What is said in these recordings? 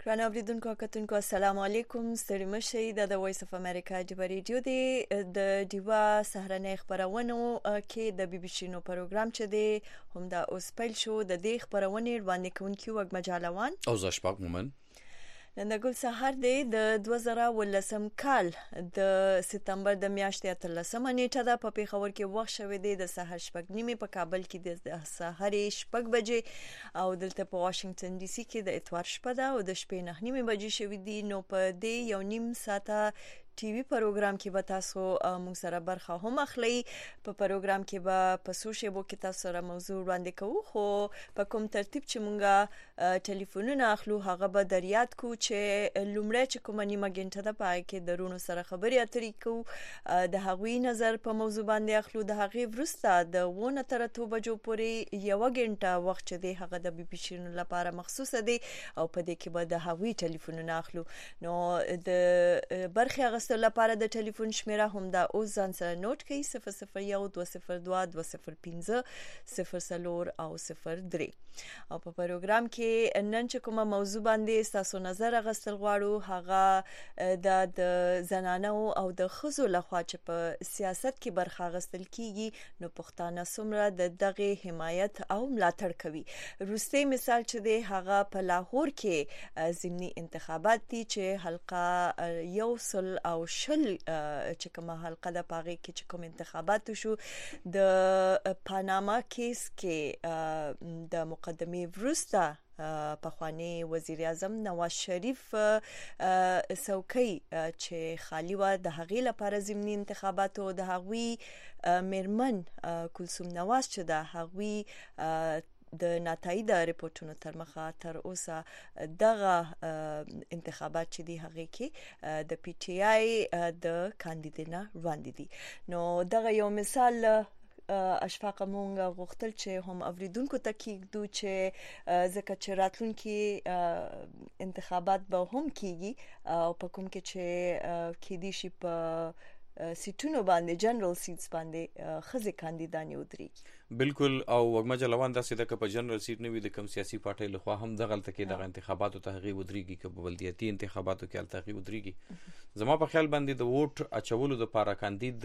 ګرانو اوریدونکو او کتونکو السلام علیکم. ستړي مشئ. د وایس اف امریکا ډیوا ریډیو دی د ډیوا سهارنۍ خبرونو کې د بي بي سي نو پروګرام چې دی هم دا اوس پیل شو. د دې خبرونې وړاندې کوونکی وګ مجالوان او زشپاک مومن نن د ګل سهار دی د 2018 کال د سپتمبر د میاشتې 13 نیټه ده. په پیښور کې وخت شوی دی د سهار 8:30 په کابل کې د سهار 6 بجې او دلته په واشنگټن ډي سي کې د اتوار شپه ده او د شپې 9:30 بجې شوی دی. نو په دې یو نیم ساعته ټي وي پروګرام کې به تاسو موږ سره برخه هم اخلي. په پروګرام کې به په سوشيبو کې تاسو سره موضوع وړاندې کوو، خو په کوم ترتیب چې موږ ټلیفونونه اخلو هغه به دریاد کو چې لومړی چې کومه نیمه ګنټه ده پای کې درونو سره خبرې اترې کوو، د هغوی نظر په موضوع باندې اخلو. د هغې وروسته د 1 تر 2 بجو پورې یو غنټه وخت چې دی هغه د بي بي سي لپاره مخصوص دی او په دې کې به د هغوی ټلیفونونه اخلو. نو د برخه غوښتل لپاره د ټلیفون شمیره هم دا اوس ځان سره نوٹ کړئ 001-202-205-00 او 03. او په پروګرام کې نن چې کومه موضوع باندې تاسو نظر غوښتل غواړو هغه د زنانو او د ښځو لخوا چې په سیاست کې برخه غوښتل کیږي نو پښتانه څومره د دغه حمایت او ملاتړ کوي. روسي مثال چې دی هغه په لاهور کې ضمني انتخابات دي چې حلقه یو سل او شل چې کومه حلقه د پاغي کې چې کوم انتخابات شو د پاناما کیس کې د مقدمه وروسته پخوانی وزیر اعظم نواز شریف څوکۍ چې خالی و د هغې لپاره ضمني انتخابات او د هغوی میرمن کلثوم نواز چې د هغوی د ناتایده ریپورتونو تر مخه تر اوسه دغه انتخابات چې دی هغه کې د پی ټی آی د کاندیدینه وړاندې دي. نو دغه یو مثال اشفاق مونږ غوښتل چې هم اوریدونکو ته کېږدو چې ځکه چې راتلونکي انتخابات به هم کېږي او په کوم کې چې کېدی شي په سیټونو باندې جنرال سیټس باندې خزي کاندیدانی ودرېږي. بالکل. او وګمجه لوان داسې د په جنرال سیټ نه وي د کوم سیاسي پارټۍ له خوا هم دغلته کې د انتخاباتو ته غي ودرېږي که په بلدیاتي انتخاباتو کې الته غي ودرېږي. زما په خیال باندې د ووټ اچولو د پاره کاندید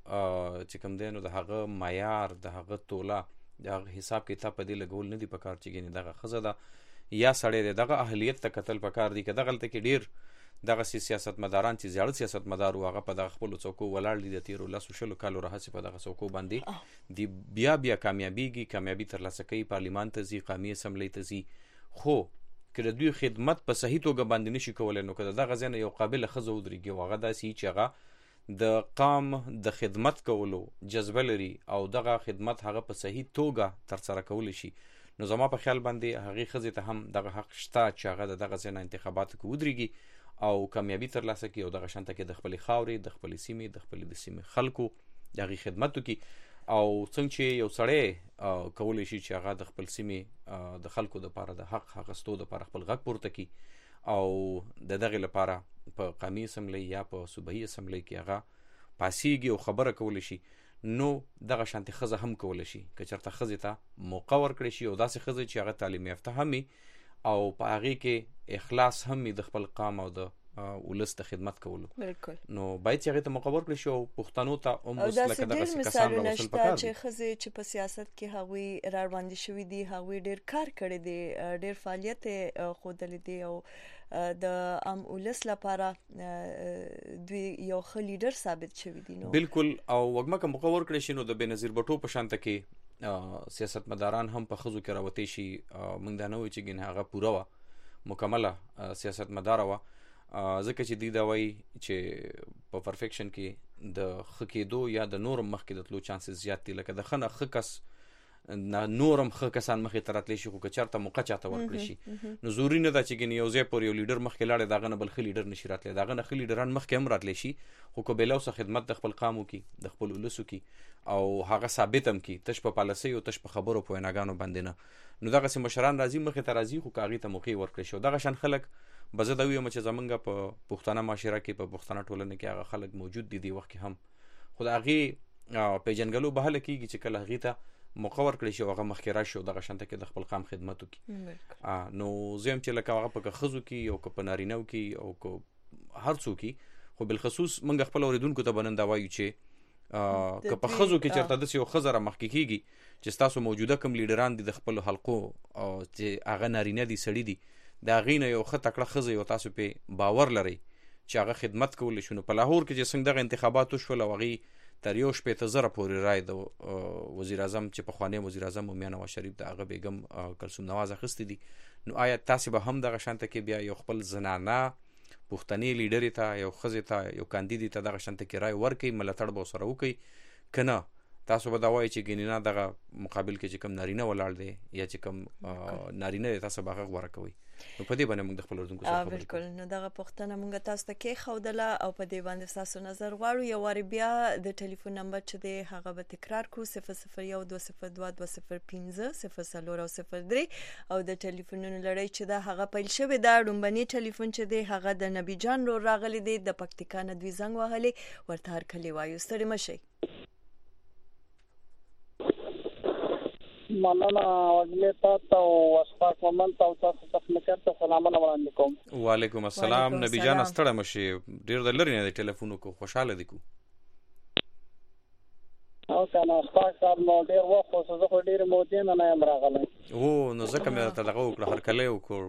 چې کوم دینو د هغه معیار د هغه توله د حساب کتاب په دې لګول نه دی په کار چې ګینه دغه خزه ده یا سړی دغه اهلیت ته قتل په کار دی که دغلته کې ډیر دغه سیاست مداران چې زیاړه سیاست مدار واغه په دغه خپل څوکو ولاړ دي د 13 کالو راهسي په دغه څوکو باندې دی بیا کامیابی ترلاسه کوي، پارلیمان ته ځي، قومي اسمبلی ته ځي، خو کله دوی خدمت په صحیح توګه باندې نشي کولای نو کله دغه ځنه یو قابل خزه ودرېږي واغه داسي چې هغه د قام د خدمت کولو جذبه لري او دغه خدمت هغه په صحیح توګه تر سره کول شي. نو زما په خیال باندې هغه خزه ته هم دغه حق شته چې هغه دغه ځنه انتخابات کې ودرېږي او کامیابی ترلاسه کوي او دغه شانته کې د خپل خاورې د خپل سیمې د خپل د سیمې خلکو دغه خدمت کوي او څنګه چې یو سړی کولای شي چې هغه د خپل سیمې د خلکو د لپاره د حق غوښتو د لپاره خپل غږ پورته کوي او دغه لپاره په قومي اسمبلی یا په صوبایي اسمبلی کې هغه پاسيږي او خبره کولای شي. نو دغه شانتي خزه هم کولای شي که چېرته خزه ته موقع ورکړي شي او داسې خزه چې هغه تعلیم یافته هم او په هغه کې اخلاص هم د خپل قام او د ولست خدمت کولو. بالکل. نو باید چې هغه ته موقع ورکړي شو پښتنو ته هم مسلکه دغه کسان راوصل پکار چې خزه چې په سیاست کې هغوی را باندې شوې دي هغوی ډیر کار کړی دی، ډیر فعالیت خودل دي او د عام ولست لپاره دوی یو ښه لیډر ثابت شوی دي. نو بالکل. او وګمکه موقع ورکړي شي نو د بنظیر بټو په شانته کې سیاست مداران هم په خزو کې راوتی شي. موږ دا نه وایو چې ګنه هغه پوره وا مکمله سیاست مدار وا ځکه چې دی دا وایي چې په پرفیکشن کې د خکېدو یا د نورم مخکې د تلو چانسز زیات دي لکه د خنه خکس نورم خکسان مخې تراتلی شي خو که چېرته موقع چاته ورکړي شي نو ضروري نه ده چې ګنې یو ځای پورې یو لیډر مخکې لاړی د هغه نه بل ښه لیډر نشي راتلی، د هغه نه ښه لیډران مخکې هم راتلی شي خو که بېلوسه خدمت د خپل قام وکړي د خپل ولس وکړي او هغه ثابت هم کړي تش په پالیسۍ او تش په خبرو په ویناګانو باندې نه. نو دغسې مشران راځي مخې ته راځي خو که هغې ته موقع ورکړي شي. دغه شان خلک به زه دا ویم چې زمونږ په پښتانه معاشره کې په پښتانه ټولنه کې هغه خلک موجود دي دی وخت کې هم خو د هغې پیژنګلو به هله کېږي چې کله هغې ته مقرر کړی شي هغه مخکې راشي او دغه شانته کې د خپل قام خدمت وکړي. نو زه هم چې لکه هغه په ښځو کې او که په نارینهو کې او که هر څوک کې، خو بالخصوص موږ خپل اوریدونکو ته بنن دا وایو چې که په ښځو کې چېرته داسې یو ښځه رامخکې کېږي چې ستاسو موجوده کوم لیډران دي د خپلو حلقو او چې هغه نارینه دي سړي دي، د هغې نه یو ښه تکړه ښځه یو تاسو پې باور لرئ چې هغه خدمت کولی شو. نو په لاهور کې چې څنګه دغه انتخابات وشول او هغې تر 1.5 پورې رای د وزیر اعظم چې پخوانی وزیر اعظم میا نواز شریف د هغه بیګم کلثوم نواز اخیستې دي، نو آیا تاسې به هم دغه شانته کې بیا یو خپل زنانه پښتني لیډرې ته، یو ښځې ته، یو کاندیدې ته دغه شانته کې رای ورکوئ، ملاتړ به ورسره وکوئ که نه تاسو به دا وایئ چې ګینې نه دغه مقابل کې چې کوم نارینه ولاړ دی یا چې کوم نارینه دی تاسو به هغه غوره کوئ؟ نو په دې باندې موږ د خپل اردوونکو سره خبرې بالکل. نو دغه پوښتنه موږ تاسو ته کېښودله او په دې باندې ستاسو نظر غواړو. یو وارې بیا د ټلیفون نمبر چې دی هغه به تکرار کړو 001202015 او د ټلیفونونو لړۍ چې دا هغه پیل شوې ده. ډومبني ټلیفون چې دی هغه د نبی جان رو راغلی دی د پکتیکا نه، دوی زنګ وهلی ورته هر کلی وایو. ستړي مشئ. مننه وګلیتا او اشفاق مومن او تاسو تخنیکر ته سلامونه وړاندې کوم. وعلیکم السلام نبی جان، ستړی مشئ، ډېر د لرې نه د ټلیفون کو خوشاله دي کو او کنه اشفاق صاحب نو ډېر وخت اوس زه خو ډېر مودې نه یم راغلی. نو ځکه مې ته دغه وکړه هر کلی وکړ.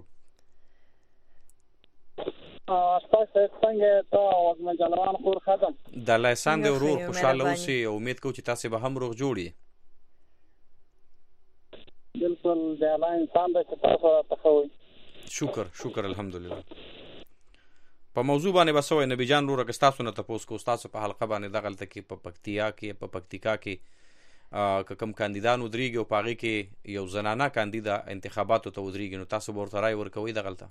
اشفاق صاحب څنګه ته وګمه جلوان خور خدم د الله احسان دی ورور خوشاله اوسئ او امید کوم چې تاسو به هم روغ جوړی. بالکل د الله انسان د تاسو تخوي. شکر الحمدلله. په موضوع باندې بسوي نبی جان روره که تاسو نه تاسو کو تاسو په حلقه باندې دغلته کې په پکتیکا کې که کوم کاندیدان ودرېږي او پاغي کې یو زنانه کاندیدا انتخاباتو ته ودرېږي، نو تاسو ورته رای ورکوي دغلته؟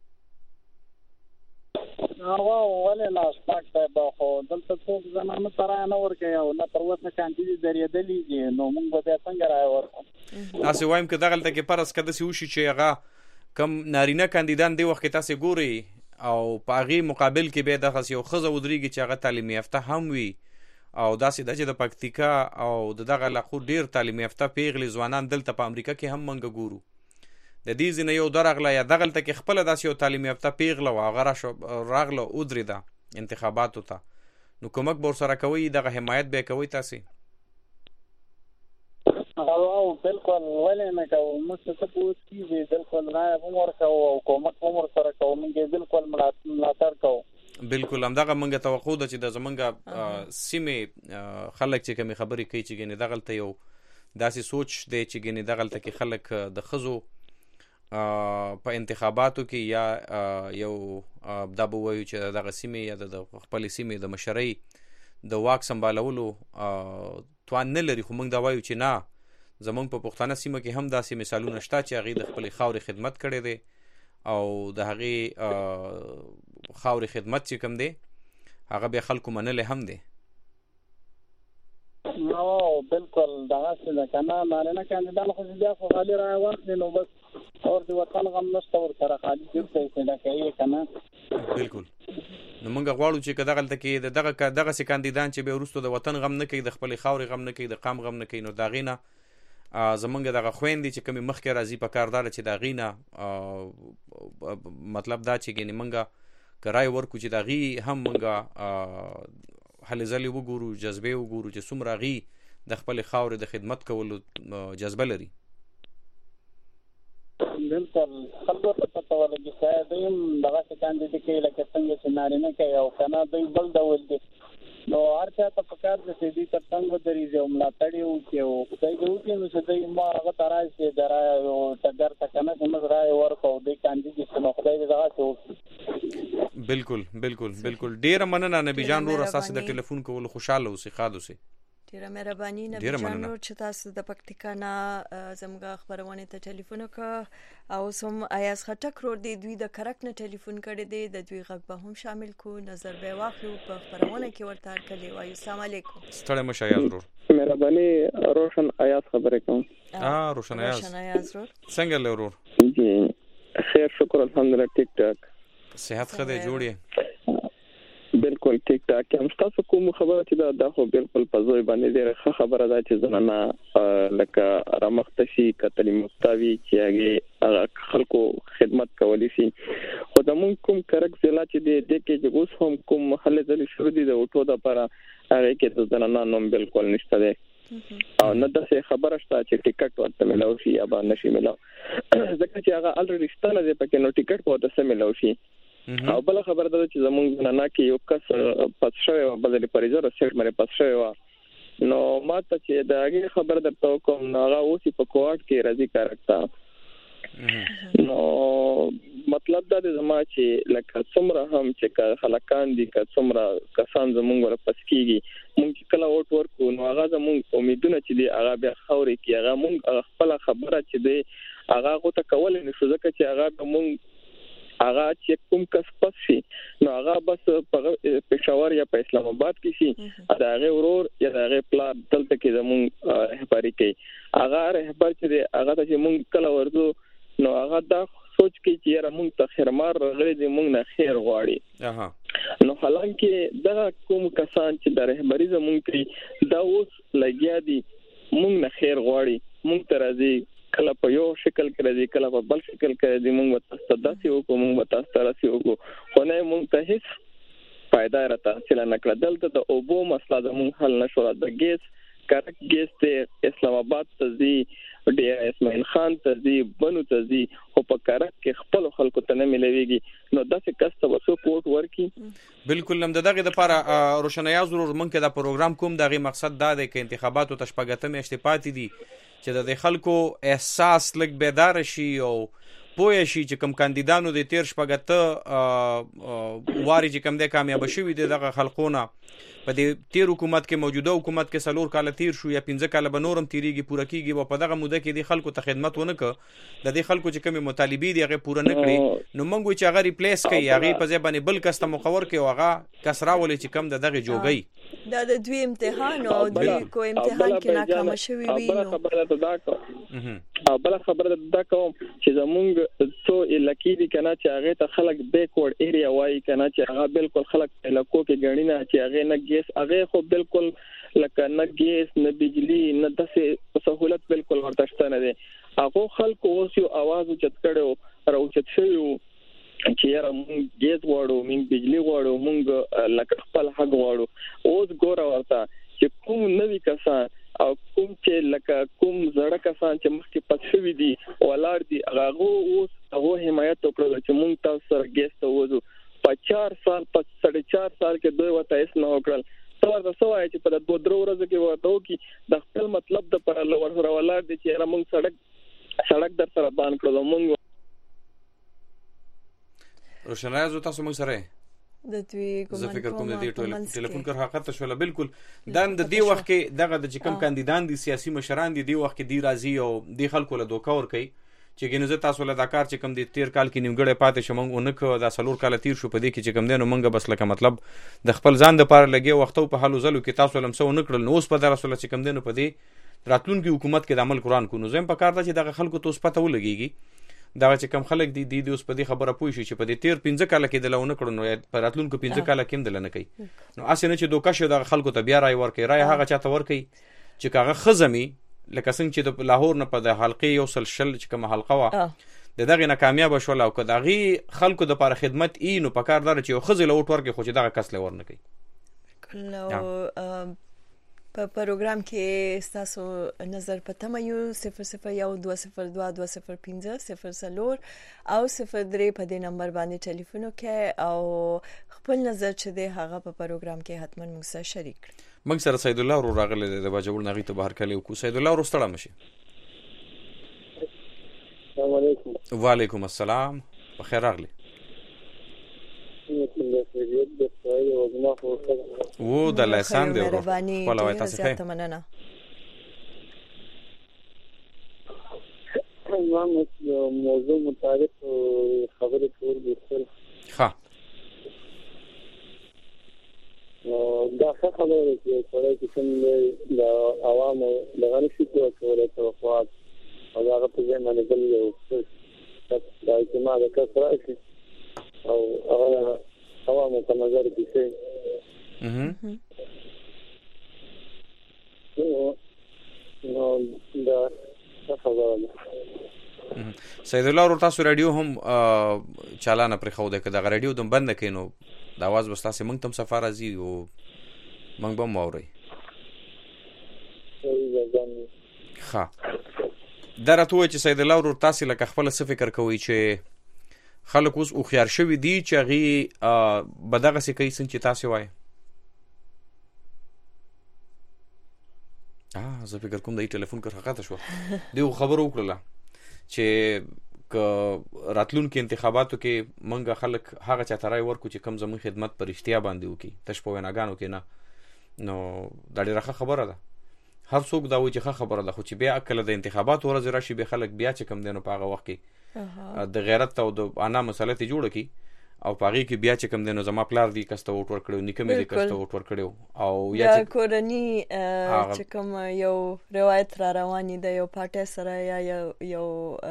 ولې نه اشفاق صاحب خو دلته څوک زنانه سره نه ورکوي او نه تر اوسه کاندید درېدلي دي، نو موږ به بیا څنګه رای ورکړو؟ تاسو وایم که دغلته کې فرض که داسې وشي چې هغه کم نارینه کاندیدان دی وخت کې تاسو ګورئ او په هغې مقابل کې بیا دغسې یو ښځه ودرېږي چې هغه تعلیم یافته هم وي او داسې ده چې د پکتیکا او د دغه علاقو ډېر تعلیم یافته پیغلې ځوانان دلته په امریکا کې هم موږ ګورو، د دې ځینې یو درغله یا دغلته کې خپله داسې یو تعلیم یافته پیغله وه هغه راغله ودرېده انتخاباتو ته، نو کومک به ورسره کوئ، دغه حمایت به یې کوئ تاسې؟ بالکل ولې نه کوو، موږ ته څه اوس کېږي بالکل رایه هم ورکوو او کومک هم ورسره کوو، موږ یې بالکل ملاتړ کوو. بالکل همدغه موږ توقع ده چې د زمونږ سیمې خلک چې کومې خبرې کوي چې ګینې دغلته یو داسې سوچ دی چې ګینې دغلته کې خلک د ښځو په انتخاباتو کې یا یو دا به وایو چې دغه سیمې یا د خپلې سیمې د مشرۍ د واک سمبالولو توان نه لري، خو موږ دا وایو چې نه، زمونږ په پښتانه سیمه کې هم داسې مثالونه شته چې هغې د خپلې خاورې خدمت کړی دی او د هغې خاورې خدمت چې کوم دی هغه بیا خلکو منلی هم دی. نو بالکل دغسې ده که نه نارینه کاندیدان خو چې بیا خو خالي رایه واخلي نو بس اور د وطن غم نشته ورسره، خالي بېرته استفاده کوي که نه. بالکل. نو موږ غواړو چې که دغلته کې دغسې کاندیدان چې بیا وروسته د وطن غم نه کوي، د خپلې خاورې غم نه کوي، د قام غم نه کوي، نو د هغې نه زمونږ دغه خویندې چې کومې مخکې راځي په کار دا ده چې د هغې نه مطلب دا چې ګینې موږ که رای ورکړو چې د هغې هم موږ هلې ځلې وګورو، جذبې وګورو چې څومره هغې د خپلې خاورې د خدمت کولو جذبه لري. بالکل خلکو ته پته ولګي شاید دوی هم دغسې کاندیدي کوي لکه څنګه چې نارینه کوي او که نه دوی بل ډول دي، نو هر چا ته پکار ده چې دوی تر څنګ ودرېږي او ملاتړ یې وکړي او خدای دې وکړي نو چې دوی ما هغه ته راشي د رایو ټګر ته که نه چې موږ رایې ورکړو دوی کاندید شي نو خدای دې دغسې وکړي. بالکل ډېره مننه نبی جان روره، ستاسې د ټلیفون کولو خوشحاله اوسئ، ښاد اوسئ. ډیره مهرباني نبی جان نور چې تاسو د پکتیکا نه زموږ خبرونه ته ټلیفون وکړ او سم ایاز خټک رور دی دوی د کرک نه ټلیفون کړی دی، د دوی غږ به هم شامل کو، نظر به واخلو په خبرونه کې ورته کلی وایو. السلام علیکم. ستړی مشه ایاز رور. مهرباني روشن ایاز خبرې کوم. روشن ایاز رور څنګه له رور؟ جی خیر شکر الحمدلله ټیک ټاک. صحت ښه دی، جوړ یې؟ بالکل ټیک ټاک هم تاسو کوم خبره چې دا خو بالکل په ځای باندې ډېره خبره ده چې زنانه لکه رامختشي کتلی مستوي چې هغه خلکو خدمت کولی شي خو د مونږ کوم کرک ضلع چې د کې اوس هم کوم محل ځل شروع دي د اوټو د لپاره هغه کې د زنانه نوم بالکل نشته ده او نه د څه خبره شته چې ټیکټ ورته ملو شي یا به نشي ملو ځکه چې هغه الریډي ستنه ده پکې نو ټیکټ ورته سم ملو شي او بل خبره ده چې زمونږ نه کې یو کس پات شوی او بدل پریزر سیټ مې پات شوی نو ماته چې دا هغه خبره درته کوم هغه اوس په کوارټ کې راځي کارکتا نو مطلب دا د زما چې لکه څومره هم چې خلکان دي که څومره کسان زمونږ ور پس کیږي مونږ کله اوټ ورکو نو هغه زمونږ امیدونه چې دي هغه بیا خوري کی هغه مونږ خپل خبره چې دی هغه غو ته کول نه شو ځکه چې هغه مونږ هغه چې کوم کس پس شي نو هغه بس په پېښور یا په اسلام آباد کې شي دا هغه ورور یا هغه پلان دلته کې زموږ رهبری کوي هغه رهبر چې هغه ته موږ کله ورځو نو هغه دا سوچ کوي چې را موږ ته خیرمار غړي دې موږ نه خیر غواړي نو حالانکه دا کوم کسان چې د رهبری زموږ کوي دا اوس لګیا دي موږ نه خیر غواړي موږ ته راځي کله په یو شکل کې راځي کله په بل شکل کې راځي موږ تاسو داسې وکړو موږ تاسو راسي وکړو خو نه موږ ته هیڅ فائدہ راته حاصل نه کړل دلته د اوبو مسله د موږ حل نشو د ګیس کرک ګیس ته اسلام آباد ته ځي ډي اسماعیل خان ته ځي بنو ته ځي او په کرک کې خپل خلکو ته نه ملويږي نو داسې کس ته وسو کوټ ورکی بالکل هم دغه د لپاره روشنايي ضرور مونږ دا پروګرام کوم دغه مقصد دا دی چې انتخاباتو تشپګته میاشتې پاتې دي چې د خلکو احساس لګ بیدار شي او پوه شي چې کوم کاندیدانو د تیر شپګته واري چې کوم د کامیاب شوي دغه خلکونه په دې تیر حکومت کې موجوده حکومت کې سلور کال تیر شو یا 15 کال به نورم تیریږي پوره کیږي او په دغه موده کې د خلکو ته خدمت ونه ک د دې خلکو چې کوم مطالبه دي هغه پوره نه کړي نو موږ چې هغه ریپلیس کوي هغه په ځای باندې بل کس ته مخور کوي هغه کسرا ولې چې کم دغه جوګي دا د دوی امتحان او دوی کو امتحان کې ناکام شوي وي نو خبره ته دا کو بل خبره دا کوم چې زمونږ څو لکی دي کنه چې هغه ته خلک بیکورډ ایریا وایي کنه چې هغه بالکل خلک لکو کې غړي نه چې هغه نه ګیس هغه خو بالکل لکه نه ګیس نه بجلی نه داسې سہولت بالکل ورته شته نه دي هغه خلکو اوس یو आवाज چت کړو راوچت شوی چې یاره مونږ ګیس غواړو مونږ بجلی غواړو مونږ لکه خپل حق غواړو اوس ګوره ورته چې کوم نوی کسان او کوم چې لکه کوم زړه کسان چې مخکې پات شوي دي ولار دي هغه اوس هغه حمایت وکړي چې مونږ تاسو سره ګیس ته وځو په 4 سال په 4.5 سال کې دوی وته هیڅ نه وکړل څو د سوای چې په 2 ورځې کې وته کی د خپل مطلب د پر ورسره ولار دي چې مونږ سړک در سره بان کړو مونږ روشنايي زو تاسو موږ سره د دوی زه فکر کوم د دې ټلیفون کر حقیقت شول بالکل دا د دې وخت کې دغه د کوم کاندیدان دي سیاسي مشران دي وخت کې دی راځي او د خلکو له دوکا ور کوي چې ګینه تاسو له داکار چې کوم د تیر کال کې نیمګړې پاتې شوم اونکه د سلور کال تیر شو په دې کې چې کوم دینو منګه بس لکه مطلب د خپل ځان د پاره لګي وختو په حالو زلو کې تاسو لمسو نکړل نو اوس په درسول چې کوم دینو په دې راتلونکي حکومت کې د عمل قران کو نو زم په کار ده چې دغه خلکو توس پته ولګيږي دا چې کم خلک دي اوس په دې خبره پوي شي چې په دې تیر 15 کال کې د لونه کړو نو په راتلونکو 15 کال کې هم دل نه کوي نو اسنه چې دوکا شو د خلکو ته بیا راي ورکي راي هغه چاته ورکي چې کاغه خزمي لکه څنګه چې د لاهور نه په د حلقې یو سلسله چې کوم حلقه وا دغه نه کامیاب شول او کداغي خلکو د لپاره خدمت نو په کار دار چې یو خزل اوټ ورکي خو چې دغه کس لور نه کوي نو په پروګرام کې تاسو نظر پته مې 0012022050 او 03 په دې نمبر باندې ټلیفون وکړئ او خپل نظر چې دی هغه په پروګرام کې حتما موږ سره شریک کړئ موږ سره سید الله ورو راغلی د باجوړ نغی ته بهر کلی کو سید الله ورو ستړم شي السلام علیکم وعلیکم السلام بخیر راغلی و د لسان دی ورو ولا وای تاسو ته مننه موضوع متعلق خبرې کول غوښتل ها دا خبره چې کولای شي د عوامو د غنښت کولای توقعات او هغه په ځای باندې بل یو څه د اعتماد کسر شي او هغه عوامو په نظر کې نو دا څه سید الله ورو تاسو رادیو هم چالانه پرې خو ده که دغه رادیو دم بند کړئ نو د اواز به ستاسې موږ ته هم صفا راځي او موږ به هم واورئ. ښه دا راته ووایه چې سید الله ورور تاسې لکه خپله څه فکر کوئ چې خلک اوس هوښیار شوي دي چې هغې به دغسې کوي څنګه چې تاسې وایې؟ زه فکر کوم د ای ټلیفون کر خطا شو دیو خبرو وکړله چې که راتلونکي انتخاباتو کې منګه خلک هغه چاته رای ورکو چې کم زمون خدمت پر اشتیا باندې وکي تش په ویناګانو کې نه نو دا ډیره ښه خبره ده. هر څوک دا وایي چې ښه خبره ده خو چې بیا کله د انتخاباتو ورځ راشي به خلک بیا چې کم دی نو په هغه وخت کې د غیرت او د انا مسله ته جوړه کی او پاغي کې بیا چې کم دی نو زما پلار دی کسته ووټ ورکړو نیکه مې دی کسته ووټ ورکړو او یا چې کورنی چې کوم یو روایت را رواني د یو پارټي سره یا یو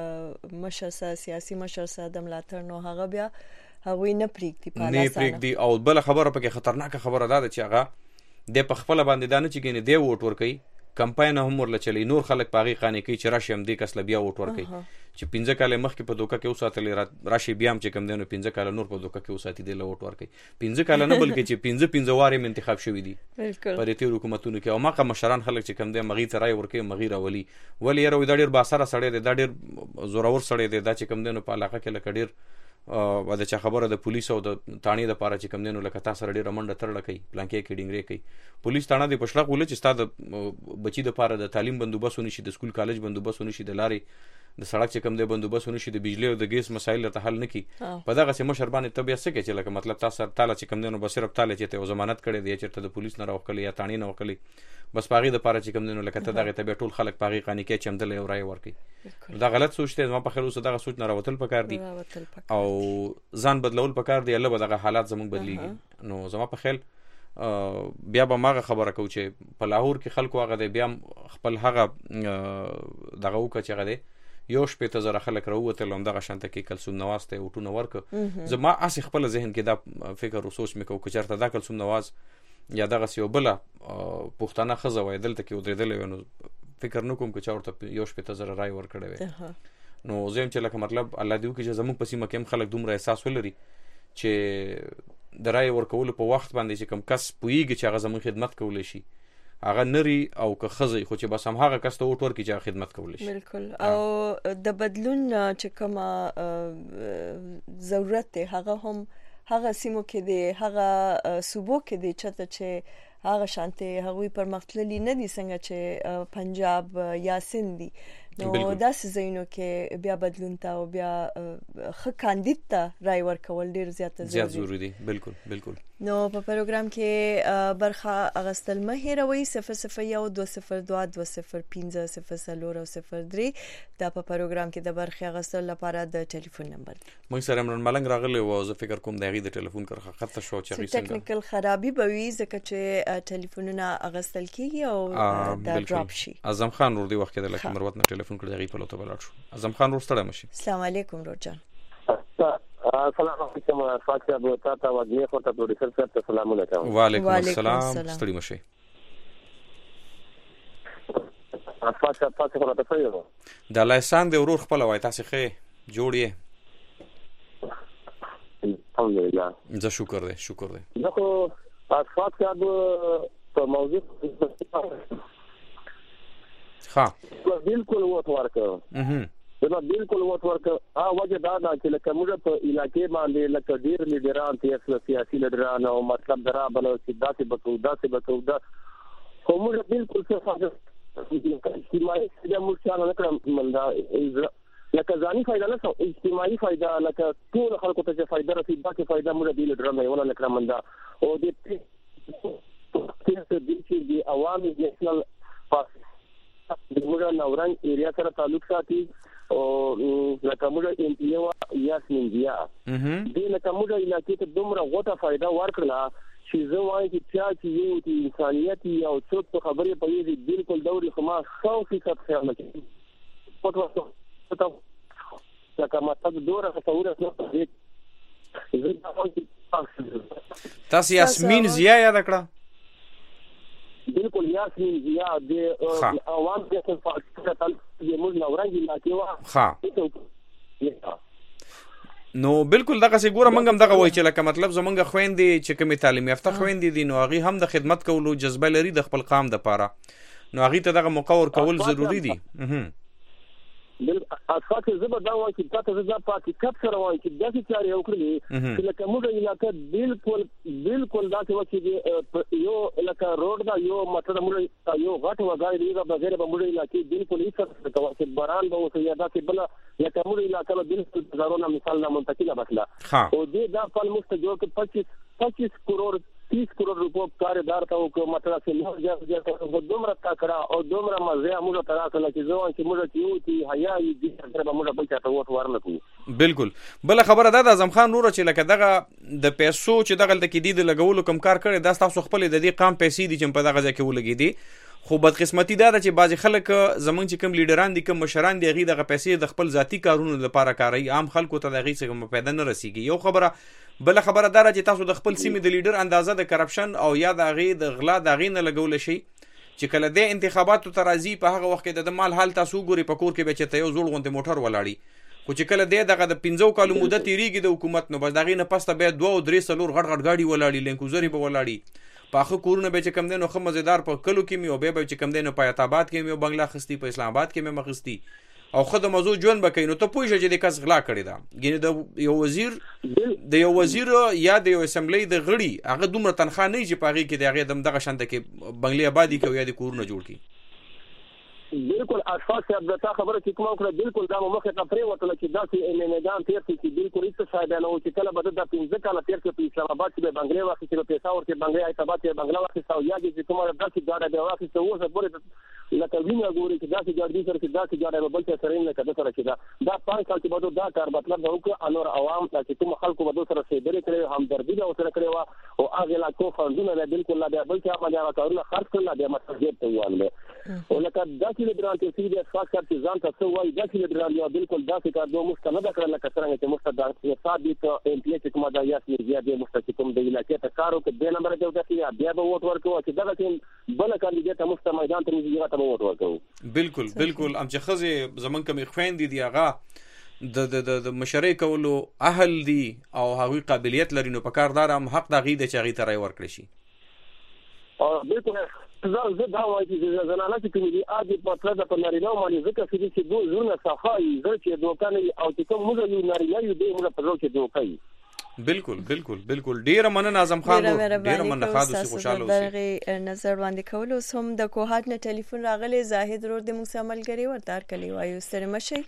مشر سیاسي مشر سره د ملاتړ نو هغه بیا هغه نه پریږدي په لاسانه نه پریږدي. او بل خبره پکې خطرناک خبره ده چې هغه د پخپل باندې دانه چې ګینه دی ووټ ورکړي کمپاین هم ورل چلی نور خلک پاغي خانه کوي چې راشي هم دې کس لبیا ووټ ورکړي چې 15 کال مخکې په دوکه کې اوساتل راشي بیا هم چې کم دینو 15 کال نور په دوکه کې اوساتې دی له ووټ ورکړي 15 کال نه بلکې چې 15 واره انتخاب شوی دی پر دې حکومتونو کې او ماقه مشران خلک چې کم دی مغی ته رای ورکړي مغی راولي ولی یره وې د ډیر باسره سړی دی د ډیر زورور سړی دی دا چې کم دینو په علاقه کې لکه ډیر و د چا خبره د پولیس او د تانی د پاره چې کم دینو لکه تاسو سره ډیر منډه ترړه کوي پلانکې کې ډینګری کوي پولیس تانه دی پښلق ول چې ستاد بچی د پاره د تعلیم بندوبست ونشي د سکول کالج بندوبست ونشي د لارې د سړک چې کم دی بندوبست ونشي د بجلی او د ګیس مسایل ته حل نکي په دغه سه مشر باندې طبيعت څه کې چې لکه مطلب تاسو تعالی چې کم دی نو بس صرف تعالی چې ته ضمانت کړي دی چې ته د پولیس نه راوخلې یا تانی نه وکړي بس پاغي د پاره چې کم دی نو لکه ته دغه ته ټول خلک پاغي قانی کې چمدل یو رای ورکي دا غلط سوچ ته ما په خیر اوس دغه سوچ نه راوتل پکار دی او ځان بدلول پکار دی الله به دغه حالات زموږ بدلیږي نو زما په خیال بیا به ماغه خبره کو چې په لاهور کې خلکو هغه دی بیا خپل هغه دغه وکړه چې هغه دی یو شپې ته زره خلک راووتل هم دغه شانته کې کلثوم نواز ته وټونه ورک زما اسی خپل ذهن کې دا فکر او سوچ مې کو چې چرته دا کلثوم نواز یا دغه یو بل پښتانه خزه وای دلته کې ودرېدل نو فکر نکوم چې چاورته یو شپې ته زره رای ورکړي وي نو زم چې لکه مطلب الله دیو کې چې زموږ په سیمه کې خلک دومره احساس ولري چې د رای ورکول په وخت باندې چې کم کس پویږي چې هغه زموږ خدمت کولای شي هغه نری او که خزي خو چې بس هم هغه کس ته وټ ورکړي چې خدمت کولای شي بالکل او د بدلون چې کوم ضرورت دی هغه هم هغه سیمو کې دی هغه صوبو کې دی چې هغه شانته هغوی پرمختللی نه دي څنګه چې پنجاب یا سند دي نو داسې ځایونو کې بیا بدلون ته او بیا ښه کاندید ته رای ورکول ډیر زیات ضروری دي. بالکل بالکل نو په پروګرام کې برخه اغستل مه هیروئ 001202205003 دا په پروګرام کې د برخه اغستل لپاره د ټلیفون نمبر موږ سره امران ملنګ راغلی و زه فکر کوم دغه د ټلیفون کرخه خط شو چې څنګه ټیکنیکل خرابي به وي ځکه چې ټلیفونونه اغستل کیږي او دا ډراپ شي. اعظم خان ور دی وخت کې د لکه مروت نه ټلیفون کړی غي په لوته بلار شو. اعظم خان ور ستړی مشي. السلام علیکم روجان. السلام علیکم فاطمه ابو تاتا وجه خو ته پروډوسر صاحب ته سلام علیکم. وعلیکم السلام ستړی مشي. فاطمه خو ته څه یو د لایسان د ورور خپل وای تاسو خې جوړیه الحمدلله زه شکر دی زه خو فاطمه صاحب په موضوع ها بالکل ووټ ورکړ دا بالکل ووټ ورکړ وجه دا چې لکه موږ په علاقې باندې لکه ډیر لیډران سیاسي لیډران او مطلب درا بل سیداتي بکو دا خو موږ بالکل څه اجتماعي فائدہ مرشان نه کړم مندا لکه ځاني فائدہ نه اجتماعي فائدہ لکه ټول خلکو ته فائدہ رسید دا کې فائدہ موږ دی لیډران نه ونه کړم مندا او دې چې عوامي نېشنل موږ نورنګ ایریا سره تعلق ساتي او لکه موږ انټیوا یاسمین بیا دې لکه موږ علاقې ته دومره غوټه فائدہ ورکړه چې زه وایم چې چې یو د انسانيت او څوک خبرې په دې بالکل دوري خما 100% خیال نه کوي لکه مطلب دوره تصور نه زه تاسو یاسمین ضیا یاد کړه؟ بالکل یاسمین ضیا د عوام د فعالیت د موږ نورنګ علاقې ها نو بالکل دغه څه ګوره منګم دغه وای چې لکه مطلب زمونږ خويندې چې کومې تعلیم یافته خويندې دي نو هغه هم د خدمت کولو جذبه لري د خپل قام د پاره نو هغه ته دغه مقور کول ضروری دي. بل اساس زبر دا وایي چې تاسو زړه پاتې کپ سره وایي چې داسې چاري وکړي چې لکه موږ علاقې بالکل داسې وایي چې یو لکه روډ دا یو مطلب موږ یو غټ وګړي دی دا بغیر به موږ علاقې بالکل هیڅ څه کوي چې باران به وسه یا داسې بل لکه موږ علاقې بالکل زارونه مثال نه منتقله بسلا او دې دا فل مستجو کې 25 کروڑ 30 کروڑ روپو کاردار ته او مطلب چې موږ جوړ دومره تکړه او دومره مزه موږ تراکله چې ځوان چې موږ کیوتی حیا دې سره موږ بل چاته وټ ورنکو. بالکل بل خبره ده د اعظم خان نور چې لکه دغه د پیسو چې دغه د کې دي لګولو کم کار کړي دا تاسو خپل د دې قام پیسې دي چې په دغه ځای کې ولګي دي خو بدقسمتي دا چې بعضی خلک زمونږ چې کوم لیډران دي کوم مشران دي غي دغه پیسې د خپل ذاتی کارونو لپاره کاروي عام خلکو ته دغه څه پیدا نه رسیږي. یو خبره بل خبره دا چې تاسو د خپل سیمې د لیډر اندازه د کرپشن او یا د غي د غلا د غي نه لګول شي چې کله د انتخاباتو ترازی په هغه وخت کې د مال حال تاسو ګوري په کور کې به چې ته یو زوړ غونډه موټر ولاړی خو چې کله دغه د 15 کالو مدت یریږي د حکومت نو بس دغه نه پسته به 2 او 3 سلور غټ غاډي ولاړی لینکوزری به ولاړی پاخه کورونه به چې کم دینو خو مزیدار په کلو کې مې او به چې کم دینو په آباد کې مې بنگلا خستی په اسلام آباد کې مې مخستی او خود موضوع جون بکې نو ته پوښتنه چې د کس غلا کړی دا ګینه د یو وزیر یا د یو اسمبلی د غړي هغه دومره تنخواه نه چې پاغي کې دغه دغه شانته کې بنگلي آبادی کې یا د کورونه جوړ کی. بالکل اساس ابدا خبره چې کوم کړه بالکل دا مخه ته پرې وته چې داسې میدان تیر چې بالکل هیڅ فائدہ نه و چې کله بده د 15 کاله تیر کې په اسلام آباد کې بنگلي واخې چې په پیسې ورته بنگلي ایتابات کې بنگلا واخې او یا چې کومه داسې ګاډه دی واخې ته اوسه پورې لکه وینه ګوري چې داسې ګاډي سره چې داسې ګاډه بل څه سره نه کده سره چې دا 5 سال کې بده دا کار مطلب دا وکړه انور عوام چې کوم خلکو بده سره سیدري کړي همدردي او سره کړي او هغه لا کو فندونه بلکل لا بل څه باندې کارونه خرڅ کړل د مطلب ته وانه او لکه داسې لیدران چې سیده خاص کار چې ځان ته وایي داسې لیدران یا بالکل داسې کار دوه مستند کړل لکه څنګه چې مستند ثابت ام پی چې کومه د یاسمین ضیا د مستقیم د علاقې ته کارو کې د نمبر ته وکړي بیا به ووټ ورکوي چې دغه چې بل کاندیدټ مست میدان ته موږ ته ووټ ورکوي. بالکل ام چې خزه زمون کوم خويندې دی هغه د مشرۍ کولو اهل دي او هغوی قابلیت لري نو په کاردار هم حق د غي د چاغي ترای ورکړي شي. بالکل زه دا وايي چې زنانه چې کومې دي اځي په تر د نارینه باندې ځکه چې دوه زونه صفای زړه چې دوکانه او چې کوم موږ یو نارینه یو دی موږ په ځو کې دوکای. بالکل ډیر مننه اعظم خان ډیر مننه خاصه خوشاله اوسئ. برغه نظر باندې کول اوس هم د کوهات نه ټلیفون راغلی زاهد رور د موږ عملګری ورتار کلی وایو سره مشي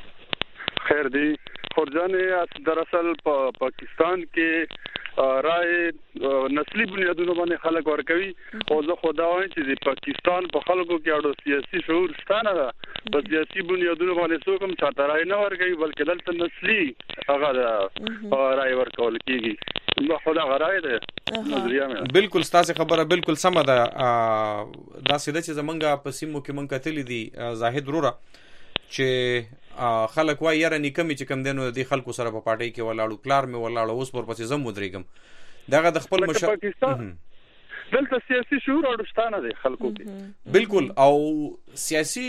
خیر دی خورجان دراصل په پاکستان کې رائے نسلی بنیادونو باندې خلک ورکوي او زه خدا وایم چې د پاکستان په خلکو کې اړو سیاسي شعور شته نه په سیاسي بنیادونو باندې څوک هم چاته رائے نه ورکوي بلکې دلته نسلی هغه رائے ورکول کیږي نو خدا غرای ده نظریه مې بالکل ستاسو خبره بالکل سم ده دا سیده چې زمونږه په سیمو کې مونږ کتلې دي زاهد وروره چې خلک وای یاره نیکمې چې کم دینو د خلکو سره په پارټي کې ولاړو کلار مې ولاړو اوس پر پسې زم مدرېګم دغه د خپل پاکستان دلته سیاسي شعور اړوستانه دي خلکو کې بالکل او سیاسي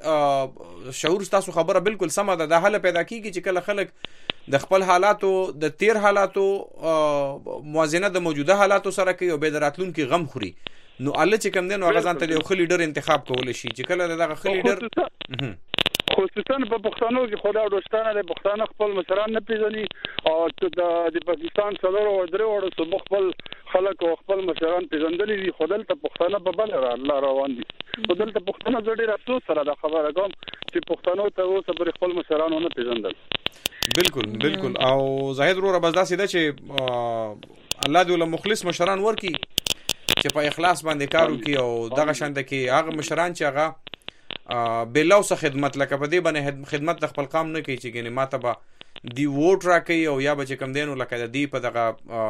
شعور تاسو خبره بالکل سم ده د حل پیدا کیږي چې کله خلک د خپل حالاتو د تیر حالاتو موازنه د موجوده حالاتو سره کوي او به دراتلون کې غم خوري نو الله چې کم دینو هغه ځان ته یو خل لیډر انتخاب کول شي چې کله دغه خل لیډر خصوصا په پښتنو کې خدا دوستانه د پښتون خپل مشران نه پیژني او د پاکستان څلور او درې وړو سب خپل خلک او خپل مشران پیژندلې دي خدل ته پښتانه په بل الله روان دي خدل ته پښتنه ډېر افسوس سره د خبره کوم چې پښتنو ته اوس پر خپل مشران نه پیژندل. بالکل او زاهد وروره بس دا سیده چې الله دې له مخلص مشران ورکی چې په اخلاص باندې کار وکي او دغه شانته کې هغه مشران چې هغه بلوسه خدمت لکه په دې باندې خدمت د خپل قام نه کوي چې ګنې ماته به دی ووټ راکوي او یا به چې کم دینو لکه د دې په دغه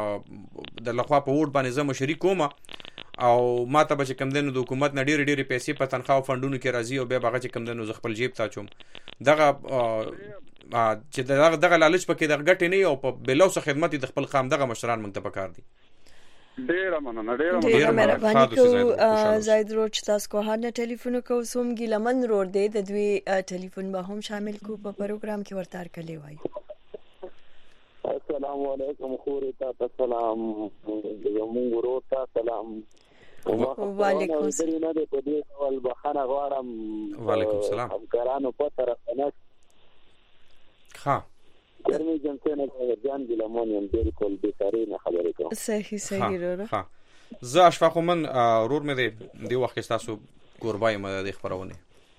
د لخوا په ووټ باندې زه مشري کوم او ماته به چې کم دینو د حکومت نه ډېرې پیسې په تنخواه او فندونو کې راځي او بیا به هغه چې کم دینو زه خپل جیب ته اچوم دغه چې دغه لالچ پکې د ګټې نه او په بلوسه خدمت د خپل قام دغه مشران موږ ته پکار دي. ډېره مهرباني کوو زاید روچ تاسو کو هر ټلیفون کو سوم ګیلمن روډ دی د دوی ټلیفون به هم شامل کو په پروګرام کې ورته کلی وای. السلام علیکم خورتا السلام زمون ورتا سلام وعلیکم السلام نه په دې ول بخنه غواړم. وعلیکم السلام همکارانو په طرف نه ها ګرمي جنته جان ګلمونیم بالکل بیکاری نه خبرې کوم. صحیح وروره. ها زه اشفاق من رور مې دی وخت تاسو قربای مې د خبرونه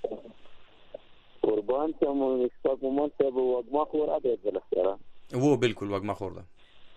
قربان ته مو اشفاق من ته وګما خور اده دلته وو بالکل وګما خور ده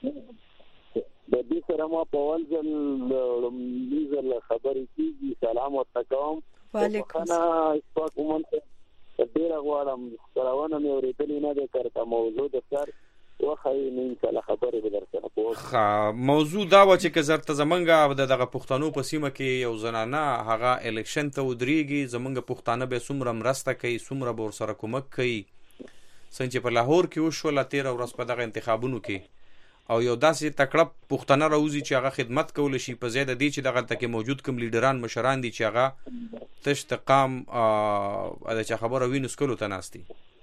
د دې سره ما په ولځل لیزل خبرې کیږي. سلام وتکوم. وعلیکم السلام. اشفاق من ته ډیر غواړم خبرونه مې اورېدلې نه ده کړه موضوع د سر وخی نه انشاءالله خبرې به درته کوم. موضوع دا و چې زرته زمونږ دغه پښتنو په سیمه کې یو زنانه هغه الیکشن ته ودرېږي زمونږ پښتانه به څومره مرسته کوي څومره به ورسره کومک کوي. څنګه چې په لاهور کې وشوله 13 ورځ په دغه انتخابونو کې او یو داسې تکړه پښتانه راوځي چې هغه خدمت کول شي په زیاده دي چې دغه تکي موجود کوم لیډران مشران دي چې هغه تشت قام د خبره وینس کولو ته ناستي.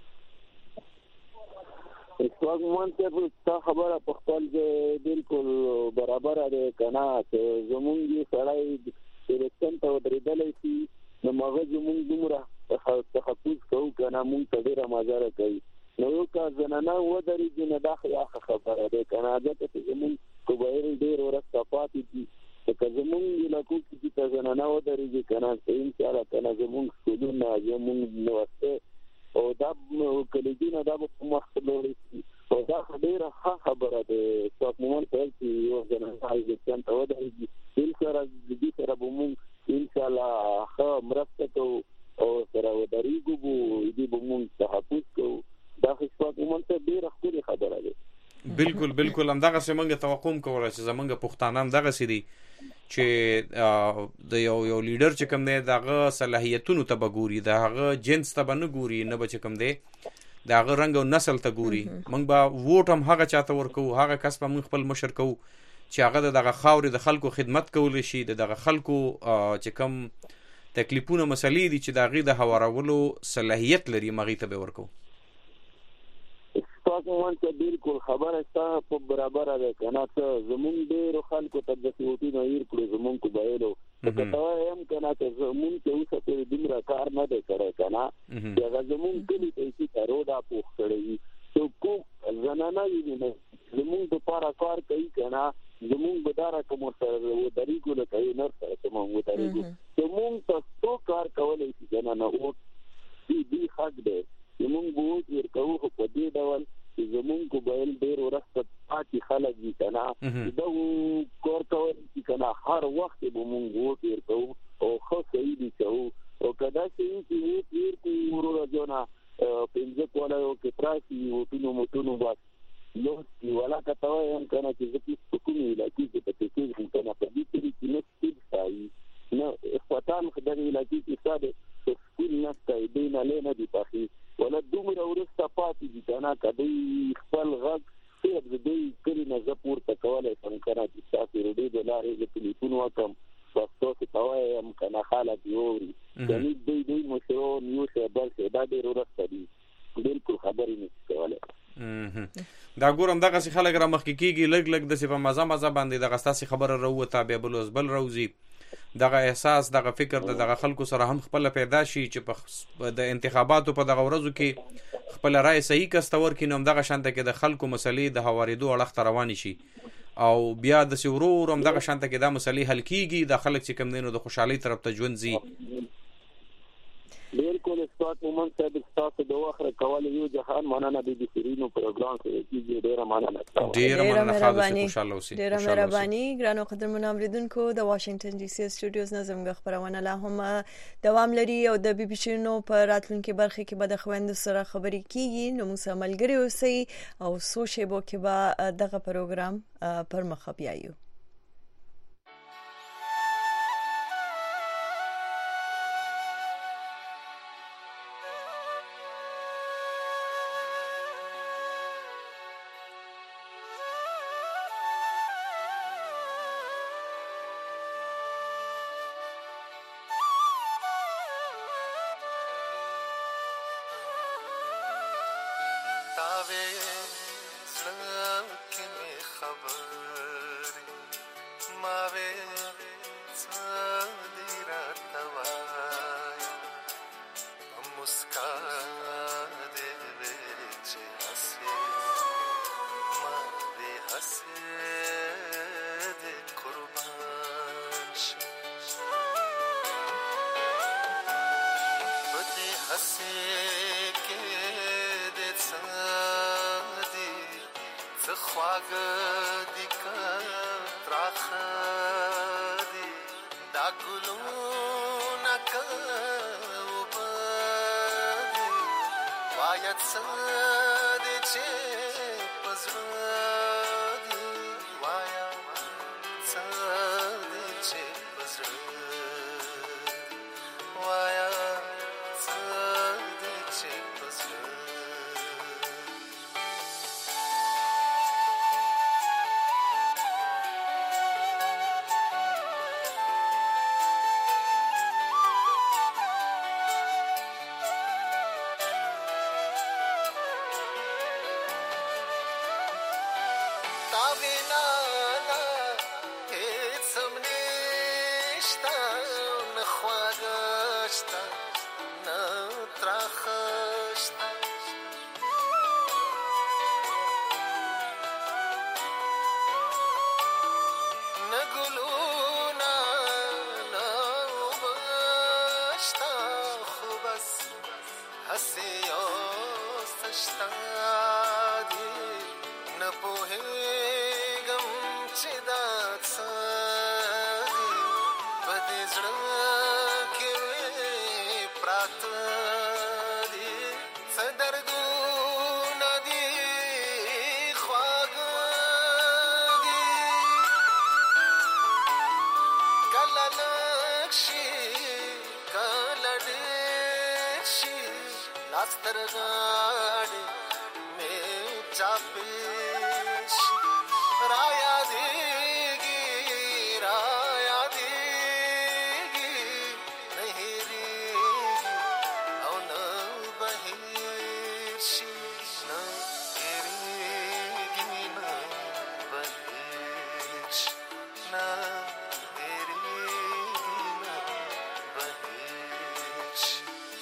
اشفاق من ته خبره په خپل بالکل برابر ده کنه چې زمونږ سړی الیکشن ته ودرېدلی شي نو هغه زمونږ دومره تخصص کوو کنه مونږ ته ډېره مزاره کوي. نو یو کا زنانه ودرېږي نه دا خو خبره ده کنه ځکه چې زمونږ قبایل ډېر ورسته پاتې دي. که زمونږ علاقو کې چې زنانه ودرېږي کنه انشاءالله کنه زمونږ سکولونه زمونږ نوسته او دا کلیدونه دا به په مخ لوړی شي او دا ډېره ښه خبره ده. څوک مو ورته چې یو زنانه الیکشن ته ودرېږي دې سره د دې سره به مونږ انشاءالله ښه مرسته کوو او سره ودرېږو دې به مونږ تحفظ کوو. دا اشفاق من ته ډېره ښکلې خبره ده. بالکل همدغه څنګه توقع کوله چې زمونږ پښتانه هم دغه سړي چې د یو لیډر چې کوم دی دغه صلاحیتونو ته بګوري دغه جنس ته نه ګوري نه بچ کوم دی دغه رنگ او نسل ته ګوري. موږ به ووټ هم هغه چاته ورکو هغه کس په موږ خپل مشر کو چې هغه دغه خاورې د خلکو خدمت کول شي دغه خلکو چې کوم تکلیفونه مسلې دي چې دغه د هوارولو صلاحیت لري مغې ته به ورکو. اشفاق من ته بالکل خبره ستا په برابر ده کنه ته زمونږ ډېرو خلکو ته د سیوټي نه هیر کړو زمونږ قبایلو که ته هم کنه ته زمونږ ته اوسه پورې دومره کار نه دی کړی کنه چې هغه زمونږ کلي ته چې کاروډا پوخ کړی وي څوک زنانه وي نه زمونږ دپاره کار کوي کنه زمونږ به دا رقم ورسره ودرېږو لکه یو نر سره چې مونږ ودرېږو زمونږ ته څو کار کولی شي کنه نه اوټ دې حق دی زمونږ به اوټ ورکوو خو په دې ډول چې زمونږ قبایل ډېر ورسته پاتې خلک وي کنه دغو کار کولی شي کنه هر وخت به مونږ اوټ ورکوو او ښه صحیح دي کوو او که داسې وي چې اوټ ورکوو وروره جونه پنځه کاله کې راشي اوټونو موټونو بس لوستي ولاکه ته وایم کنه چې زه په کومې علاقې کې په کېږم کنه په دې کلي کې نه سپید ښایي نه اخواتان دغه علاقې کې ستا د سکول نشته دوی نالې نه دي پخې ولا دومره وروسته پاتې دي کنه که دوی خپل غږ صرف د دوی کلي نه زه پورته کولی شم کنه چې ستاسې روډۍ د لارې زه ټلیفون وکړم بس تاسو ته وایم کنه خلک یې اوري کنې دوی مشران یو شی بل شی دا ډېر وروسته دي بالکل خبرې نشي کولی. دا ګورم دغسې خلک را مخکې کېږي لږ داسې په مزه باندې دغه ستاسې خبره راووته بیا بل اوس بل راوځي دغه احساس دغه فکر دغه خلکو سره هم خپل پیدا شي چې په د انتخاباتو په دغه ورځو کې خپل رائے صحیح کسته ورکړي نو دغه شانته کې د خلکو مسلې د هوارېدو اړخ ته روان شي او بیا د ورو هم دغه شانته کې دا مسلې حل کیږي د خلک چې کم دینو د خوشحالۍ طرف ته ژوند ځي. بالکل استاد مومن صاحب تاسو د وخت کول یو جهان مننه د دې سرینو پروګرام کې کیږي ډیره مننه ډیره مهرباني ګرانو قدرمن اوریدونکو د واشنگټن ډي سي سټوډیوز نه زموږ خبرونه لا هم دوام لري او د بي بي سي نو په راتلونکي برخه کې به د خويندو سره خبرې کیږي نو موږ ملګری اوسئ او سوشيبو کې به دغه پروګرام پر مخ بیایو. تاوې زړه کې مې خبرې ما وې څه دې راته وایي په مسکا دې وې چې هسې ما دې هسې دې قربان شم په دې هسې کې دې څه دي څه خواږه دي که تراخه دي دا ګلونه که اوبه دي باید څه دي چې په زړه دي وایا څه دي چې په زړه وایا څه دي چې په زړه سترګاړي مې چاپېش را یادېږي نه هېرېږي او نه بهېر شي نه هېرېږي نه بهېر شي نه هېرېږي نه بهېر شي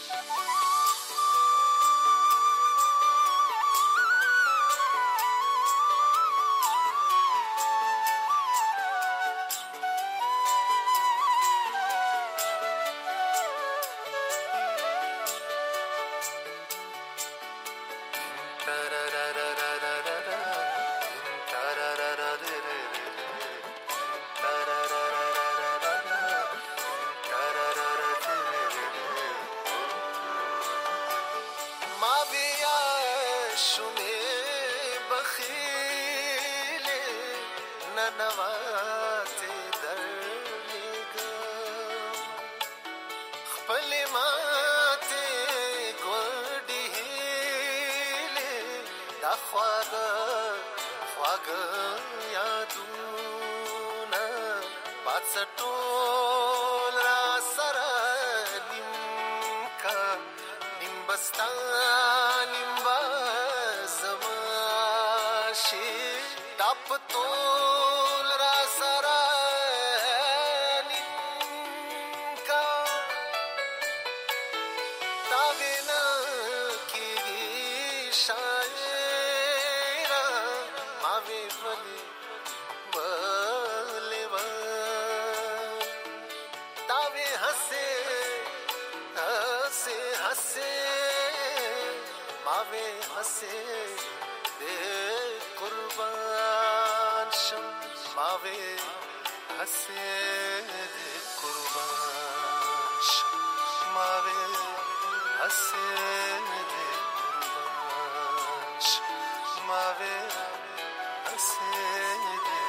ټول را سره نیم بستا نیم زما شي دا په ټول را سره نیم کا دا وینا کېږي شاعره ما وی ولې हसे दे कुर्बान शम मावे हसे दे कुर्बान शम मावे हसे दे कुर्बान शम मावे हसे दे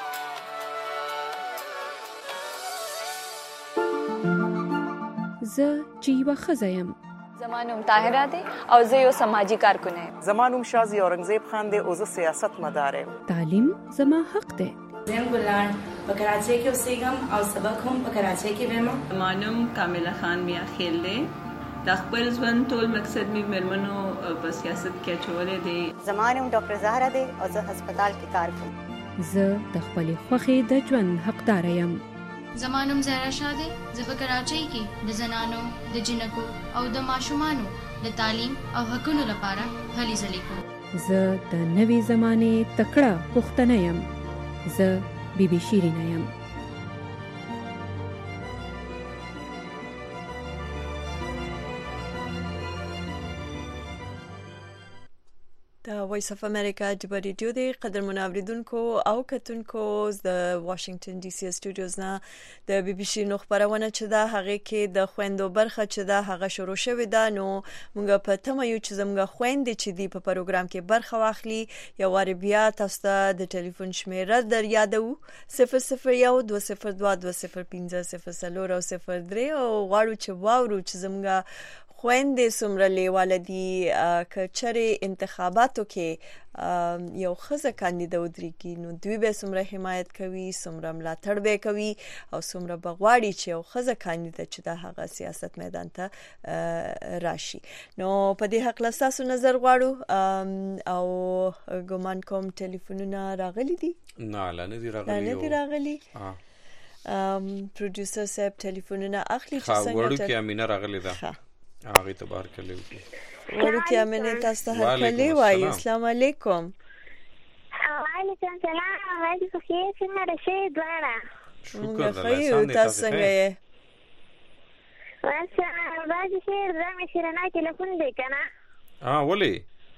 कुर्बान ز چیوا خزایم زمانوم طاهره دی او زه یو سماجی کارکونه یم. زمانوم شازی اورنګزیب خان دی او زه سیاست مدار یم. تعلیم زما حق دی. زم ګلان په کراچۍ کې اوسېږم او سبق هم په کراچۍ کې وایم. زمانوم کامله خان میا خیل دی د خپل ژوند ټول مقصد مې مېرمنو په سیاست کې اچولی دی. زما نوم ډاکټر زهره دی او زه هسپتال کې کار کوم. زه د خپلې خوښې د ژوند حقدار یم. زما نوم زهرا شاه دی. زه په کراچۍ کې د زنانو د جنکو او د ماشومانو د تعلیم او حقونو لپاره هلې ځلې کوم. زه د نوې زمانې تکړه پښتنه یم. زه بیبي شیرینه یم. د وایس اف امریکا جبر ریډیو دی. قدرمن اوریدونکو او کتونکو د واشنگټن ډي سي سټوډیوز نه د بي بي سي نو خبرونه چې دا هغه کې د خويندو برخه چې دا هغه شروع شوې ده. نو موږ په تمه یو چې زموږ خويندې چې دی په پروګرام کې برخه واخلي. یو وار بیا تاسو ته د ټلیفون شمیره در یادو 00120220500 او غواړو چې واورو چې زموږ خويندې څومره لیواله دي کچره انتخاباتو کې یو خزه کاندید ودرېږي نو دوی به څومره حمایت کوي، څومره ملاتړ به کوي او څومره بغواړي چې یو خزه کاندید چې د هغه سیاست میدان ته راشي. نو په دې حق لاساسو نظر غواړو او ګومان کوم ټلیفونونه راغلي دي. نه نه دي راغلي. پروډوسر صاحب ټلیفونونه اخلي چې څنګه وړو کې امینه راغلي ده. هغه تبارک الله ورته امنه تاسو ته هرکلی وایي. السلام علیکم. وعلیکم السلام. وایي خو خیر څنګه راشه دواړه. شکر خیر تاسو څنګه یې؟ واسه وایي خیر زمي شرنه ټلیفون دی کنه. ولې؟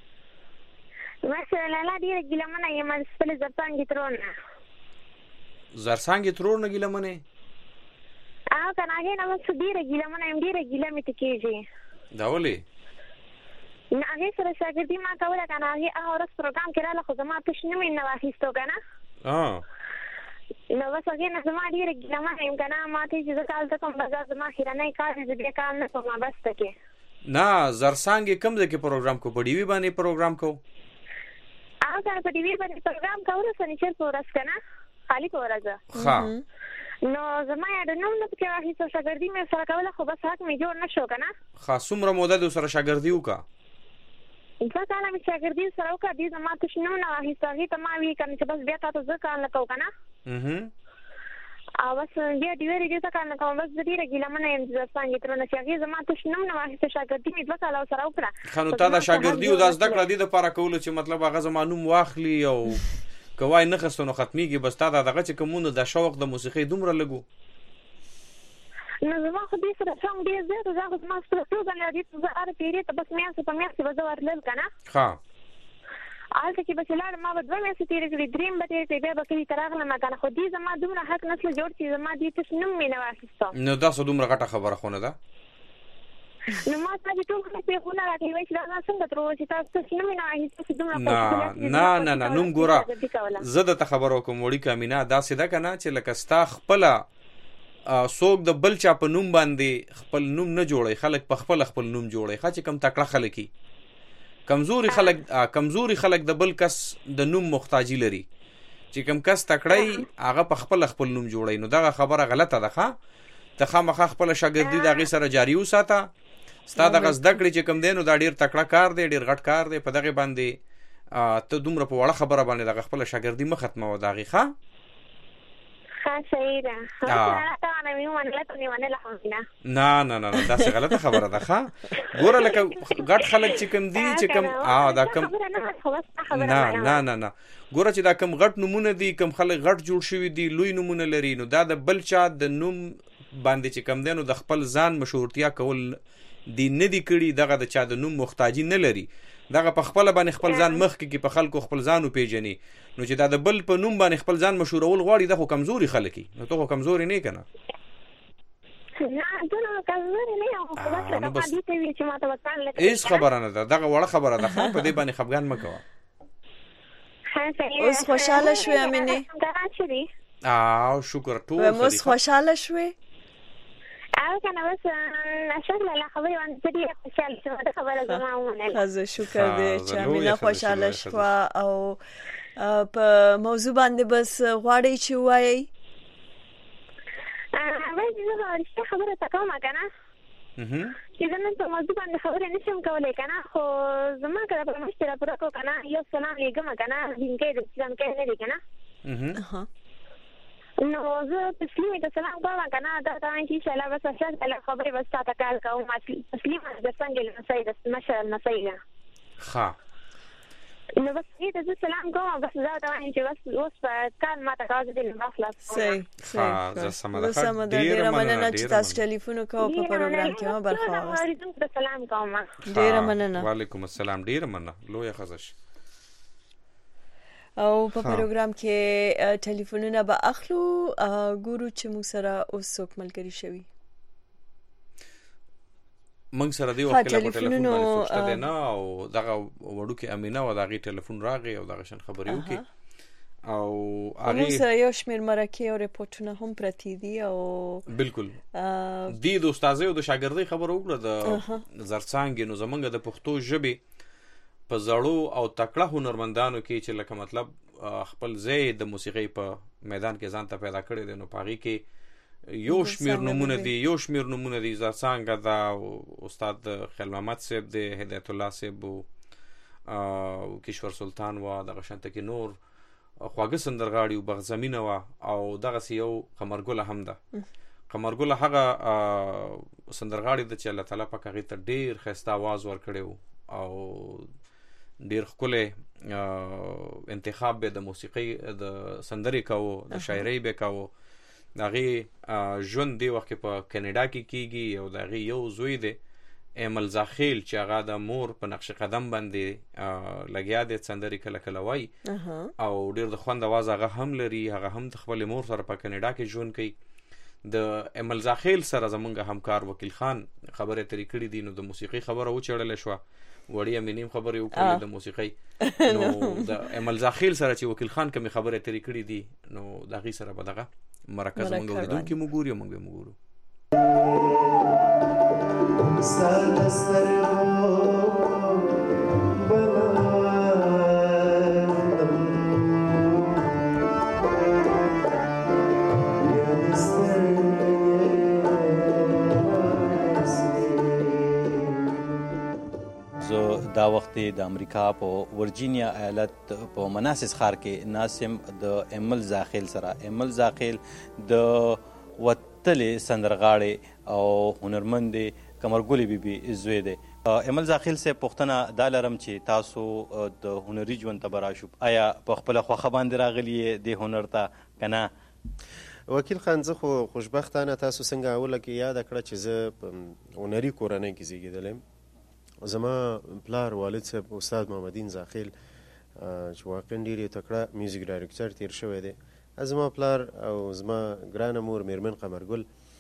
مثلا لا ډیره ګلمنه یم خپل زرڅانګې ترونه. زرڅانګې ترونه ګلمنه؟ کنه هغه نو ډیره ګلمنه یم ډیره ګلمه تکیږي. دا ولې؟ نه هغه سره شاګردي ما کوله کنه هغه اورس پروګرام کې رااله خو زما پښ نه مې نه واخیستو کنه. نو واسه هغه نه زما ډیره ګلمنه یم کنه ما ته چې کال ته کوم بازار زما خیرنه کار دې کار نه کوم بس تکي. نه زرڅانګې کوم ځکه پروګرام کو پډیوي باندې پروګرام کو. کنه پډیوي باندې پروګرام کوله سنچر پورس کنه خالی پورزه. ها نو زما یاد نوم نه پکې واخیسته شاګردي مې سره کوله خو بس حق مې جوړ نشو کنه. خاصومره موده د سره شاګردي وکا. ځکه کله مې شاګردي سره وکړه دې زما ته شنو نه واخیسته هغه ته ما وی کنه چې بس بیا تاسو ځکه نه کو کنه. او بس بیا دې وری دې څنګه کوم بس دې رګیلمنه يم چې څنګه ترونه چې هغه زما ته شنو نه واخیسته شاګردي مې ځکه لا سره وکړه. خنو تا دا شاګردي او داس دکړه دې د لپاره کول چې مطلب هغه زمانوم واخلي او کوای نه خستونو ختميږي بس تا دغه چې کومونه د شوق د موسیقي دومره لګو. نو زما خو دې سره څنګه دې زه خو ما سره څو غنډه دې زه ار پیری ته بس مې په مې څه وځو ورلل کنه. ها آلته کې بس لاړ ما بدو مې ستې لري دریم به دې په به کې تراغله ما کنه خو دې زما دومره حق نسل جوړ چې زما دې څه نوم مې نه واخیستو. نو دا څه دومره غټه خبره خونه ده. نو ما ته ټول په خونه راځي وای چې دا څنګه تر وځي تاسو چې نوم نه واخیستو دومره نه نوم ګوره زه د خبرو کوم وړي کامینا دا سیده کنه چې لکه ستا خپل سوق د بل چا په نوم باندې خپل نوم نه جوړي خلک په خپل نوم جوړي خاصه کم تکړه خلک کمزوري خلک د بل کس د نوم محتاجی لري چې کم کس تکړه هغه په خپل نوم جوړي. نو دا خبره غلطه ده. ښه ته خامخا خپل شاګردي دغه سره جاری وساته. ستا دغه زده کړې چې کم دینو دا ډیر تکړه کار دی ډیر غټ کار دی په دغه باندې ته دومره په وړه خبره باندې دغه خپل شاګردي مخ ختمه و دغه ښه صحیح ده. نه دا څه غلطه خبره ده. ښه ګوره لکه غټ خلک چې کم دي چې کم دا کم نه ګوره چې دا کم غټ نمونه دي کم خلک غټ جوړ شوی دي لوی نمونه لري نو دا د بل چا د نوم باندې چې کم دینو د خپل ځان مشهورتیا کول دی نه دی کړي دغه د چا د نوم محتاجی نه لري دغه په خپل باندې خپل ځان مخ کې په خلکو خپل ځانو پیژني نو چې دا د بل په نوم باندې خپل ځان مشهورول غواړي د خو کمزوري خلک نو ته خو کمزوري نه کنه. نه بس هیڅ خبره نه ده دغه وړه خبره ده په دې باندې خفګان مکوه. اوس خوشاله شوې امینه؟ شکر ټول اوس خوشاله شوې؟ کنه بس شکر الله خبرې باندې دې خوشاله شوه د خبره زما ومنل. خزه شکر دې چې امینه خوشاله شوه او په موضوع باندې بس غواړي چې وایي وایي زه ورته خبره تکوم کنه چې زه نن په موضوع باندې خبرې نشم کولی که نه، خو زما که د فرمایش را پوره کړو که نه، یو سلام لیږم که نه، دینکی د اسلامکی نه دی که نه، نو زه تسلیمې ته سلام کوم که نه، دا ته وایم چې انشاءالله بس اشرف الله خبرې بس تا ته کال کوم. تسلیمه د څنګه لمسی د مشر لمسی ده، ښه نو بس دې ته زه سلام کوم، بس دا ته وایم چې بس اوس په کال ماته کوه، زه دې لمبا خلاص کوم. ښه سمه ده، ډېره مننه چې تاسو ټلیفون وکړو په پروګرام کې ما برخه واخیسته. اوریدونکو ته سلام کوم. ډېره مننه. وعلیکم السلام. ډېره مننه، لویه ښځه شي. او په پروګرام کې ټلیفونونه به اخلو. ګورو چې موږ سره اوس څوک ملګري شوي. موږ سره دی وخت له ټلیفون باندې فوښته دی نه، او دغه وړوکې امینه و دغه ټلیفون راغی او دغه شان خبرې وکړي، او موږ سره یو شمېر مرکې او ریپورټونه هم پرتې دي. او بالکل دی د استادۍ او د شاګردۍ خبره وکړه د زرڅانګې. نو زمونږ د پښتو ژبې په زړو او تکړه هنرمندانو کې چې لکه مطلب خپل ځای د موسیقۍ په میدان کې ځان ته پیدا کړی دی، نو په هغې کې یو شمیر نمونه دي زرڅانګه ده، استاد خیل محمد صاحب دی، هدایت الله صاحب و کشور سلطان و، دغه شانته کې نور خواږه سندرغاړي و، بغزمینه و، او دغسې یو قمرګله هم ده. قمرګله هغه سندرغاړي ده چې الله تعالی پاک هغې ته ډېر ښایسته آواز ورکړی و، او ډېر ښکلی انتخاب به د موسیقۍ د سندرې کوو، د شاعرۍ به کوو. د هغې ژوند دی وخت کې په کینیډا کې کیږي، او د هغې یو زوی دی ایمل زاخیل چې هغه د مور په نقش قدم باندې لګیا دی، سندرې کله کله وایي، او ډېر د خوند آواز هغه هم لري. هغه هم د خپلې مور سره په کینیډا کې ژوند کوي. د ایمل زاخیل سره زمونږ همکار وکیل خان خبرې ترې کړي دي، نو د موسیقۍ خبره وچړلې شوه، وړې امینې خبرې وکړلې د موسیقۍ. نو د ایمل زاخیل سره چې وکیل خان کومې خبرې ترې کړي دي، نو د هغې سره به دغه مرکه زمونږ اورېدونکي مو ګوري او موږ به مو ګورو. دا وخت د امریکا په ورجینیا ایالت په مناسس ښار کې ناسم د ایمل زاخیل سره. ایمل زاخیل د وتلې سندرغاړې او هنرمندې قمرګلې بیبي زوی دی. ایمل زاخیل صاحب پوښتنه دا لرم چې تاسو د هنري ژوند ته به راشو، آیا په خپله خوښه باندې راغلي یې دې هنر ته که نه؟ وکیل خان، زه خو خوشبختانه تاسو څنګه اوله کې یاده کړه چې زه په هنري کورنۍ کې زیږېدلی یم. زما پلار والد صاحب استاد محمدین زاخیل چې واقعا ډېر یې تکړه میوزیک ډایرکټر تیر شوی دی. زما پلار او زما ګرانه مور میرمن قمرګل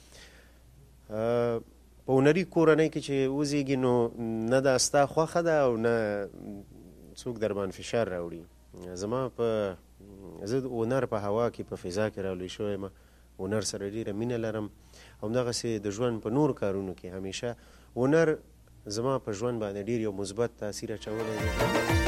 په هنري کورنۍ کې چې وزیږي، نو نه دا ستا خوښه ده او نه څوک در باندې فشار راوړي. زما په زه د هنر په هوا کې په فضا کې رالوی شوی یم، هنر سره ډېره مینه لرم، همدغسې د ژوند په نور کارونو کې همیشه هنر زما په ژوند باندې ډېر یو مثبت تاثیر اچولی دی.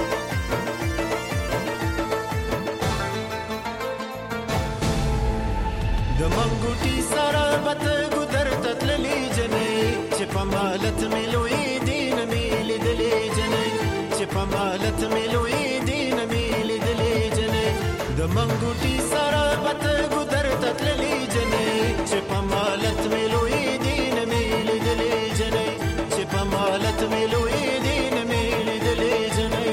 د منګوټي سره به ته ګودر ته تللې جنۍ، چې په مالت مې لوی دي نه مې لیدلې جنۍ، چې په مالت مې لوی دي نه مې لیدلې جنۍ. د منګوټي سره به ته ګودر ته تللې جنۍ، چې په مالت مې لوی دي نه مې لیدلې جنۍ، چې په مالت مې لوی دي نه مې لیدلې جنۍ.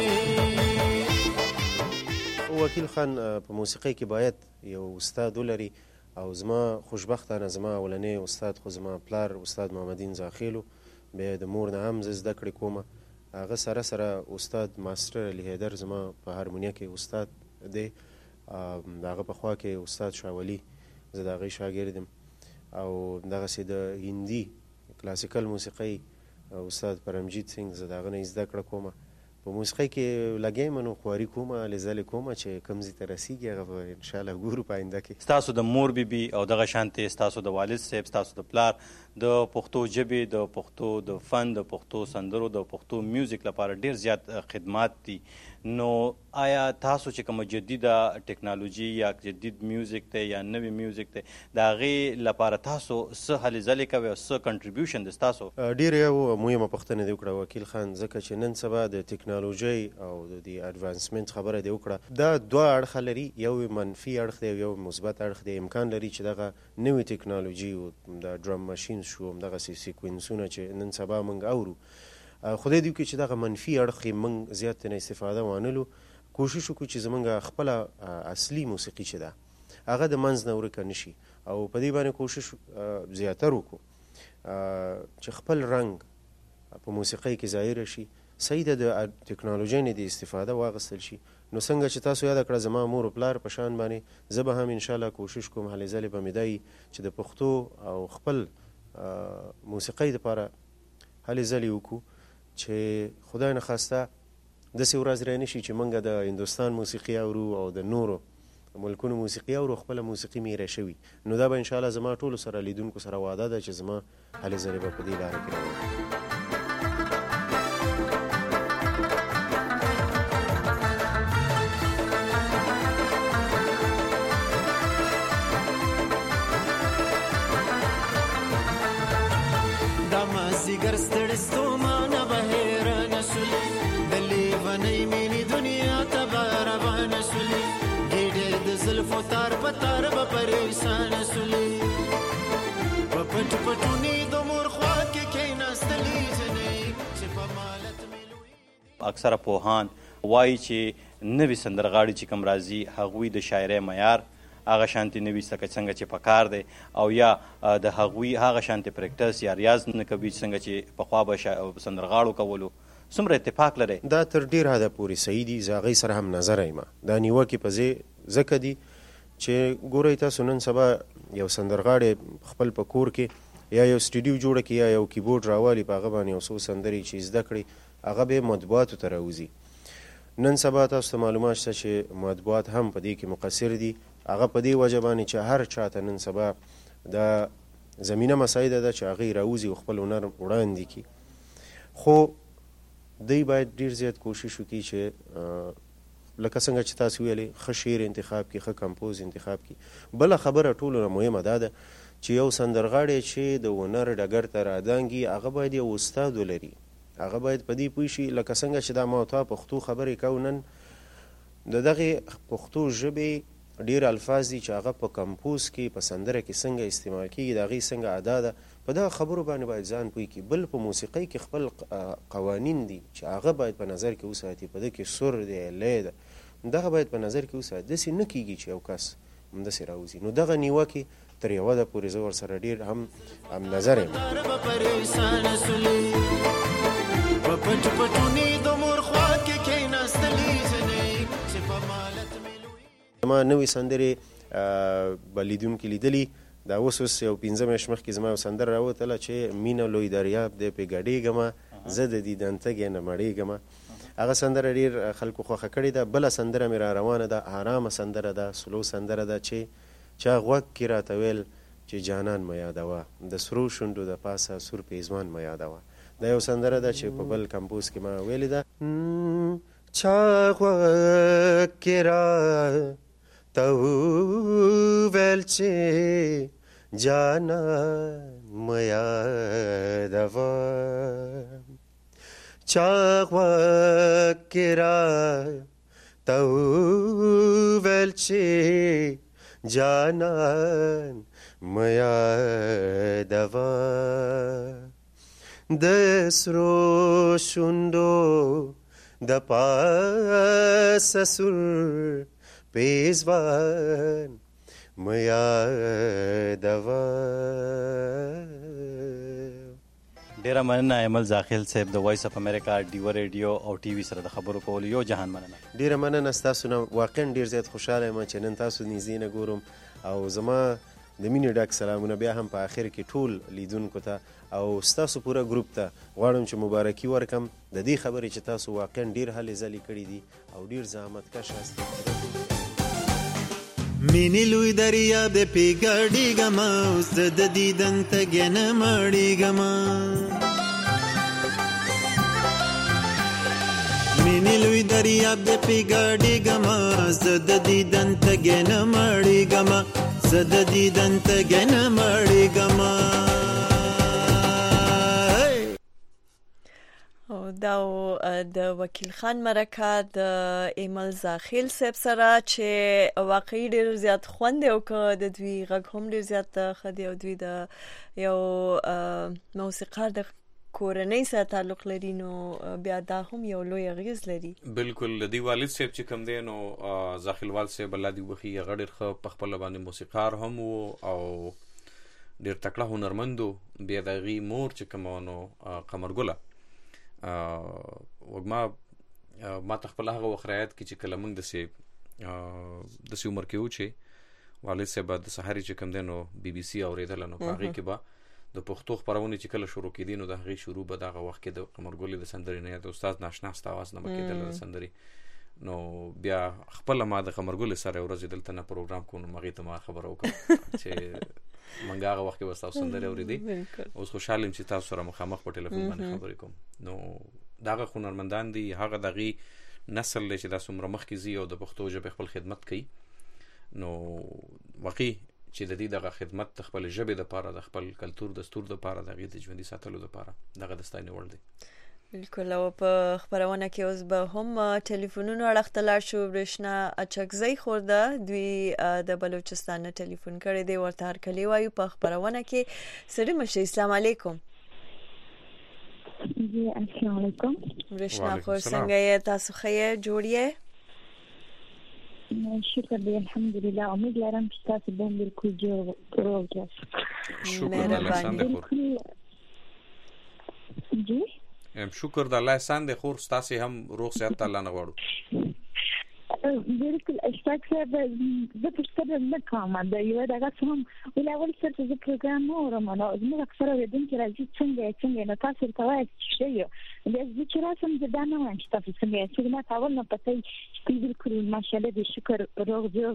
وکیل خان په موسیقۍ کې باید یو استاد ولري، او زما خوشبختانه زما اولنی استاد خو زما پلار استاد محمدین زاخیلو، بیا د مور نه هم زه زده کړې کومه. هغه سره سره استاد ماسټر علي حیدر زما په هارمونیه کې استاد دی، د هغه په خوا کې استاد شاولی زه د هغې شاګرد یم، او دغسې د هندي کلاسیکل موسیقۍ استاد پرمجیت سنګ زه د هغه نه زده کړه کومه. په موسیقۍ کې لګیا یم، نو خواري کومه، هلې ځلې کومه چې کوم ځای ته رسېږي هغه به انشاءالله ګورو په آینده کې. ستاسو د مور بیبي او دغه شانتې ستاسو د والد صاحب، ستاسو د پلار د پښتو ژبې، د پښتو د فن، د پښتو سندرو، د پښتو میوزیک لپاره ډېر زیات خدمات دي. نو آیا تاسو چې کوم جدیده ټیکنالوژي یا جدید میوزیک ته یا نوی میوزیک ته د هغې لپاره تاسو څه هلې ځلې کوئ او څه کنټریبیوشن دی ستاسو؟ ډېر یو مهمه پوښتنه دې وکړه وکیل خان، ځکه چې نن سبا د ټیکنالوژۍ او د دې اډوانسمنټ خبره دې وکړه. دا دوه اړخه لري، یو منفي اړخ دی او یو مثبت اړخ دی. امکان لري چې دغه نوې ټیکنالوژي او د ډرم ماشین شو همدغسې سیکوینسونه چې نن سبا موږ اورو، خدای دې وکړي چې دغه منفي اړخ یې موږ زیات ترې استفاده وانلو. کوشش وکړو چې زموږ خپله اصلي موسیقي چې ده هغه د منځ نه ورکه نه شي، او په دې باندې کوشش زیاتر وکړو چې خپل رنګ په موسیقۍ کې ظاهره شي. صحیح ده د ټیکنالوژۍ نه د استفاده واغستل شي. نو څنګه چې تاسو یاد کړه زما مور او پلار په شان باندې زه به هم انشاءالله کوشش کوم هلې ځلې به مې دی چې د پښتو او خپل موسیقۍ دپاره هلې ځلې وکړو چې خدای نه خواسته داسې ورځ رانه شي چې موږ د هندوستان موسیقي اورو او د نورو ملکونو موسیقي اورو، خپله موسیقي مې هیره شوي. نو دا به انشاءالله زما ټولو سره لیدونکو سره وعده ده چې زما هلې ځلې به په دې لاره کې روان. زیګر ستړی ستومانه بهیرانه شولې د لیونۍ مینې دنیا ته به روانه شولې ګېډې د زلفو تار په تار به پریشانه شولې په پټ پټونې د مور خوا کې کښېناستلې جنۍ چې په مالت مې اکثره پوهان وایي چې نوي سندرغاړي چې کوم راځي هغوی د شاعرۍ معیار هغه شانتي نوي څنګه چې پکار دی، او یا د هغوی هغه شانتي پریکټس یا ریاض نه کوي څنګه چې پخوا به سندرغاړو کولو. څومره اتفاق لري؟ دا تر ډېر حده پورې صحیح دي. زه هغوی سره هم نظر یم. دا نیوکې په ځکه دي چې ګورئ تاسو نن سبا یو سندرغاړی خپل په کور کې یا یو سټوډیو جوړه کړي یا یو کیبورډ راوالي په هغه باندې یو څو سندرې چې زده کړي هغه به مطبوعاتو ته راوځي. نن سبا تاسو ته معلومات شته چې مطبوعات هم په دې کې مقصر دي. هغه په دې وجه باندې چې هر چاته نن سبا د زمینه مساعده ده چې هغې راوځي او خپل هنر وړاندې کړي. خو دوی باید ډېر زیات کوشش وکړي چې لکه څنګه چې تاسو ویلې ښه شعر انتخاب کړي، ښه کمپوز انتخاب کړي. بله خبره ټولو نه مهمه دا ده چې یو سندرغاړی چې د هنر ډګر ته رادانګي هغه باید یو استاد ولري. هغه باید په دې پوه شي لکه څنګه چې دا ما ته پښتو خبرې کوو نن د دغې پښتو ژبې ډیر الفاظ دي چې هغه په کمپوز کې په سندره کې څنګه استعمال کیږي، د هغې څنګه ادا ده. په دغه خبرو باندې باید ځان پوه کړي. بل په موسیقۍ کې خپل قوانین دي چې هغه باید په نظر کې وساتي. په ده کې سر دی، لې ده، دغه باید په نظر کې وساتي. داسې نه کیږي چې یو کس همداسې راوځي. نو دغه نیوکې تر یوه ده پورې زه ورسره ډېر هم نظر یم. په پټ پټونې د مور خوا کې کښېناستلې جنۍ چې په مالت زما نوې سندرې به لیدونکي لیدلي. دا اوس یو 15 میاشت مخکې زما یو سندره راوتله چې مینه لوی دریاب دی پې ګډېږمه زه د دیدن تږې نه مړېږمه. هغه سندره ډېر خلکو خوښه کړې ده. بله سندره مې را روانه ده، آرامه سندره ده، سلو سندره ده چې چا غوږ کې راته ویل چې جانان مه یادوه، د سرو شونډو د پاسه سور پیزمان مه یادوه. دا یو سندره ده چې په بل کمپوز کې ما ویلې ده. چا غوږ کې را ویل چې جانان مه یادوه، چا غوږ کې را ویل چې جانان مه یادوه، د سرو شونډو د پاسه سور پیزوان مه یادوه. ډیره مننه ایمل زاخیل صاحب د وایس اف امریکا ډیو ریډیو او ټي وي سره د خبرو کولو. یو جهان مننه. ډیره مننه ستاسو نه. واقعا ډیر زیات خوشحاله یم چې نن تاسو نږدې نه ګورم او زما د مینې ډک سلامونه بیا هم په آخر کې ټول لیدونکو ته او ستاسو پوره ګروپ ته غواړم چې مبارکي ورکم د دې خبرې چې تاسو واقعا ډیر هلې ځلې کړي دي او ډیر زحمت کش یاست. مینې لوی دریاب دی پې ګډېږمه اوس د دیدن تږې نه مړېږمه، مینې لوی دریاب د پیګاډېږمه زه د دیدن تږی نه مړېږمه زه د دیدن تږی نه مړېږمه. او دا د وکیل خان مرکه د ایمل زاخیل صاحب سره چې واقعي ډېر زیات خوند او که د دوی غږ هم ډېر زیات ښه دی او دوی د یو موسیقار د کورنۍ سره تعلق لري نو بیا دا هم یو لوی اغیز لري. بالکل دی والد صاحب چې کوم دی نو زاخیلوال صاحب الله دی وخی غډر خ په خپل باندې موسیقار هم او ډېر تکړه هنرمند بیا دغه مور چې کومونو قمرګله وګما ما تخپل هغه وخرایت کې چې کله موږ د سي عمر کې و چې والد صاحب د سحری چې کوم دی نو بي بي سي اوریدل نو هغه کې به د پښتو خبرونه چې کله شروع کېدین نو د هغه شروع به دغه وخت کې د قمرګلې د سندرې نه د استاد ناشنا ستاواز نه مکیدل د سندرې نو بیا خپل ما د قمرګلې سره ورځ دلته نه پروګرام کوم مغه ته ما خبر وکړ چې منګه هغه وخت کې وستاو سندرې اوریدي اوس خوشاله چې تاسو سره مخامخ په ټلیفون باندې خبرې کوم. نو دغه هنرمندان دي هغه دغه نسل چې د څومره مخ کې زی او د پښتو ژبې خپل خدمت کوي نو واقعي چې د دې دغه خدمت خپل ژبې د لپاره د خپل کلچر دستور د لپاره د غي د ژوندۍ ساتلو د لپاره دغه دستاینه ور دي. بالکل او په خبرونه کې اوس به هم ټلیفونونو اړختلار شو برښنا اچکزی خورده دوی د بلوچستان ټلیفون کړی دی ورته هر کلی وایو په خبرونه کې سره مشه. السلام علیکم. جی السلام علیکم. برښنا خور څنګه یې تاسو خیر جوړیه؟ شکر دی الحمدلله. امید لرم چې تاسو به بالکل جوړ یاست. شکر الله ساندې خور. جی شکر د الله ساندې خور تاسو هم روغ صحت الله نه غواړو. بالکل اشتاق صاحب د پښتو نه کوم دا یو دغه څوم ولول سره د پروګرام اورم نو زموږ اکثره ودین چې راځي څنګه نه تاسو ته وایي چې یو د ذکر سم د دانه وان چې تاسو څنګه چې ما تاول نه پته چې بالکل ماشاءالله د شکر روغ جوړ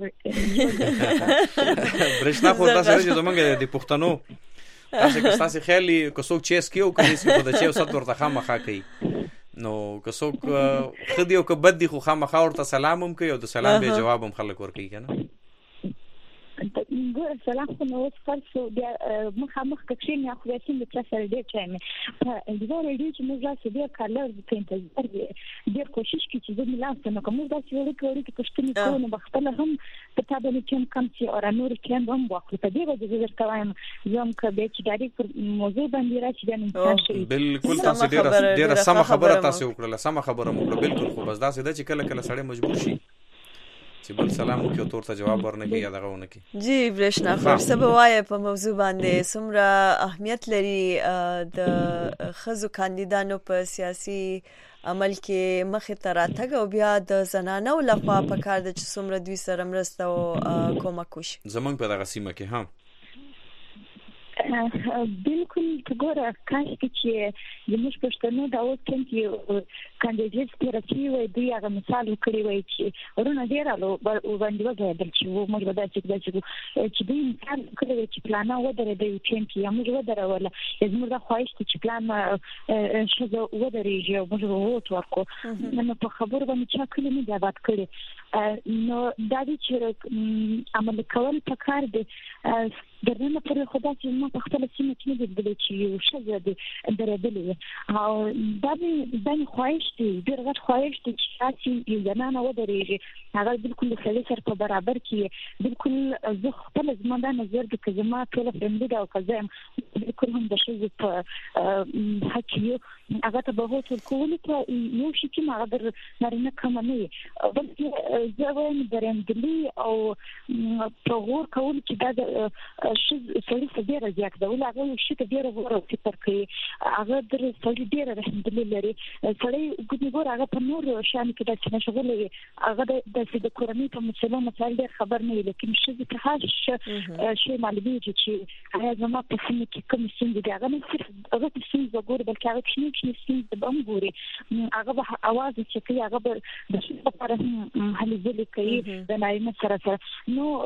برښنا خو تاسو چې زمونږ د پښتنو تاسو خیالي کوڅوک چیس کیو کوي چې په دچې وسط ورته خامخا کوي نو کوڅوک خدي او کبد دي خو خامخا ورته سلام هم کوي او د سلام به جواب هم خلک ورکوي کنه. ګور سلام خو نو څه بیا مخامخ کښې نه خو یې څنګه چې سره دې چایم په دغه ریډیو چې موږ راځو بیا کالر د انتظار دې کوشش کوي چې موږ لاسته نو کوم داسې وړي چې پښتني کو نو بختل هم په تابع کې کم چې اور نور کې هم واخلي په دې وجه زه درکوایم زم کبه چې داري موضوع باندې راځي د انسان شي. بالکل تاسو ډیره سم خبره تاسو وکړه سم خبره مو بالکل خو بس دا سده چې کله سړی مجبور شي چې بل سلام وکړو تور ته جواب ورنګي یا دغه ونه کی. جی برښنا خو سبا وایي په موضوع باندې څومره اهمیت لري د خزو کاندیدانو په سیاسي عمل کې مخه تر راتګ او بیا د زنانو لخوا په کار د چې څومره دوی سره مرسته او کومک وشي زمونږ په دغه سیمه کې هم بالکل ګوره کاش چې زموږ پښتنو دا اوس کې کاندیدټ سپیرچي وي دوی هغه مثال وکړي وي چې ورونه ډیر له باندې وګورل چې موږ به داسې چې دوی مثال کړی چې پلان و درې دی چې موږ و درول زموږ د خواهش چې پلان شوه و درېږي او موږ ووت ورکو نو په خبر باندې چې کله نه جواب کړي نو دا چې عمل کول پکار دي درنه پر خدا چې ما په خپل سیمه کې د دې چې یو شګه د درېدلې او دا د خواهش دي ډېر خواهش دي چې تاسو یې زنانه و درېږي هغه بالکل سړي سره په برابر کې بالکل زه خپل زمانه نظر د کزما ټول فهملي دا او کزم بالکل هم د شګه په حقیقي هغه ته به وته کول ته یو شي چې ما غیر نارینه کوم نه بلکې زه وایم درندلي او پروګور کول چې دا سړي ډېر زیات دا ول هغه شي ته ډېر ورو فکر کوي هغه در سړي ډېر رحمدلله لري سړي ګور هغه په نور شان کې د شغل هغه د کورنۍ په مسلمان مسائل ډېر خبر نه وي لیکن شي ته هغه شي معلومي چې هغه زما په سیمه کې کوم څنګه دی هغه نه صرف هغه څنګه وګور بلکې هغه چې څنګه د بمګوري هغه به आवाज چې کوي هغه به د څه لپاره هلي ځلې کوي د نارینه سره نو په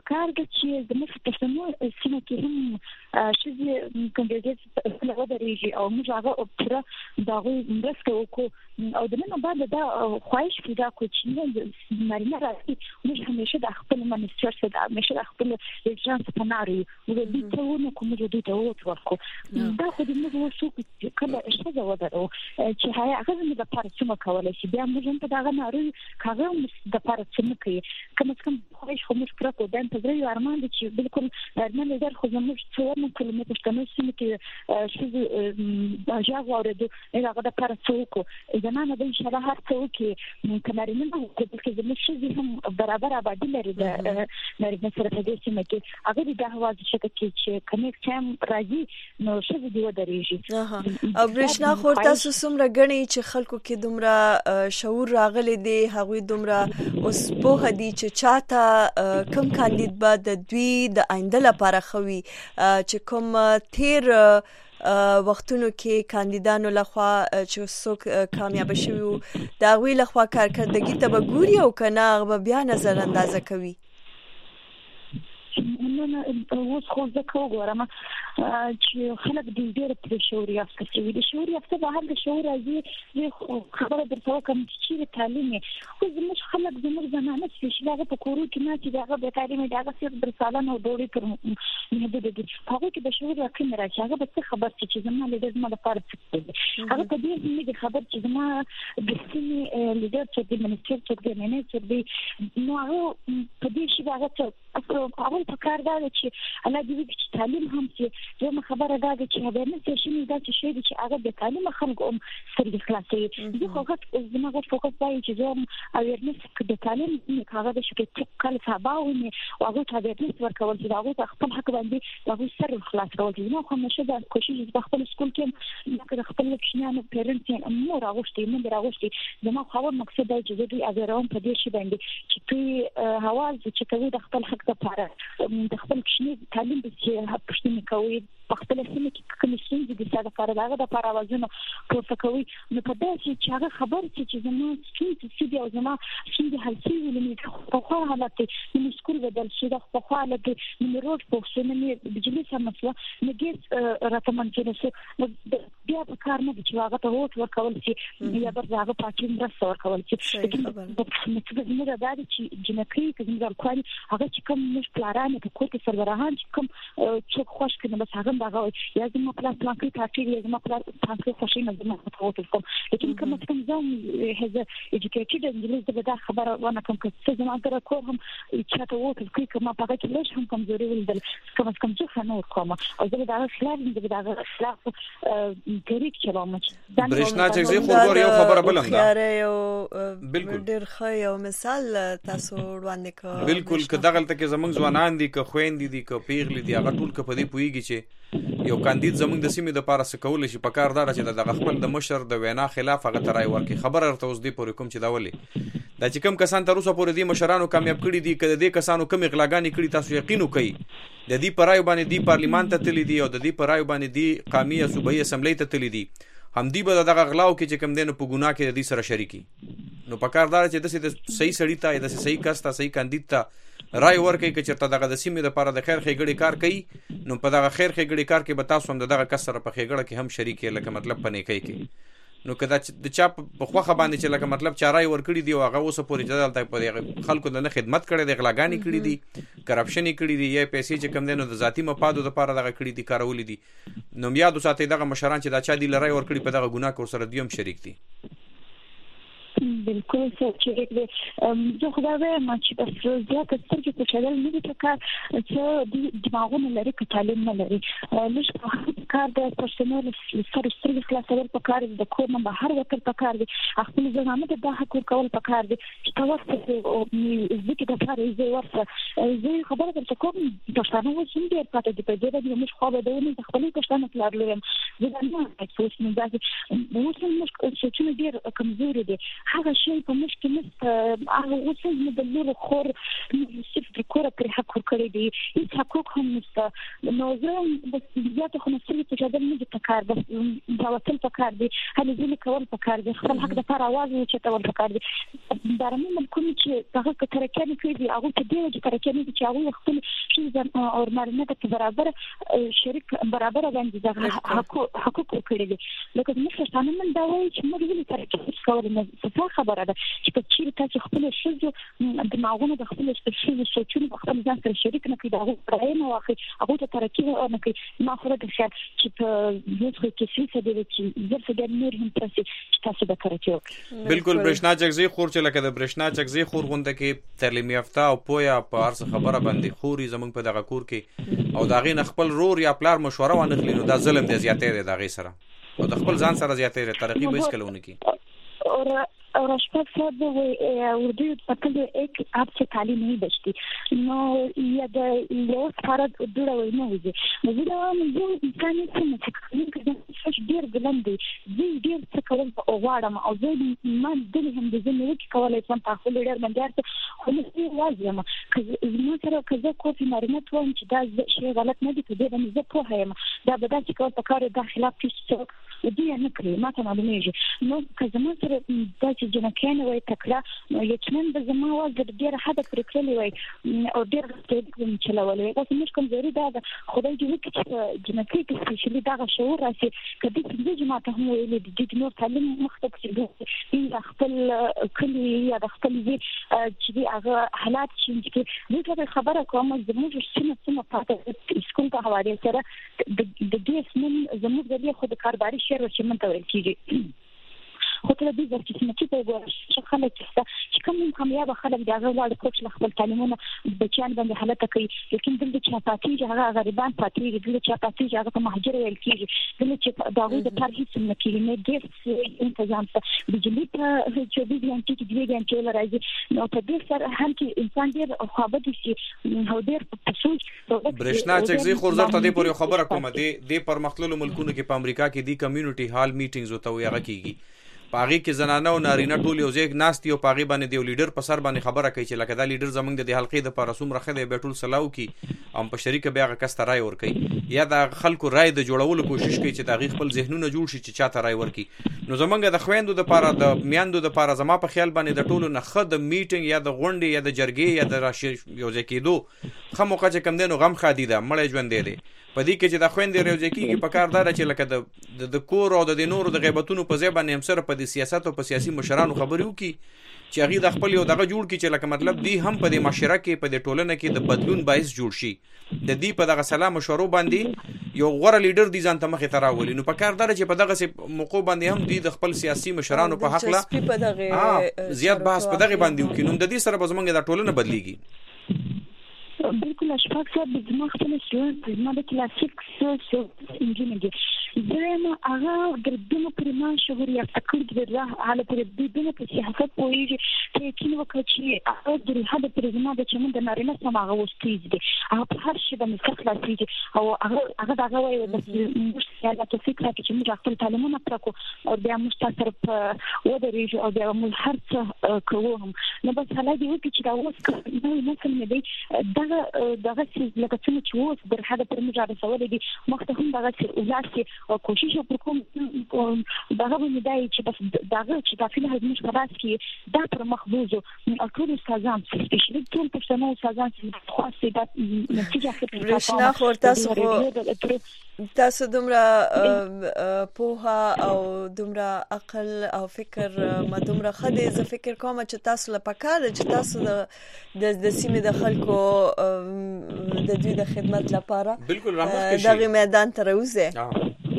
پکار ده چې د مخ پښتنو سیمه کې هم چې کاندیدات له ودرېږي او موږ هغه اوپره دا غوي مرسته وکړو او د نن بعد دا خواهش پیدا کړو چې نارینه راځي موږ همیشه د خپل منستر سره د همیشه د خپل اجرام سپناري او د دې ته ونه کوم د دې ته ورکو دا خو د موږ وسو کله اشتغل ودرو چې هغه زموږ د پاره څه کولای شي بیا موږ په دغه ناري کاغه د پاره څه کوي کوم خواهش خو موږ کړو د انتظار ارمان دي چې بالکل ارمان لري خو زموږ څو نه کلمه پښتنو سیمه کې چې دا ځای ورته هغه د پاره څه وکړو زمانه د ان شاء الله هر څه کې کمرینه د بلکې زموږ شي هم برابر آبادی لري د نارینه سره په دې سیمه کې هغه د هوا ځکه چې کنيکټ هم راځي نو څه دی ودرېږي او برښنا خو تاسو څومره غني چې خلکو کې دومره شعور راغلي دی هغه دومره اوس په هدي چې چاته کم کاندید بعد د دوی د آینده لپاره خوي چې کوم تیر وختونو کې کاندیدانو لخوا چې څوک کامیاب شوي دا غوي لخوا کارکردګي ته به ګوري او کنه به بیا نظر اندازه کوي نه اوس خو زه کوم چې خلک د ډېر پر شعور یافته شوي د شعور یافته به هم د شعور راځي خبره درته کوم چې تعلیم خو زموږ خلک زموږ زمانه چې هغه په کورو کې نه چې هغه به تعلیم دی هغه صرف در سالانه او ډوري پر محدود دي هغه کې د شعور راکې نه راځي هغه به خبر چې زموږ لیدل زموږ لپاره څه هغه په دې کې خبر چې زموږ د سیمې لیدر چې د منسټر چې د منسټر دی نو هغه په دې شي هغه هغه په کار دا چې الله دې چې تعلیم هم چې زما خبره دا چې هغه نه شي دا چې هغه د تعلیم خلکو سره خلاصي زه خو زما فوکس دی چې زه اویرنس د تعلیم هغه د شپږ کال سباونه او هغه ته د دې ورکول چې هغه خپل حق باندې هغه سره خلاص کول نو خو مشه دا کوشش په خپل سکول کې د خپل کښنانو پیرنټ مور راغشتي من راغشتي زما خو مقصد دی چې دوی اګرام په دې شي باندې چې دوی حواس چې کوي د خپل حق لپاره د خپل کښنی تعلیم چې پښتني کوي په خپل سیمه کې کوم څه دي چې دا کار دغه د لپاره وازونه پورته کوي نو په داسې چې هغه خبر چې زما څه دي او زما څنګه حالتي ولې په خو حالت نو سکول بدل شي د په حالت نو روډ په څه نه بجلی سم مسله نګیس راتمن کې بیا په کار نه چې هغه ته وټ ورکول شي یا بر هغه پاتین رس ورکول شي لیکن زموږ د دې چې جنکی کوم ځل هغه چې کوم مش پلارانه په کوټه سرورهان چې کوم څوک خوش کنه بس هغه دا یا زما پلان کې تاکید یا زما پلان کې خوشي نه زما په توګه کوم لیکن کوم څنګه زم هغه ایجوکیټډ انګلیزي به دا خبره ونه کوم چې زما تر کوم چې ته وته کې کوم په هغه کې لږ هم کمزوري ولدل کوم څه خنور کوم او زه دا خلاف دا خلاف طریق چلوم برښنا چې زه خو ګور یو خبره بلم دا بالکل ډېر ښه یو مثال تاسو وړاندې کړ بالکل که دغه تل کې زمنګ ځوانان دي که خويندې دي که پیغلې دي هغه ټول که په دې پويږي چې یو کاندید زمونږ د سیمې د پاره سکول شي په کار دار چې د خپل د مشر د وینا خلاف هغه ترای ورکي خبر ارته اوس دی پورې کوم چې دا ولي دا چې کم کسان تر اوسه پورې دي مشرانو کامیاب کړي دي کله دې کسانو کم اغلاګانی کړي تاسو یقین وکړئ د دې پرای باندې دی پارلیمان ته تللی دي او د دې پرای باندې دی قومي صوبایي اسمبلی ته تللی دي هم دی به دغه غلاو کې چې کم دینو په ګناه کې د دې سره شریکي نو په کار دار چې د صحیح سړی ته د صحیح کس ته صحیح کاندید ته رائے ورکړي چې چرته دغه د سیمې لپاره د خیر خېګړې کار کوي نو په دغه خیر خېګړې کار کې به تاسو هم دغه کس سره په خېګړه کې هم شریک لکه مطلب پنې کوي نو کدا د چا په خوخه باندې چې لکه مطلب چارای ورکړي دی او هغه اوس پورې جدل ته په خلکو د خدمت کړي د غلاګانی کړي دي کرپشن کړي دي یا پیسې چې کم دینو د ذاتی مفادو لپاره دغه کړي دي کارولې دي نو بیا د ساتي دغه مشران چې دا چا دی لرای ورکړي په دغه ګناه کور سره دیوم شریک دي بالکل چې زه خو دا وایم چې بس زیات سترګې په چلل نه دي کار چې د دماغونو لري که تعلیم نه لري لږ په کار د پرسونل سره سترګې خلاصول په کار د کور نه بهر وتل په کار دي خپل ځانونه د حق ورکول په کار دي چې تاسو او ځکه د کار یې ورسره زه خبره درته کوم پښتانه و چې ډېر پاتې دي په دې باندې موږ خو به د خپل پښتانه پلارلو زه دا نه تاسو نه دا موږ چې ډېر کمزوري دي هغه شی په موږ کې نشته. هغه اوس موږ د لور خور صرف د کور پر حق کړی دی، هیڅ حقوق هم نشته. نو زه بس زیاته خو مسلې ته جدل نه دي پکار، بس دا وصل پکار دي، هلې ځلې کول پکار دي، خپل حق د پر आवाज اوچتول پکار دي. دارمي ملکونه چې هغه کترکانې کوي دي، هغه په دې چې کترکانې چې هغه خپل شي او مرنه ته برابر شریک برابر باندې د حقوق کړی دي. لکه موږ څنګه من دا وایي چې موږ ولې ترکیب کول نه څه خبره ده چې په چیرې تاسو خپل شزو د ماغونه د خپل شزو سوچونه په خپل ځان سره شریک نه کړئ، دا غوړای نه واخلي، هغه ته ترکیب نه کړئ. ما خو د خیال چې په دغه کې څه دی چې زرڅ د نور هم تاسو چې تاسو د ترکیب. بالکل برښنا چغزي خور چې لکه د برښنا چغزي خور غونډه کې تعلیم یافته او پویا په ارس خبره باندې خوري زمونږ په دغه کور کې او داغې نه خپل رور یا پلار مشوره ونخلي، نو دا ظلم دی، زیاتې دی داغې سره او د خپل ځان سره زیاتې ترقی به هیڅ کله ونه کی. और अशफाक साहब वो उर्दू पता जो एक आपसे तालीम नहीं बचती नो या द लोस फरद उर्दू वो नहीं है मुझे जो इंसान से मुझे कुछ देर बुलंदी जी देर से कवल ओवाड़ा मा और जो man दिल हम दिल में कि कवल इस वक्त आखिर लीडर बन जाते हम इसलिए वाजिया मा ما سره کزه کوفي مارینه توم چې دا شی غلط نه دي ته دې باندې زه په هیم دا به دا چې کول پکاره د خلاف هیڅ ودي نه کړی ما ته معلومیږي نو کزه ما سره دا چې جنکانه وای تکلا نو یقینا به زما واز د ډیر حد پر کړلی وای او ډیر ستې چلولې تاسو موږ کوم ضروري دا خدای دې وکړي جنکی کې سپیشلی دا شعور راشي کدي چې جماعت هم ویلې د نور تعلیم مختلف چې د خپل کلی یا د خپل چې هغه حالات چې دغه خبره کوم زموږ سیمه پاتې سکول په حواله سره د دې سمون زموږ د خود کارداري شهر چې من ته ویل کیږي خو ته دې چې سمچې په وګورئ چې خلک چې کوم کامیاب خلک د هغه وړ کوچ خپل تعلیمونه بچیان باندې حالت کوي لیکن دلته چې پاتې هغه غریبان پاتې دي چې پاتې هغه ته مهاجر ویل کیږي دلته چې دا غوډه پر هیڅ نه کیږي نه ډېر تنظیم ته بجلی ته چې دې ځان کې دې ځان کې لراځي نو په دې سره هم چې انسان ډېر خوابه دي چې هو ډېر په سوچ برښنا چغزي خورزر ته دې پورې خبره کوم دي پرمختللو ملکونو کې په امریکا کې دی کمیونټي هال میټینګز وته وي هغه کیږي پاغي کې زنانه او نارینه ټول یو ځای ناست یو پاغي باندې دی لیډر په سر باندې خبره کوي چې لکه دا لیډر زمنګ د حلقې د پارسوم رخه دی به ټول سلاو کی ام په شریکه بیا کس ته رائے ور کوي یا د خلکو رائے د جوړولو کوشش کوي چې دا خپل ذهنونه جوړ شي چې چاته رائے ور کوي نو زمنګ د خويندو د پاره د میاندو د پاره زما په خیال باندې د ټولو نه خد میټینګ یا د غونډې یا د جرګې یا د راشي یو ځای کېدو خموقه چې کم دینو غم خادي ده مړې ژوند دی پدې کې چې د خويندې روزي کېږي په کار دار چې لکه د کور او د نورو د غیبتونو په ځای باندې هم سره په د سیاست او په سیاسي مشرانو خبرې وکي چې هغه د خپل یو دغه جوړ کی چې لکه مطلب دی هم په د معاشره کې په د ټولنه کې د بدلون باعث جوړ شي د دې په دغه سلام مشورو باندې یو غوړه لیډر دي ځان ته مخې ته راولي نو په کار دار چې په دغه موقع باندې هم دی د خپل سیاسي مشرانو په حق لا زیات بحث په دغه باندې وکي نو د دې سره به زمونږ د ټولنه بدليږي بالکل اشفاق صاحب زما خپل سټوډنټ زما د کلاسیک سو انجینری زما هغه د دمو پرما شغل یا تکړه د راه حاله پر د دمو په سیاست پوهیږي چې کینو کوي هغه د هغه پر زما د چمن د نارینه سماغه وستیږي دي هغه په هر شي باندې خلاصيږي او هغه دغه وایي د مشکلات په فکر کې چې موږ خپل تعلیمونه پرکو او بیا موږ تاسو په ودرېږو او بیا موږ هر څه کوو نو بس حالا دی چې دا اوس نو مثلا دی دغه لکه څنګه چې اوس در حدا پر مجاره سوالې دي مخته هم دغه ولاسي او کوشش وکړم دغه باندې دی چې بس دغه چې د فلم هضمش خلاص کې دا پر مخبوزو او ټول استادان سپیشلی ټول پښتنو استادان خاصه د نتیجه برښنا خور تاسو دومره پوها او دومره عقل او فکر ما دومره خدي ز فکر کوم چې تاسو لپاره چې تاسو د سیمې د خلکو د دوی د خدمت لپاره بالکل راځي دغه میدان ته راوځي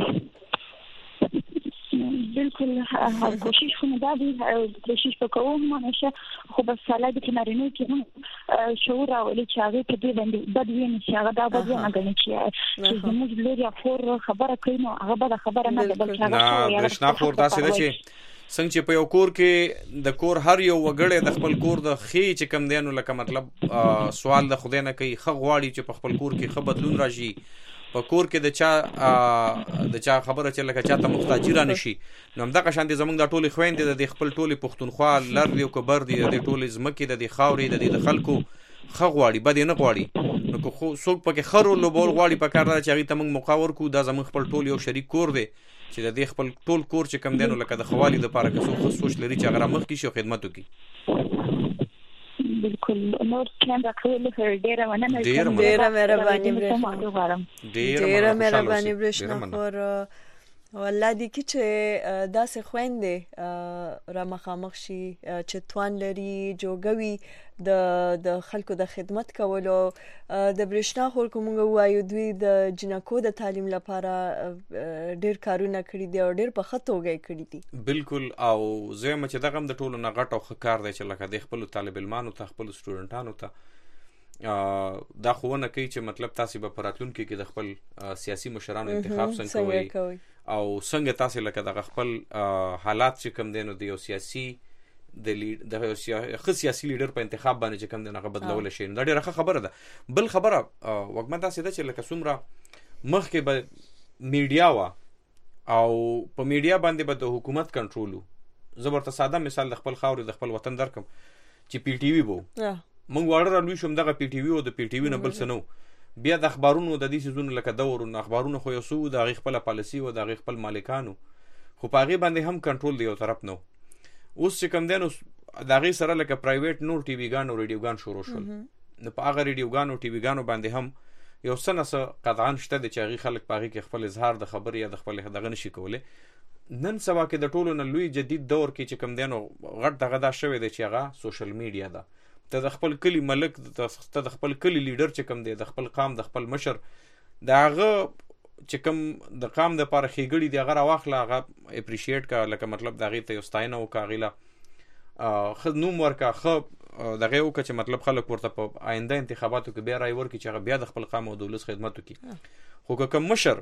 بالکل کوشش کوم دا دی کوشش وکوم همیشه خو بس سالا د کنارینو کې هم شعور او لچاغي په دې باندې بدوي نه شي هغه دا بدوي نه غني چې زموږ لوري خور خبره کوي نو هغه به خبره نه بلکې هغه برښنا خور تاسو ده چې څنګه چې په یو کور کې د کور هر یو وګړی د خپل کور د خې چې کم دینو لکه مطلب سوال د خدای نه کوي خغواړي چې په خپل کور کې خبرلون راشي په کور کې د چا خبره چې لکه چاته محتاجی را نشي نو همدغه شان دي زمونږ د ټولې خويندې د خپل ټولې پښتونخوا لر دی او کبر دی د ټولې ځمکې د خاورې د خلکو خغواړي بد نه غواړي نو خو څوک پکې خرو لوبول غواړي په کار چې هغه ته موږ مقاور کو دا زمونږ خپل ټول یو شریک کور دی چې د دې خپل ټول کور چې کم دینو لکه د خوالي د لپاره که څو سوچ لري چې هغه مخ کې شي خدمت وکړي بالکل نور څنګه راکول ډیره مننه ډیره مهرباني برښنا خور والله دې کې چې داسې خويندې را مخامخ شي چې توان لري جوګوي د خلکو د خدمت کولو د برښنا خور کوم وایو دوی د جنکو د تعلیم لپاره ډیر کارونه کړی دي او ډیر په خطوګي کړی دي بالکل او زه مچ دغه د ټولو نه غټ او خکار دی چې لکه د خپل طالب علمانو ته خپل سټوډنټانو ته دا خوونه کوي چې مطلب تاسو به پراتلون کې د خپل سیاسي مشرانو انتخاب څنګه کوي او څنګه تاسو لکه د خپل حالات چې کم دینو دی او سیاسي د سیاسي لیډر په انتخاب باندې چې کم دینه غو بدلول شي دا ډیره خبره ده بل خبره وګمه تاسو د چې لکه څومره مخکې به میډیا وا او په میډیا باندې به د حکومت کنټرولو زبرته ساده مثال د خپل خاور د خپل وطن درکم چې پی ټی وی وو مونږ وړر لوي شوم دغه پی ټی وی او د پی ټی وی نه بل سنو بیا د اخبارونو د دې سيزونو لکه دورو اخبارونو خو یو سو د خپل پالیسی او د خپل مالکانو خو پاغي باندې هم کنټرول دی او طرف نو اوس چې کم دینو د غي سره لکه پرایویټ نور ټي وی ګان او ریډیو ګان شروع شول نو په هغه ریډیو ګان او ټي وی ګانو باندې هم یو سنه قطعا شته د چاغي خلک پاغي کې خپل اظهار د خبر یا د خپل دغه نشي کوله نن سبا کې د ټولو نه لوی جدید دور کې چې کم دینو غټ دغه دا شوی دی چې هغه سوشل میډیا ده ته د خپل کلی ملک ته د خپل کلی لیډر چې کم دی د خپل قام د خپل مشر داغه چې کم د قام د لپاره خېګړي دی هغه واخله هغه اپریشیټ کا لکه مطلب دغه ته یوستاینه او کاغله خدنوم ورکا خو دغه او چې مطلب خلک ورته په آینده انتخاباتو کې بیا رای ورکړي چې هغه بیا د خپل قام او دولت خدمت وکړي خو کوم مشر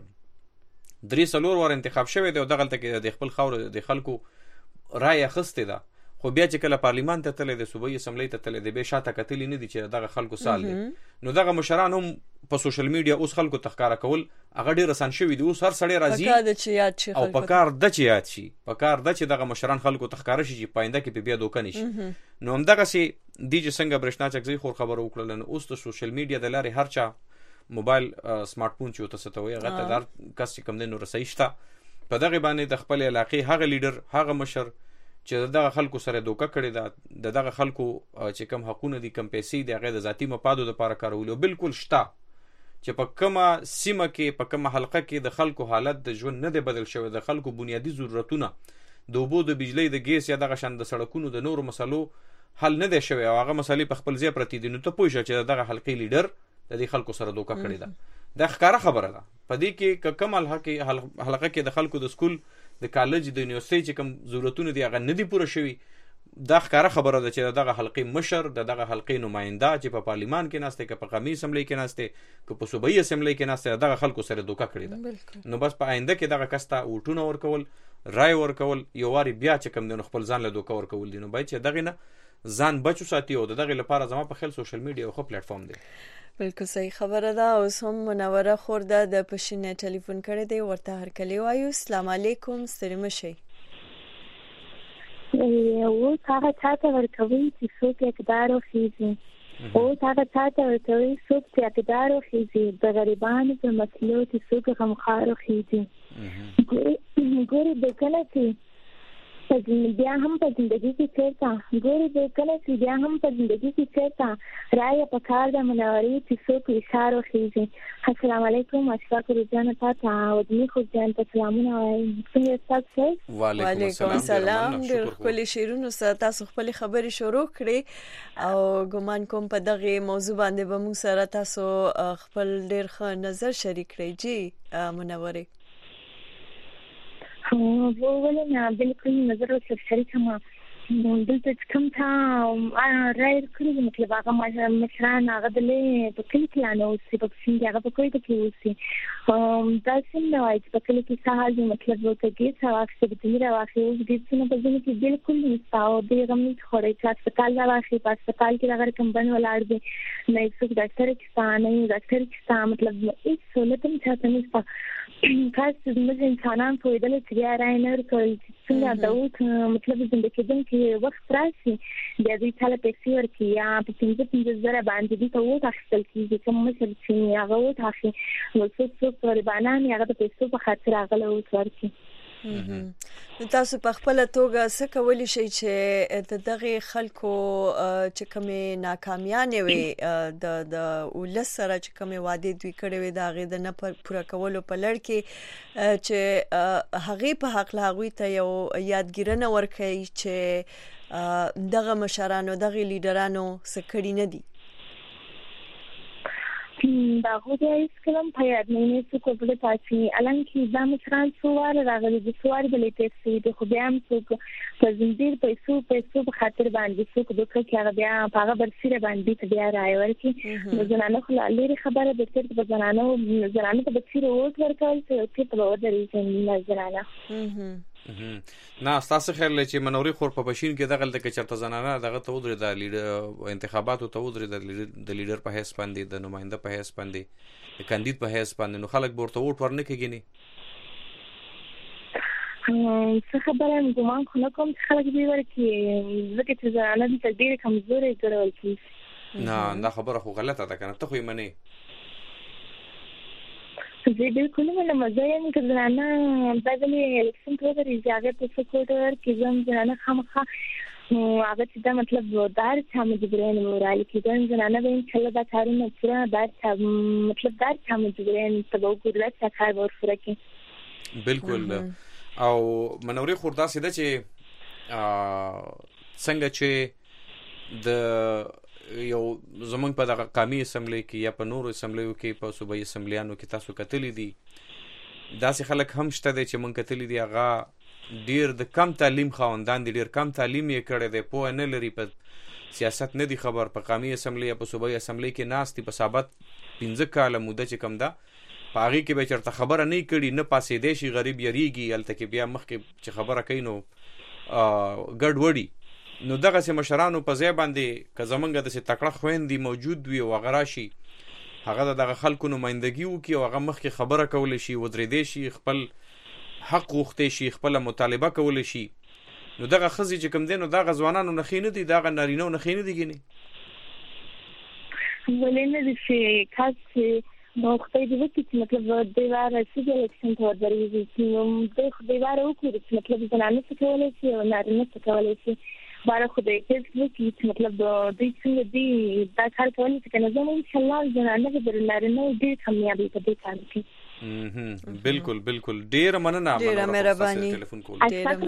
3 ور انتخاب شوی دی او دغه ته د خپل خور د خلکو رای اخسته ده خو بیا چې کله پارلیمان ته تللی د صوبایي اسمبلی ته تللی د به شاته کتلی نه دي چې دغه خلکو سال دي نو دغه مشران هم په سوشل میډیا اوس خلکو تخکاره کول هغه ډیر آسان شوی دی اوس هر سړی راځي او پکار د چې یاد شي پکار د چې دغه مشران خلکو تخکاره شي چې پاینده کې بیا دوکه نشي نو هم دغه سي دی چې څنګه برښنا چکزي خور خبر وکړل نو اوس د سوشل میډیا د لارې هر چا موبایل سمارټ فون چې تاسو ته وي هغه ته دار کس چې کم دی نو رسېشته په دغه باندې د خپل علاقې هغه لیډر هغه مشر چې دغه خلکو سره دوکه کړی دا دغه خلکو چې کم حقونه دي کم پیسې دي هغه د ذاتی مفادو لپاره کارول او بالکل شته چې په کومه سیمه کې په کومه حلقه کې د خلکو حالت د ژوند نه دی بدل شوی د خلکو بنیادی ضرورتونه د اوبو د بجلی د ګیس یا دغه شان د سړکونو د نورو مسلو حل نه دی شوی او هغه مسلې په خپل ځای پرتی دي نو ته پوه شې چې دغه حلقې لیډر د دې خلکو سره دوکه کړی ده د ښکارا خبره ده په دې کې کوم حلقه کې د خلکو د سکول د کالج د یونیورسيټي چې کوم ضرورتونه دي هغه نه دي پوره شوی دا ښکارا خبره ده چې دغه حلقې مشر دغه حلقې نماینده چې په پارلیمان کې ناشته کې په قومي اسمبلی کې ناشته کې په صوبایي اسمبلی کې ناشته دغه خلکو سره دوکه کړی ده نو بس په آینده کې دغه کستا وټونه ورکول رای ورکول یو واری بیا چې کوم د خپل ځان له دوکه ورکول دي نو باید چې دغه نه ځان بچو ساتي او دغه لپاره زما په خیال سوشل میډیا یو پلیټ فارم دی بالکل صحیح خبره ده اوس هم منوره خورده د پښینه ټلیفون کړی دی ورته هر کلی وایو السلام علیکم ستړي مشئ او هغه چاته ورکوي چې څوک اقدار وخیږي او هغه چاته ورکوي څوک چې اقدار وخیږي د غریبانو په مسلو چې څوک غمخوار وخیږي ګوري د کله چې بیا هم په زندگی کې چیرته ګوري د کله چې بیا هم په زندگی کې چیرته رایه په کار د منوري چې څوک اشاره وخیږي السلام علیکم اشفاق رضوان تاسو او دې خو ځان ته سلامونه وایم څنګه تاسو وعلیکم السلام ډېر خپل شیرونو سره تاسو خپل خبري شروع کړې او ګمان کوم په دغه موضوع باندې به موږ سره تاسو خپل ډېر ښه نظر شریک کړئ جی منوري वो बोले ना बिल्कुल नजर से शरीक हम دلته کوم تا راي کړی مطلب هغه مشران هغه دلې په کلی کې نه اوسې په سیند هغه په کوی کې اوسې دا څنګه وایي په کلی کې سهال مطلب وکړي چې واخې د دې راوخې او د دې څنګه په ځینې کې بالکل نستاو د غمې خوري چې هسپتال راوخې په هسپتال کې هغه کمبن ولاړ دي نه څوک ډاکټر کې ستانه مطلب هیڅ سہولت هم چاته نشته خاص موږ انسانان په دې کې بیا راینر کوي څنګه دا مطلب زنده کېدل کې وخت راشي د دې څاله پیسې ورکړي یا په 15,000 باندې دې ته وو تاسو کې کوم مثال چې هغه وو تاسو نو څه پر باندې هغه د پیسو په خاطر هغه له ورکړي تاسو په خپل توګه څه کولی شئ چې دغه خلکو چې کومه ناکامیانه وي د ولس سره چې کومه وعده دوی کړې وي دا غي د نه پوره کولو په لړ کې چې هغه په حق لاغوي ته یو یادګیرنه ورکړي چې دغه مشرانو دغه لیډرانو سکړی نه دي دا هو د اسلام په یاد نه څه کوله پاتې الان کې دا مشران سوار راغلي د سوار بلې تاسو د خو بیا هم څوک په زندیر پیسو په خاطر باندې څوک د کړه بیا هغه برسره باندې بیا راوړ کې د زنانه خو لري خبره د تر په زنانه ته بچیره وټ ورکول چې په ودرې نه زنانه نه تاسو خیر لې چې منوري خور په بشین کې دغه د چرته زنانه دغه ته ودرې د انتخاباتو ته ودرې د لیډر په حیث باندې د نماینده په حیث باندې د کاندید په حیث باندې نو خلک ورته ووټ ورنکړي نه څه خبره ګمان خو نه کوم خلک به ورکړي ځکه چې زنانه د ډېر کمزوري ګڼل کیږي نه دا خبره خو غلطه ده کنه ته خو یې منې زه بالکل نه مزایم چې زنانه بدلې الیکشن ته ورځي هغه په څه کوډر کې زنانه خامخا هغه چې دا مطلب دار چې مجبورین مورال کې زنانه به ان شاء الله دا کارونه پورا دار مطلب دار چې مجبورین تبو ګورل چې کار ورسره کې بالکل او منوري خوردا سیده چې څنګه چې د یو زمونږ په دغه قومي اسمبلی کې یا په نورو اسمبلیو کې په صوبایي اسمبلیانو کې تاسو کتلی دي داسې خلک هم شته دي چې مونږ کتلی دي هغه ډیر د کم تعلیم خواندان دي ډیر کم تعلیم یې کړی دی په نه لري په سیاست نه دي خبر په قومي اسمبلی یا په صوبایي اسمبلی کې ناس دي په ثابت 15 کاله موده چې کم ده په هغه کې به چرته خبره نه کړي نه پاسې دی شي غریب یریږي الته کې بیا مخکې چې خبره کوي نو ګډ وډي نو دغه سه مشرانو په ځای باندې که زمونږ د سه تکړه خويندې موجود وي او غراشي هغه دغه خلکو نمائندګي وکي او هغه مخکې خبره کول شي ودرې دی شي خپل حق وخته شي خپل مطالبه کول شي نو دغه خزي چې کوم دین نو دغه ځوانانو نخینه دي دغه نارینو نخینه دي ګني ولنه دي چې خاص نو خدای دې وکړي چې مطلب د واره چې الیکشن ته ورځي چې د خدای واره وکړي چې مطلب زنانه څه کولای شي او نارینه څه کولای شي بارا خدای دې وکړي چې مطلب دوی څنګه دي دا کار کوي چې کنه زموږ ان شاء الله زنانه د نارینه دې کامیابی په دې کار کې بالکل بالکل ډیر مننه ډیر مهرباني ټلیفون کول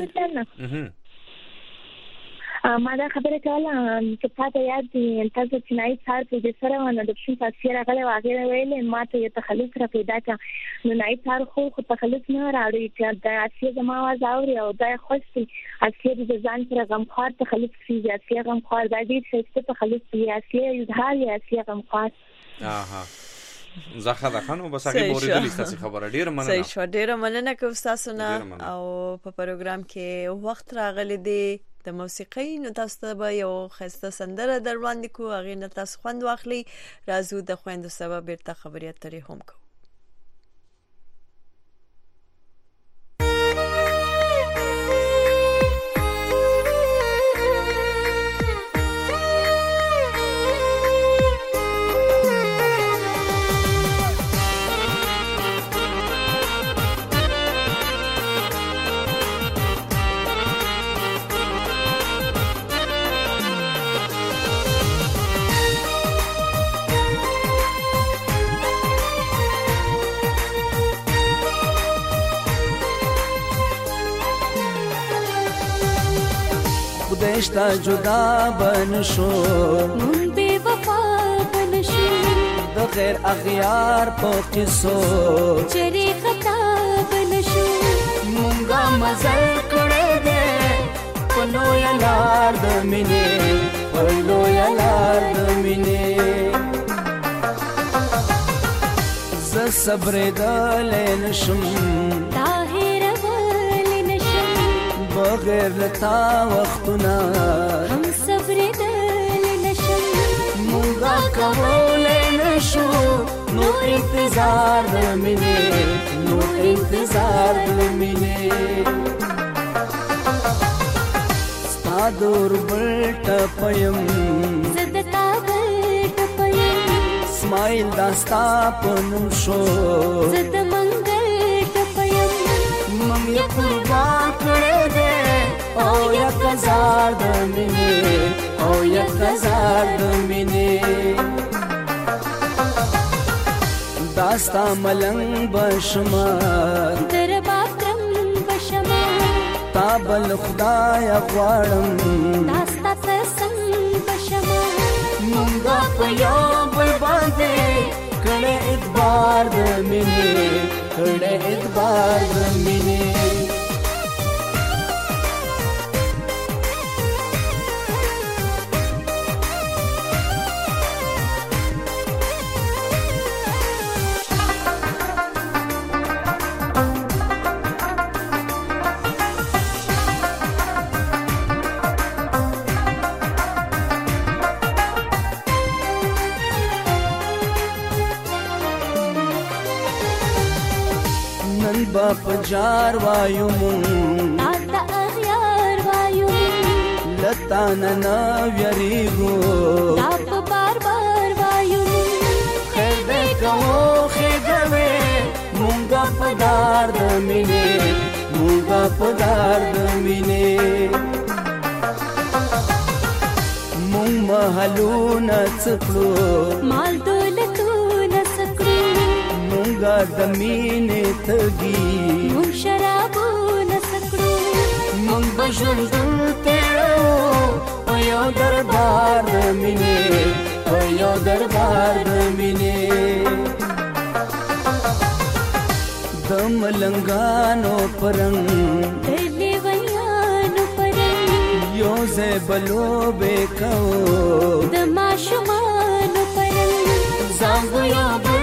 ما دا خبره کوله چې تاسو یاد دي تاسو چې نه څار په دې سره ونه د شي تاسو راغله واغې ویلې ما ته یو تخلص را پیدا کړ نو نه څار خو تخلص نه راړي چې دا اصلي زما आवाज اوري او دا خوشي اصلي د ځان سره غمخوار تخلص کیږي اصلي غمخوار د دې څه تخلص کیږي اصلي اظهار یا اصلي غمخوار زخه ده خانو بس هغه اوریدلې تاسو خبره ډیر مننه صحیح شو ډیر مننه کوم تاسو نه او په پروګرام کې وخت راغلی دی د موسیقۍ نو تاسو به یو خسته سندره در وړاندې کو هغه نه تاسو خوند واخلي راځو د خويندو سبب بیرته خبرې اترې هم کو خدایشتا جدا بنشو مون بے وفا بنشو د غیر اغیار په قصو چری خطا بنشو مونږه مزل کړه دې لویه لار د مینې په لویه لار د مینې زه صبرېدلی نشم تا هېرولی نشم بغیر له تا وختونه هم صبرېدلی نشم مونږه کولی نشو نو انتظار د مینې نو انتظار د مینې ستا دور بل ټپیم زه د تا بل ټپیم اسماعیل دا ستا په نوم شو زه د منګل ټپیم مم یې قربان کړی دی او یک هزار د مینې او یک هزار د مینې دا ستا ملنګ بشما درباب ترم بشما تا بل خدای غواړم دا ستا قسم بشما مونږه په یو بل باندې کړی اعتبار د مینې کړی اعتبار د مینې با پجار وایو مون تا اغیار وایو لتا ننا ویریگو تا پا بار بار وایو خیر دے کهو خیدوے مونگا پدار دمینی مونگا پدار دمینی مونگ محلو نڅکلو مال دولتو نڅکلو مونږه د مینې تږي مونږ شرابو نڅکړو مونږ به ژوند تېروو په یو دربار د مینې په یو دربار د مینې د ملنګانو په رنګ د لیونیانو په رنګ یو ځای به لوبې کوو د ماشومانو په رنګ ځان به یو بل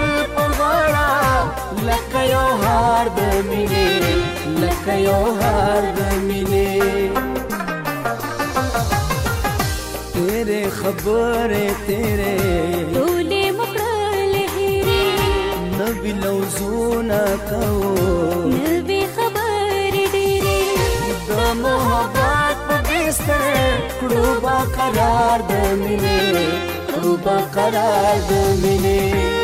لکه یو هار د مینې لکه یو هار د مینې تیرې خبرې تیرې ټولې مکړلې هېرې نوي لوزونه کوو نوي خبرې ډېرې د محبت په بستر کړو به قرار د مینې کړو به قرار د مینې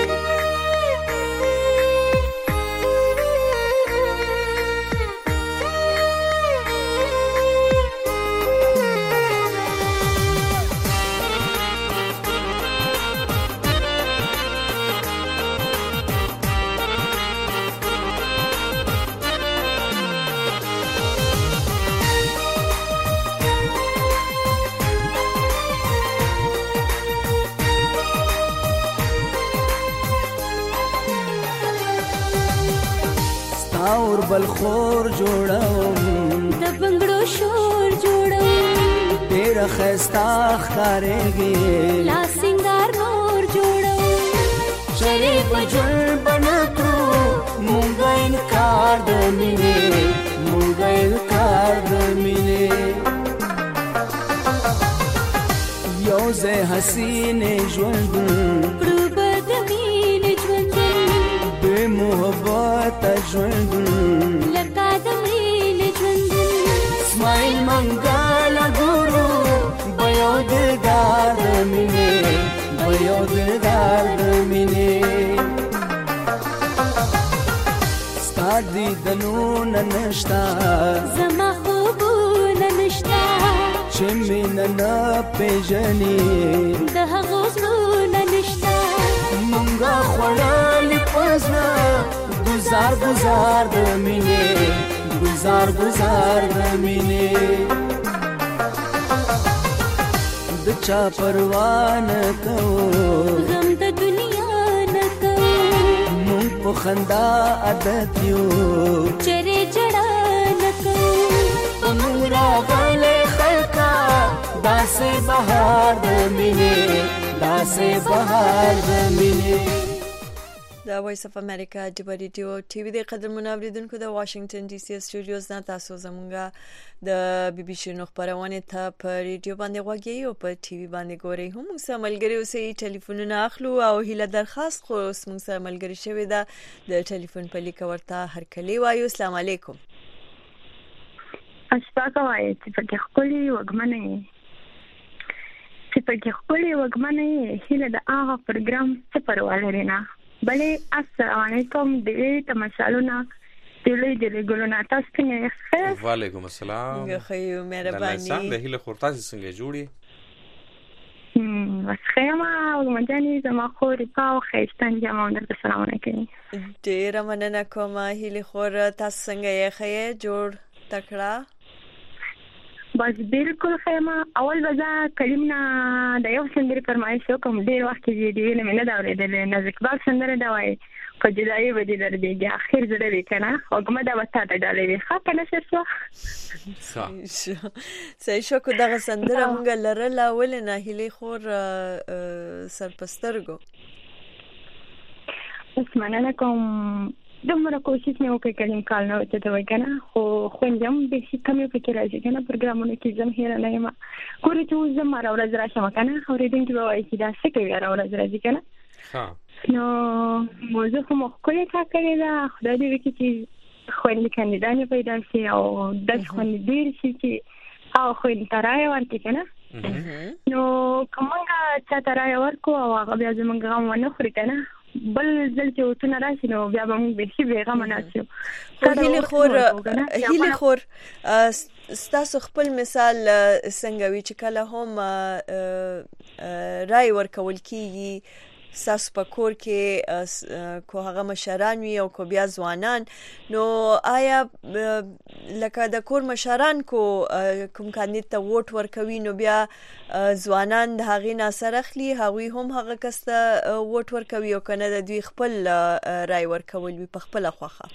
اور بل خور جوړوم د بنگړو شور جوړوم ډېر ښایسته ښکارېږي لا سنگار نور جوړوم شریف ژوند به نه کړو مونږه انکار د مینې مونږه انکار د مینې یو ځای حسینې ژوند کړو به د مینې ژوند بې محبت ژوند لکه د مینې ژوند اسماعیل منګله ګورو به یو دلدار د مینې به یو دلدار د مینې ستا دیدنونه نشته زما خوبونه نشته چې مینه نه پېژني د هغو زړونه نشته مونږه خوړلې په زړه گزار گزار د مینې گزار گزار د مینې د چا پروا نه کوو غم د دنیا نه کوو مونږ په خندا عادت یو چرې جړا نه کوو په زمون راغلی خلکا داسې بهار د مینې داسې بهار د مینې. د وایس اف امریکا د ریډیو ټي وي د قدرمنو اوریدونکو د واشنگټن ډي سي سټوډیوز نه تاسو زمونږ د بي بي سي نو خبرونه ته په ریډیو باندې غوږی او په ټي وي باندې ګورئ. هم سره ملګری اوسئ، ټلیفونونه اخلو او هیله درخواست خو موږ سره ملګری شوی ده د ټلیفون په لیک ورته هر کلی وایو. السلام علیکم. اشتاق وایي چې په خپلې وګمنې چې په خپلې وګمنې هیله د هغه پروګرام څه پروا لري نه بلې. السلام علیکم. د تماشالونه د ګلونا تاسو څنګه؟ وعلیکم السلام. خیو مهرباني. څنګه هیله خورتاسي څنګه جوړي؟ بس خیمه او مجاني زما خوري پاو خیستان جامونه السلام علیکم. ډیر مننه کوم هیله خور، تاسو څنګه یې خې جوړ تکړه؟ بس بالکل خیمه. اول وځه کلمنا د یو سندري فرمایش کوم ډیر وخت کې دی نه مینه دا ورېدل نزدیک بل سندره دا وای په جدای ودی درېږي اخر زړه وکنه او کومه دا وتا ته ډالې وي خاطر نشو صحیح شو کو دا سندره مونږ لرله ول نه هلي خور سرپسترګو. بس مننه کوم دومره کوشش نه وکړم کلم کال نه ته وای کنه خو خوندم به شي کمې فکر راځي کنه پروګرامونه کې زم هیر نه یم کورې چې زم را ورځ راشم کنه اورېدونکي به وایي چې دا څه کوي را ورځ راځي کنه نو موضوع خو مخکې تا کړی دا خدای دې وکړي چې خوندې کاندیدان پیدا شي او د خوندې ډیر شي چې او خوندې ترای ورته کنه نو کومه چا ترای ورکو او هغه بیا زمونږ غم ونه خوري کنه بل ځل چې وته راشي نو بیا به موږ به شي بیغه مناسو. هیله خور ستاسو خپل مثال څنګه وی چې کله هم رای ورکول کیږي ستاسو په کور کې کو هغه مشران وي او کو بیا ځوانان نو آیا لکه د کور مشران کو کوم کاندید ته ووټ ورکوي نو بیا ځوانان د هغې نه اثر اخلي هغوی هم هغه کس ته ووټ ورکوي او کنه د دوی خپل رای ورکول وي په خپله خوښه؟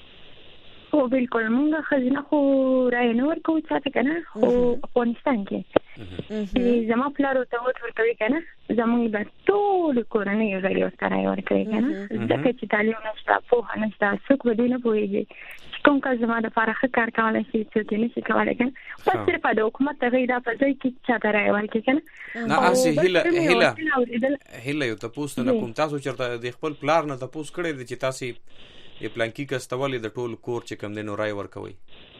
خو بالکل مونږ خزینه خو رای نه ورکوو چاته کنه خو افغانستان کې زما پلار ورته ووټ ورکوي کنه زمونږ د ټولو کورنۍ غړي ورته رای ورکوي کنه ځکه چې تعلیم نشته پوهه نشته څوک به دې نه پوهېږي کوم کس زما دپاره ښه کار کولی شي څوک یې نشي کولی کنه بس صرف د حکومت هغې دا په ځای کې چاته رای ورکوي کنه نه هسې هیله یو تپوس نه کوم تاسو چېرته د خپل پلار نه تپوس کړی دی چې تاسې د پلانکی کستولې د ټول کور چې کم دی نو رای ورکوي؟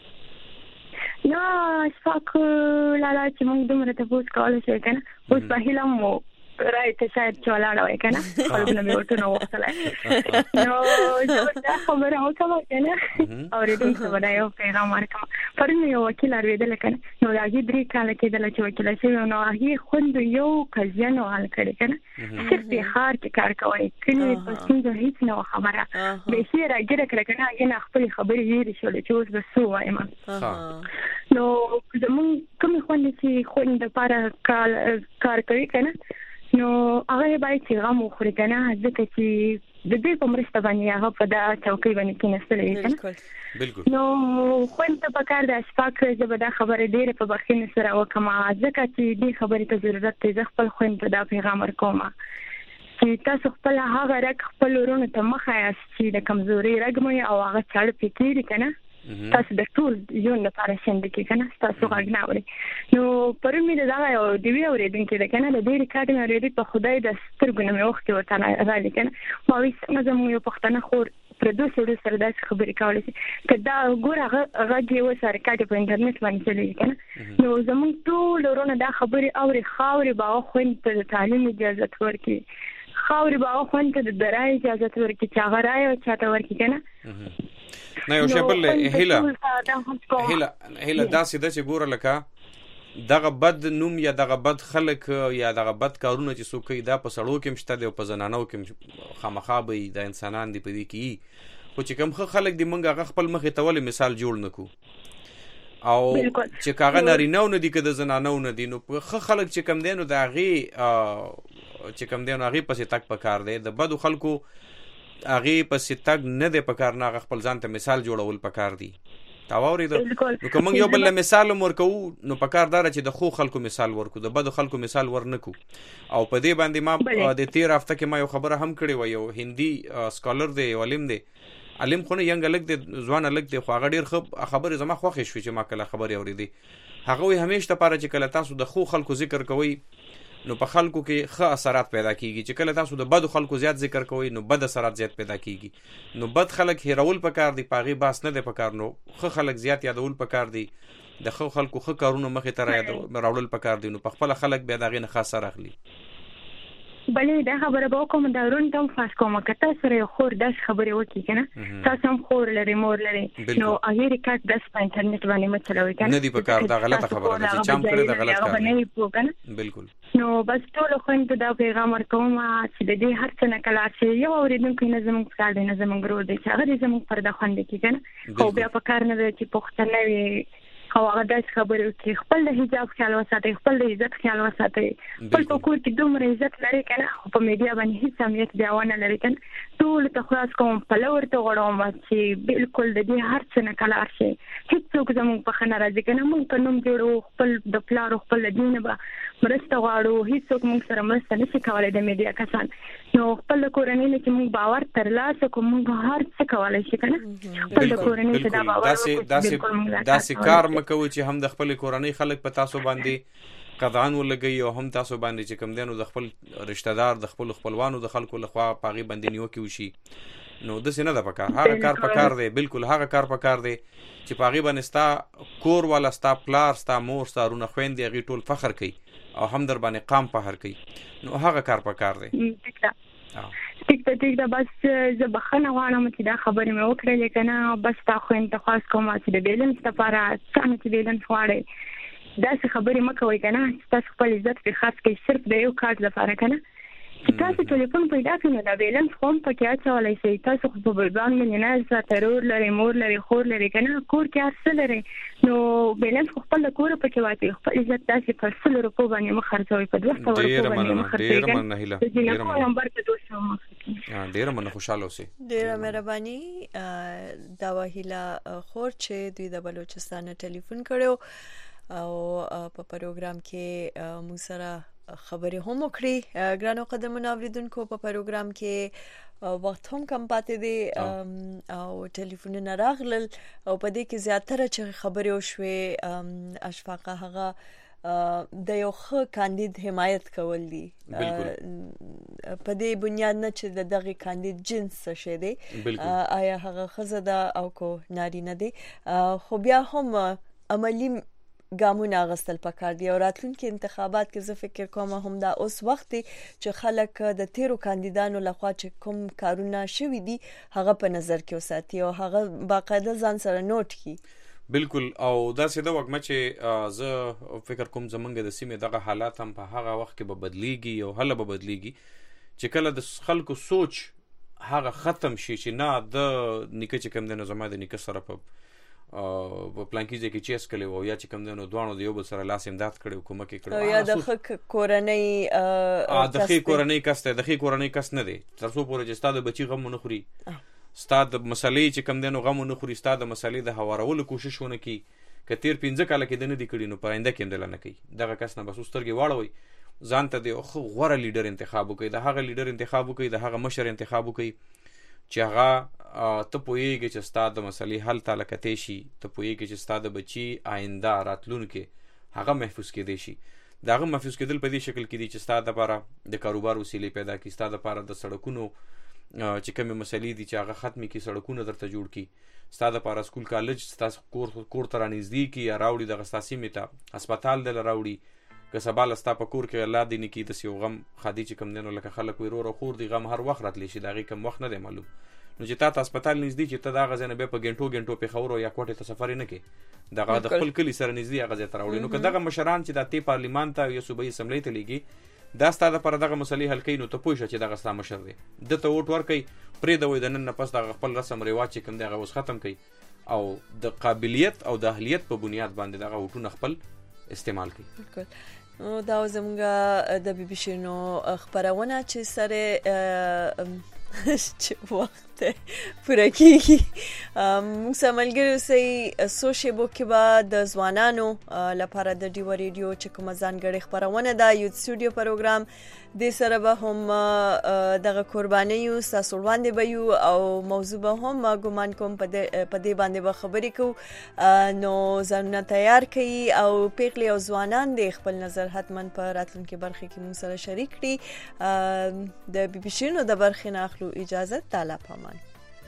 نه اشفاق لالا چې موږ دومره تپوس کولی شي که نه اوس به هیله مو رای ته شاید چې ولاړه وای که نه خلکونه مې ورته نه وغوښتلی نو زه دا خبره وکړم که نه اورېدونکو ته به دا یو پیغام ورکړم. پرون مې یو وکیل اورېدلی که نه نو د هغې 3 کاله کېدله چې وکیله شوې نو هغې خوندو یو قضیه نو حل کړې که نه صرف یې ښار کې کار کوی کلي په ستونزو هېڅ نه وه خبره بیخي یې راګیره کړه که نه هغې نه خپلې خبرې هېرې شولې چې اوس به څه ووایم نو زمونږ کومې خوندې چې خوند دپاره کار کوي که نه نو هغه باید چې غم وخوري که نه ځکه چې د دوی په مرسته باندې هغه په دا چوکۍ باندې کېناستلی وي که نه نو خوند ته پکار د اشفاق زه به دا خبرې ډېرې په بخښنې سره وکړم ځکه چې دې خبرې ته ضرورت دی زه خپل خوند ته دا پیغام ورکوم چې تاسو خپل هغه رګ خپل ورونو ته مه ښایاست چې د کمزورۍ رګ مو او هغه چاړه پرې کېږي که نه تاسو د ټول ژوند لپاره شنډې کې که نه ستاسو غږ نه اوري نو پرون مې د دغه یو د وی اورېدونکي ده که نه د ډېرې کاږ مې اورېدي په خدای د سترګو نه مې اوښکې ورته رالي که نه ما وایي څنګه زموږ یو پښتانه خور پردو سړو سره داسې خبرې کولی شي که دا ګوره غږ یې اوس حرکات په انټرنېټ باندې چلېږي که نه نو زموږ ټول ورونه دا خبرې اوري خاورې به هغه خویند ته د تعلیم اجازت ورکړي خاورې به هغه خویند ته د رایې اجازت ورکړي چې هغه رایه چاته ورکړي که نه نه یو شی بل هیله داسې ده چې ګوره لکه دغه بد نوم یا دغه بد خلک یا دغه بد کارونه چې څوک کوي دا په سړو کې هم شته دی او په زنانو کې هم خامخا به وي دا انسانان دي په دې کې وي خو چې کوم ښه خلک دي موږ هغه خپل مخې ته ولې مثال جوړ نه کړو او چې که هغه نارینه نه دي که د زنانو نه دي نو ښه خلک چې کوم دی نو د هغې چې کوم دی نو هغې پسې تګ پکار دی د بدو خلکو هغې پسې تګ نه دی پکار نه هغه خپل ځان ته مثال جوړول پکار دي تاوري نو کوم یو بل مثال ورکو نو پکار دار چې د خو خلکو مثال ورکو د بد خلکو مثال ورنکو او په دې باندې ما د 13 هفته کې ما یو خبره هم کړې و یو هندي سکالر دی علم دی علم خو نه ینګ لګ دی ځوان لګ دی خو هغه ډیر خبره زما خوښ شو چې ما کله خبرې اورېدې هغه همیشه لپاره چې کله تاسو د خو خلکو ذکر کوئ نو په خلکو کې ښه اثرات پیدا کیږي چې کله تاسو د بد خلکو زیات ذکر کوئ نو بد اثرات زیات پیدا کیږي نو بد خلک هیرول پکار دی پاغي باس نه دی پکار نو ښه خلک زیات یادول پکار دی د ښه خلکو ښه کارونه مخې ته راوړل پکار دی نو په خپل خلک بیا دغه نه خاص سره اخلي بلې دا خبره به کوم دا رون ته فاس کوم کته سره خور داس خبره وکي کنه تاسو هم خور لري مور لري نو هغه کټ داس په انټرنیټ باندې مچلوي کنه نه دی په کار دا غلطه خبره ده چې چم کړی دا غلط کار نه پوه کنه بالکل نو بس ټول خو ته دا پیغام ورکوم چې د دې هر څه نه کلا چې یو اوریدونکو نه زموږ کار دی نه زموږ ورو دی چې هغه زموږ پر د خوند کې کنه خو بیا په کار نه دی چې پښتنه وي او هغه داس خبره کوي خپل د حجاب خیال وساتي خپل د عزت خیال وساتي خپل په کور کې دومره عزت لري کنه په میډیا باندې هیڅ اهمیت دیونه لري کنه ټول ته خلاص کوم په لور ته غواړم چې بالکل د دې هر څه نه کلا شي هیڅوک زموږ په خنه راځي کنه موږ په نوم جوړو خپل د پلار خپل دین به مرسته غواړو هیڅوک موږ سره مرسته نشي کولای د میډیا کسان نو خپل کورنۍ نه چې موږ باور ترلاسه کوم موږ هر څه کولای شي کنه خپل کورنۍ ته دا باور داسې کار مکو چې هم د خپل کورنۍ خلک په تاسو باندې قضان ولګي او هم تاسو باندې چې کم دینو د خپل رشتہ دار د خپل خپلوانو د خلکو لخوا پاغي باندې نیوکي وشي نو د سینه د پکار هغه کار پکار دی بالکل هغه کار پکار دی چې پاغي باندې ستا کور والا ستا پلار ستا مور ستا رونه خويندې غي ټول فخر کوي او هم در باندې قام پهر کوي نو هغه کار پکار دی ټیک دا بس زه بخنه غواړم چې دا خبرې مې وکړلې کنه بس تا خو انت خاص کوم چې د بیلنس لپاره څنګه چې بیلنس غواړي دا څه خبرې مکوئ کنه تاسو خپل عزت په خاص کې صرف د یو کارت لپاره کنه چې تاسو ټلیفون پیدا کړئ دا بیلنس کوم پکې اچولای شئ تاسو خو په بلبان باندې نه ضرور لري مور لري خور لري کنه کور کې اصل لري نو بیلنس خپل کور پکې واچي خپل عزت تاسو په 100 روپو باندې مخرڅوي په 200 روپو باندې مخرڅوي ډیر مننه ډیر نمبر ته 200 ډیر مننه خوشاله اوسئ ډیر مهرباني دا وهیلا خور چې دوی د بلوچستان ټلیفون کړو او په پروګرام کې مو سره خبرې هم وکړي ګرانو قدمونو اوریدونکو په پروګرام کې وخت هم کم پاتې دي او ټلیفونونه راغلل او په دې کې زیاتره چې خبرې وشوي اشفاقه هغه د یو ښه کاندید حمایت کول دي په دې بنیاد نه چې دغه کاندید جنس څه دی آیا هغه خزه ده او کو نارینه دی خو بیا هم عملی ګامونه غستل پکار دي او راتلونکي انتخابات کې زه فکر کوم هم دا اوس وخت چې خلک د تیرو کاندیدانو لخوا چې کوم کارونه شوي دي هغه په نظر کې وساتي او هغه باقاعده ځان سره نوٹ کړي بالکل او دا سیده وګمه چې زه فکر کوم زمونږ د سیمې دغه حالات هم په هغه وخت کې به بدلیږي او هله به بدلیږي چې کله د خلکو سوچ هغه ختم شي چې نه د نیکه چې کوم د زما د نیکه سره په پلانکیزه کې چیس کړي او یا چې کوم دنو دوانو د یو بل سره لاس امداد کړي حکومت کې کړي یا د خک کورنۍ د خې کورنۍ کس نه دی تر څو پورې چې ستاسو بچي غم نه خوري ستاسو مسلې چې کوم دنو غم نه خوري ستاسو مسلې د هوارولو کوشش ونه کوي کتیر 15 کال کې دنه دي کړي نو پاینده کې اندل نه کوي دغه کس نه بس سترګې واړوي ځان ته د غوړه لیډر انتخاب کوي د هغه لیډر انتخاب کوي د هغه مشر انتخاب کوي چې هغه ته پوهیږي چې ستاسو د مسلې حل تعالی کته شي ته پوهیږي چې ستاسو بچي آینده راتلونکي هغه محفوظ کېدي شي داغه محفوظ کېدل په دې شکل کې دي چې ستاسو لپاره د کاروبار وسیلې پیدا کړي ستاسو لپاره د سړکونو چې کومه مسلې دي چې هغه ختمي کې سړکونه درته جوړ کړي ستاسو لپاره سکول کالج ستاسو کور تر نږدې کې یا راوړي د غستاسي میته هسپتال دل راوړي که سبا لستا په کور کې الله دې نکي د سیو غم خادي چې کم دینو لکه خلک ورور او خور دي غم هر وخت راتلی شي دغه کم وخت نه دی معلوم نو چې تاسو هسپتال نږدې چې ته دا غزنه به په ګنټو په خورو یا کوټه ته سفر نه کې دغه د خپل کلی سره نږدې هغه ځای ته راوړي نو که دغه مشران چې د تی پارلیمان ته یا صوبایي اسمبلی ته لګي دا ستاسو لپاره دغه مسلې حل کوي نو ته پوه شې چې دغه ستاسو مشر دی د ته ووټ ورکړي پرې د وې د نن پس دغه خپل رسم ریواج چې کوم دغه اوس ختم کړي او د قابلیت او د اهلیت په بنیاد باندې دغه وټونه خپل استعمال کړي بالکل دا زموږ د بي بي سي نو خبرونه چې سره چې وخت پوره کیږي. موږ سملګرو سي سوشيبو کې به د ځوانانو لپاره د ډیو ریډیو چې کوم ځانګړي خبرونه ده یوت سټوډیو پروګرام د سره به هم دغه قرباني یو تاسو وړاندې به یو او موضوع به هم ګومان کوم په دې باندې به خبرې کو نو ځانونه تیار کړي او پیغلي او ځوانان د خپل نظر حتمن په راتلونکي برخه کې موږ سره شریک کړي. د بي بي سي نو د برخې نه اخلو اجازه. تعالی پامان.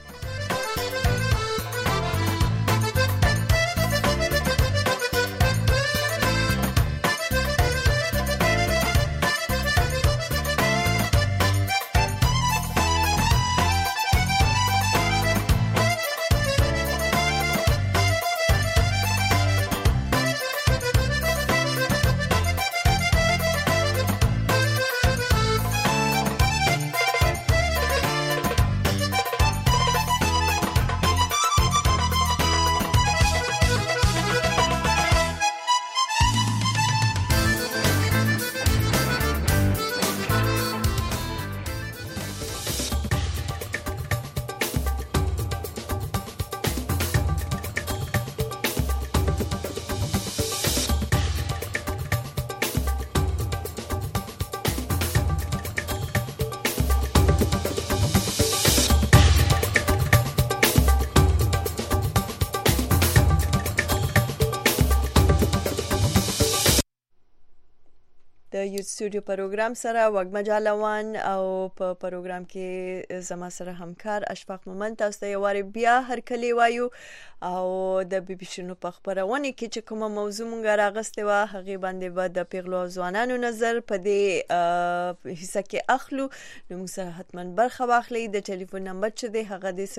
د یوت سټوډیو پروګرام سره وګما جالوان او په پروګرام کې زما سره همکار اشفاق مومن. تاسو ته یو واری بیا هر کلی وایو او د بي بي سي نو په خبرونه کې چې کومه موضوع مونږ راغسته و هغه باندې به د پیغلو ځوانانو نظر په دې حصہ کې اخلو. نو موږ سره حتمن برخه واخلئ. د ټلیفون نمبر چې دی هغه دی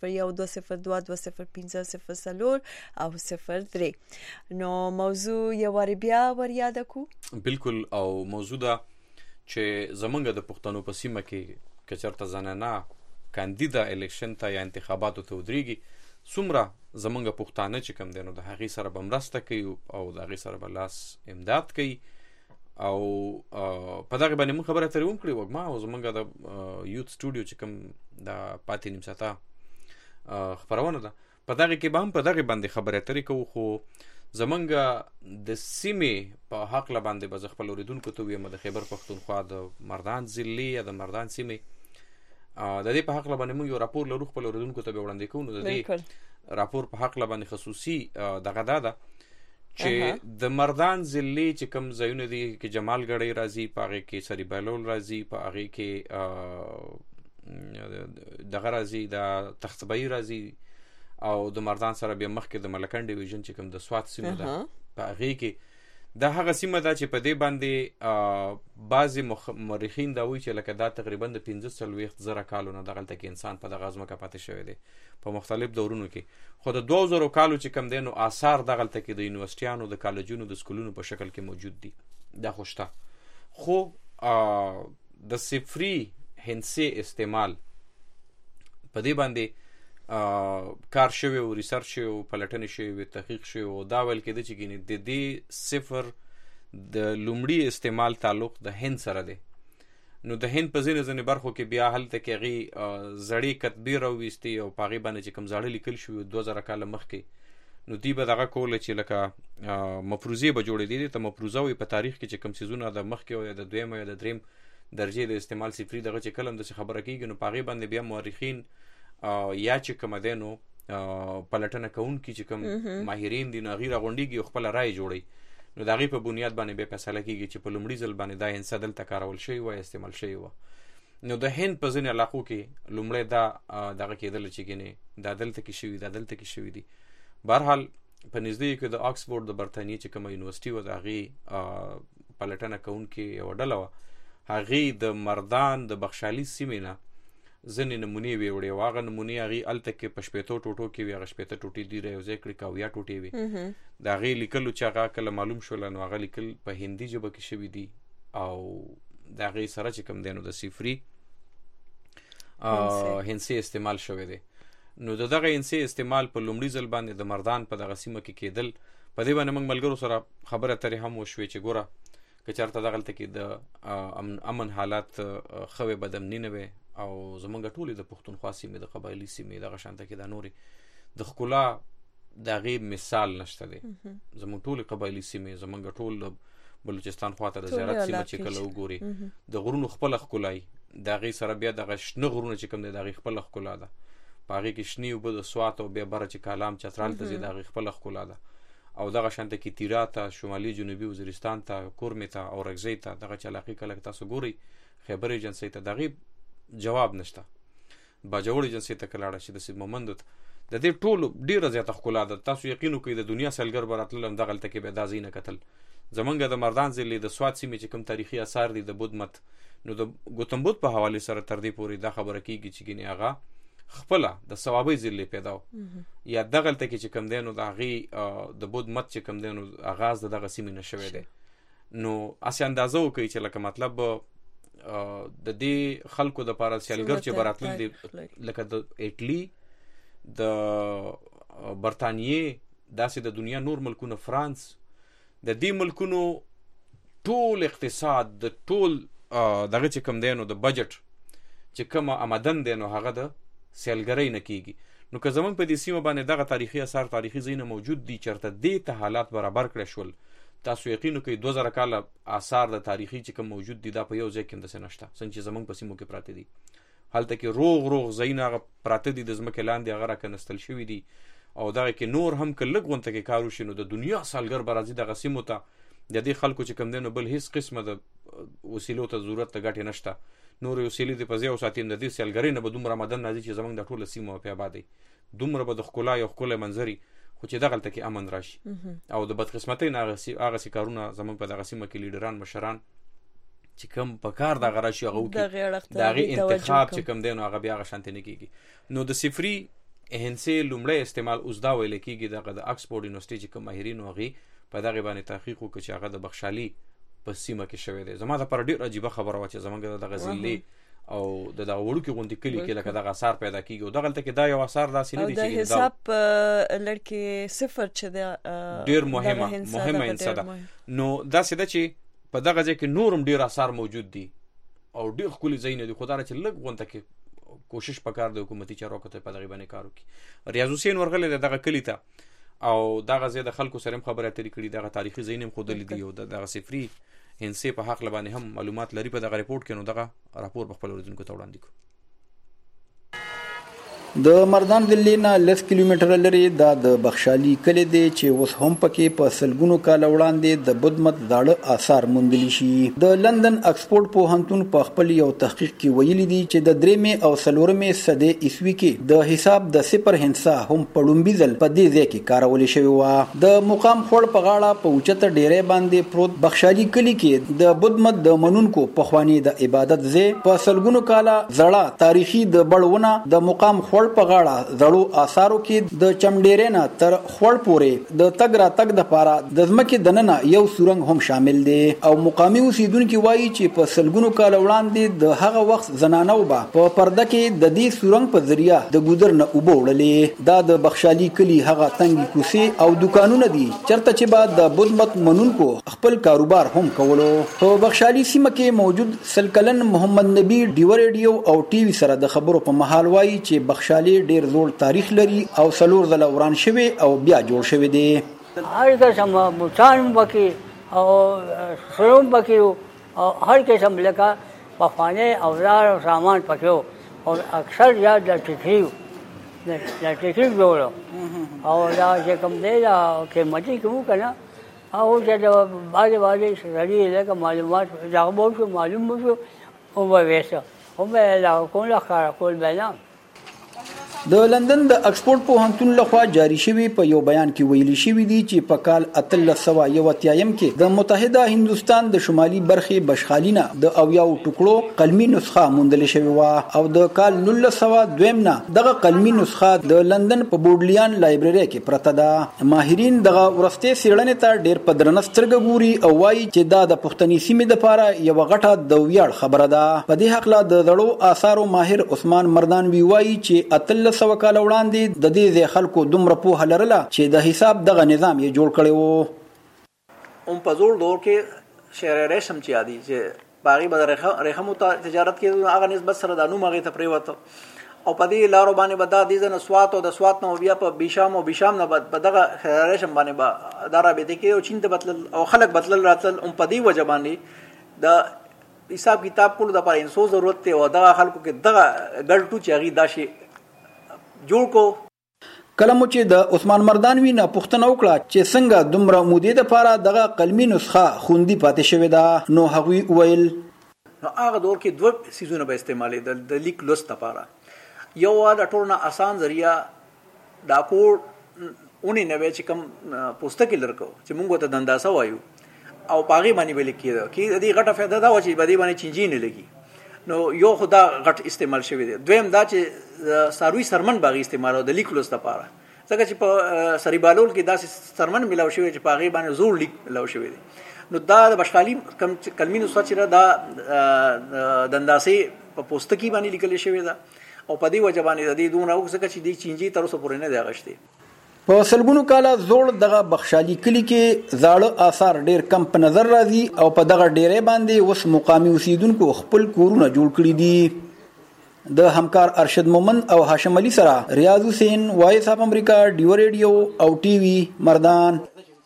0012022050 او 03. نو موضوع یو واری بیا ور یاد کو. بالکل. او موضوع ده چې زمونږ د پښتنو په سیمه کې کچرته زنانه کاندیدا الیکشن ته یا انتخاباتو ته ودرېږي څومره زمونږ پښتانه چې کوم دی نو د هغې سره به مرسته کوي او د هغې سره به لاس امداد کوي او په دغې باندې موږ خبرې اترې هم کړې وګما او زمونږ د یوت سټوډیو چې کوم د پاتې نیم ساعته خپرونه ده په دغې کې به هم په دغې باندې خبرې اترې کوو. خو زمونږ د سیمې په حق باندې به زه خپل اوریدونکو ته ویم د خیبر پښتونخوا د مردان ضلع یا د مردان سیمې د دې په حق باندې موږ یو راپور لرو خپل اوریدونکو ته به وړاندې کوو. نو د دې راپور په حق باندې خصوصي دغه ده چې د مردان ضلع چې کوم ځایونه دي کې جمالګړی راځي په هغې کې سری بهلول راځي په هغې کې دغه راځي د تختبایی راځي او د مردان سره بیا مخکې د ملکنډ ډیویژن چې کوم د سوات سیمه ده په هغې کې دا هغه سیمه ده چې په دې باندې بعضې مورخین دا وایي چې لکه دا تقریبا د 45,000 کالو نه دغلته کې انسان په دغه ځمکه پاتې شوی دی په مختلف دورونو کې. خو د 2000 کالو چې کوم دی نو آثار دغلته کې د یونیورسټیانو د کالجونو د سکولونو په شکل کې موجود دي. دا خو شته. خو د صفري هندسې استعمال په دې باندې کار شوی او ریسرچ شوی او پلټنې شوی تحقیق شوی او دا ویل کېده چې د دې صفر د لومړي استعمال تعلق د هند سره دی. نو د هند په ځینې برخو کې بیا هلته کې هغې زړې کتبې راوویستې او په هغې باندې چې کوم زاړه لیکل شوي 2000 کاله مخکې نو دوی به دغه کوله چې لکه مفروضې به جوړېدې ته مفروضه وي په تاریخ کې چې کوم څیزونه د مخکې او یا د دویم او یا د دریم درجې د استعمال صفري دغه چې کله هم داسې خبره کېږي نو په هغې باندې بیا مورخین یا چې کومه دی نو پلټنه کوونکي چې کوم ماهرین دي نو هغې راغونډېږي او خپله رایې جوړوي. نو د هغې په بنیاد باندې بیا فیصله کېږي چې په لومړي ځل باندې دا هندسه دلته کارول شوې وه استعمال شوې وه. نو د هند په ځینې علاقو کې لومړی دا دغه کېدله چې ګینې دا دلته کې شوي دا دلته کې شوي دي. بهرحال په نږدې کې د آکسفورډ د برطانیې چې کومه یونیورسټي وه د هغې پلټنه کوونکې یوه ډله وه هغې د مردان د بخشالي سیمې نه ځینې نمونې وې وړې او هغه نمونې هغې هلته کې په 15 ټوټو کې وې هغه 15 ټوټې دوی را یو ځای کړې که 70 ټوټې وې د هغې لیکلو چې هغه کله معلوم شوله نو هغه لیکل په هندي ژبه کې شوي دي او د هغې سره چې کوم دی نو د صفري هندسې استعمال شوی دی. نو د دغه هندسې استعمال په لومړي ځل باندې د مردان په دغه سیمه کې کېدل. په دې باندې موږ ملګرو سره خبره اترې هم وشوې چې ګوره که چېرته دغلته کې د امن حالات ښه وې بد امني نه وې او زمونږ ټولې د پښتونخوا سیمې د قبایلي سیمې دغه شانته کې د نورې د ښکلا د هغې مثال نشته دی. زمونږ ټولې قبایلي سیمې زمونږ ټول بلوچستان خواته د زیارت سیمه چې کله وګوري د غرونو خپله ښکلا د هغې سره بیا دغه شنه غرونه چې کوم دی د هغې خپله ښکلا ده. په هغې کې شنې اوبه د سوات او بیا بره چې کالام چترال ته ځي د هغې خپله ښکلا ده. او دغه شانته کې تیرا ته، شمالي جنوبي وزیرستان ته، کورمې ته او رګزۍ ته، دغه چې علاقې کله تاسو ګورئ خیبر ایجنسۍ ته، د هغې جواب نشته. باجوړ ایجنسۍ ته که لاړه شي، د سیمومندو ته، د دې ټولو ډېره زیاته ښکلا ده. تاسو یقین وکړئ د دنیا سیلګر به راتلل هم دغلته کې به دا ځای نه کتل. زمونږ د مردان ضلع د سوات سیمې چې کوم تاریخي اثار دي د بود مت، نو د ګوتم بود په حوالې سره تر دې پورې دا خبره کېږي چې ګینې هغه خپله د ثوابۍ ضلع پیدا و، یا دغلته کې چې کوم دی نو د هغې د بود مت چې کوم دی نو آغاز د دغه سیمې نه شوی دی. نو هسې اندازه وکړئ چې لکه مطلب د دې خلکو دپاره سیلګر چې به راتلل دي لکه د ایټلي، د برطانیې، داسې د دنیا نور ملکونه، فرانس، د دې ملکونو ټول اقتصاد د ټول دغه چې کوم دی نو د بجټ چې کومه آمدن دی نو هغه د سیلګرۍ نه کېږي. نو که زمونږ په دې سیمه باندې دغه تاریخي اثار، تاریخي ځایونه موجود دي چېرته دې ته حالات برابر کړی شول، تاسو یقین وکړئ 2000 کاله آثار د تاریخي چې کوم موجود دي دا په یو ځای کې همداسې نشته څنګه چې زمونږ په سیمو کې پراته دي. هلته کې روغ ځایونه هغه پراته دي د ځمکې لاندې، هغه راکنستل شوي دي. او دغه کې نور هم که لږ غونته کې کار وشي نو د دنیا سالګر به راځي دغه سیمو ته. د دې خلکو چې کوم دی نو بل هېڅ قسمه د وسیلو ته ضرورت د ګټې نشته. نورې وسیلې دې په ځای وساتي، د دې سیلګرۍ نه به دومره آمدن راځي چې زمونږ د ټوله سیمه پې ابادوي. دومره به د ښکلا یو ښکلی منظري، خو چې دغلته کې امن راشي. او د بدقسمتۍ نه هغسې کارونه زمونږ په دغه سیمه کې لیډران، مشران چې کوم په کار دغه راشي هغه وکړي، د هغې انتخاب چې کوم دی نو هغه بیا هغه شانتې نه کېږي. نو د صفري هندسې لومړی استعمال اوس دا ویلی کېږي دغه د آکسفورډ یونیورسټۍ چې کوم ماهرین و هغې په دغې باندې تحقیق وکړه چې هغه د بخشالي په سیمه کې شوی دی. زما دپاره ډېر عجیبه خبره وه چې زمونږ دغه ضلع او د دغه وړوکې غوندې کلي کې لکه دغه اثار پیدا کېږي، او دغلته کې دا یو اثار داسې نه دي چې د حساب لړکې صفر چې ده ډېر مهمه انسه ده. نو داسې ده چې په دغه ځای کې نور هم ډېر اثار موجود دي او ډېر ښکلي ځایونه دي، خو دا چې لږ غونته کې کوشش پکار د حکومتي چارواکو ته په دغې باندې کار وکړي. ریاض حسین ورغلی دی دغه کلي ته او دغه ځای د خلکو سره هم خبرې اترې کړي، دغه تاریخي ځایونه هم ښودلي دي او دغه صفري هندسې په حق باندې هم معلومات لري په دغه ریپورټ کې. نو دغه راپور به خپل اوریدونکو ته وړاندې کړو. د مردان ضلع نه 10 کیلومتره لري دا د بخشالي کلی دی چې اوس هم پکې په سلګونو کال وړاندې د بدمت داړه آثار موندل شي. د لندن اکسفورډ پوهنتون په خپل یو تحقیق کې ویلي دي چې د 3مې او 4مې صدې عیسوي کې د حساب د صفر هندسه هم په لومړي ځل په دې ځای کې کارول شوی و. د مقام خور په غاړه په اوچته ډیرې باندې پروت بخشالي کلی کې د بدمت د منونکو په خواني د عبادت ځای په سلګونو کاله زړه تاریخي د بړونه د مقام خور په غاړه زړو آثارو کې د چمډېرې نه تر خوړ پورې د تګ را تګ د پاره د ځمکې دننه یو سورنګ هم شامل دی. او مقامي اوسیدونکو وایي چې په سلګونو کال وړاندې د هغه وخت زنانو به په پرده کې د دې سورنګ په ذریعہ د ګودر نه اوبه وړلې. دا د بخشالي کلی هغه تنګي کوڅې او دکانونه دي چرته چې به د بدمت منونکو خپل کاروبار هم کولو. په بخشالي سیمه کې موجود سلکلن محمد نبی ډیو ریډیو او ټي وي سره د خبرو په محل وایي چې بخشالي ډیر زوړ تاریخ لري او څلور ځله وران شوی او بیا جوړ شوی دی. هر قسم بوتان پکې او سروم پکې او هر قسم لکه پخوانی اوزار او سامان پکې او اکثر یاد د ټیکری جوړو او دا چې کوم دی دا قیمتي کوم کنه او چې د باندې سړي لکه معلومات دا به معلوم شو او وېسه او به لا کوله کول بیان. د لندن د اکسفورډ پوهنتون لخوا جاری شوی په یو بیان کې ویلي شوی دی چې په کال 1381 کې د متحده هندوستان د شمالي برخې بشخالینه د اویاو ټوکړو قلمي نسخه موندل شوی و او د کال 1902 نه دغه قلمي نسخه د لندن په بورډلیان لایبرری کې پرته ده. ماهرین دغه ورسته سیړنې ته ډیر په درنه سترګه ګوري او وایي چې دا د پښتني سیمې لپاره یو غټه د ویاړ خبره ده. په دې حق لا د زړو آثارو ماهر عثمان مردانوی وایي چې 1300 کال وړاندې د دې خلکو دومره پوهه لرله چې د حساب دغه نظام یې جوړ کړی و. په زوړ دور کې شعر رسم چې یادي چې باغي به رحم ته تجارت کې هغه نسبت سره د نوم هغه ته پریوته او په دې لارو باندې به دا د ځنه سوات او د سوات نو بیا په بشام او بشام نه په دغه خیرشم باندې به دا رابطه کې او چین ته بدل او خلک بدل راتل ام په دې وجه باندې د حساب کتاب کول د پر انسو ضرورت ته او دغه خلکو کې دغه ګړټو چې هغه داشي جوړ کو. کله مو چې د عثمان مردانوی نه پوښتنه وکړه چې څنګه دومره مودې د پاره دغه قلمي نسخه خوندي پاتې شوې ده نو هغوی ویل هغه دور کې دوه سيزونه به استعمالې د لیک لوست لپاره. یو د ټولنه آسان ذریعہ دا کوډ اونې نوې چې کوم پوسټکې لرکو چې موږ ته دنداسه وایو او پاغي باندې ویل کېده کې دې غټه فائدہ دا و چې باندې باندې چینجی نه لګي نو یو خدا غټ استعمال شوی دی. دویم دا چې ساروي سرمن باغی استعمال د لیک لوست لپاره ځکه چې په سریبالول کې داسې سرمن ملاو شوی چې پاغي باندې زوړ لیک ملاو شوی دی. نو دا د بشخالی کلمې نو سوچ را دا دنداسه په پوسټکی باندې لیکل شوی دا او په دې وجه باندې د دې دونه وکړه چې د چینجی تر اوسه پورې نه دی غشته. په سلګونو کاله زوړ دغه بخشالي کلی کې زاړه آثار ډیر کم په نظر راځي او په دغه ډیرې باندې اوس مقامي اوسیدونکو خپل کورونه جوړ کړي دي. د همکار ارشد مومن او هاشم علي سره ریاض حسین وایس اف امریکا ډیو ریډیو او ټي وي مردان.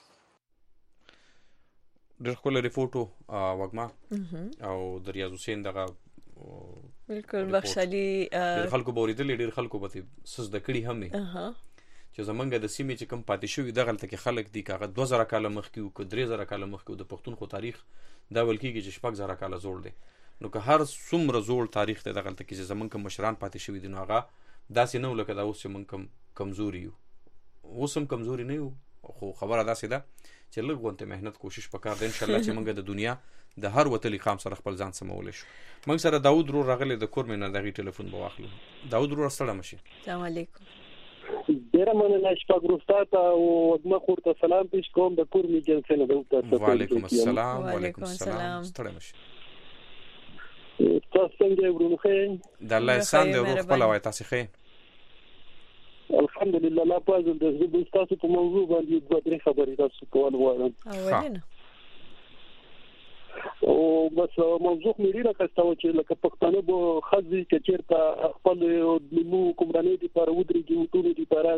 ډېر خپل ریپورټو وګما او د ریاض حسین دغه بالکل بخشالي ډېر خلکو بوریدل ډېر خلکو به سز د کړي هم چې زمونږ د سیمې چې کم پاتې شوی دغه تل خلک دي کاغه 2000 کال مخکې او 3000 کال مخکې د پښتونخوا تاریخ دا ولکېږي چې 6000 کال زوړ دی. نو که هر څومره زوړ تاریخ ته دغه تل کې زمونږ مشران پاتې شوی دي نو هغه داسې نه ولکه دا اوس چې مونږ کمزوري یو اوس هم کمزوري نه یو خو خبره داسې ده چې لږ غونته مهنت کوشش وکړ د ان شاء الله چې مونږ د دنیا د هر وتلی قام سره خپل ځان سمول شو. موږ سره داود رو راغلی د کور مینه دغه ټلیفون به واخلو. داود رو سره مشي. السلام علیکم. ډیره مننه شپږ روستا او دمه خورته سلام پیش کوم د کور می جنسنه د وعلیکم السلام. وعلیکم السلام. ستړي مشي. تاسو څنګه ورونو خې؟ د الله احسان دې ورو خپل وای تاسو خې؟ الحمدلله لا پازل د زبر تاسو په موضوع باندې دوه درې خبرې تاسو کول غواړم. او بس موضوع مې ډیره کاستو چې لکه پښتانه به خزي چې چیرته خپل مو کومرانه دي پر ودرېږي او ټول دي پر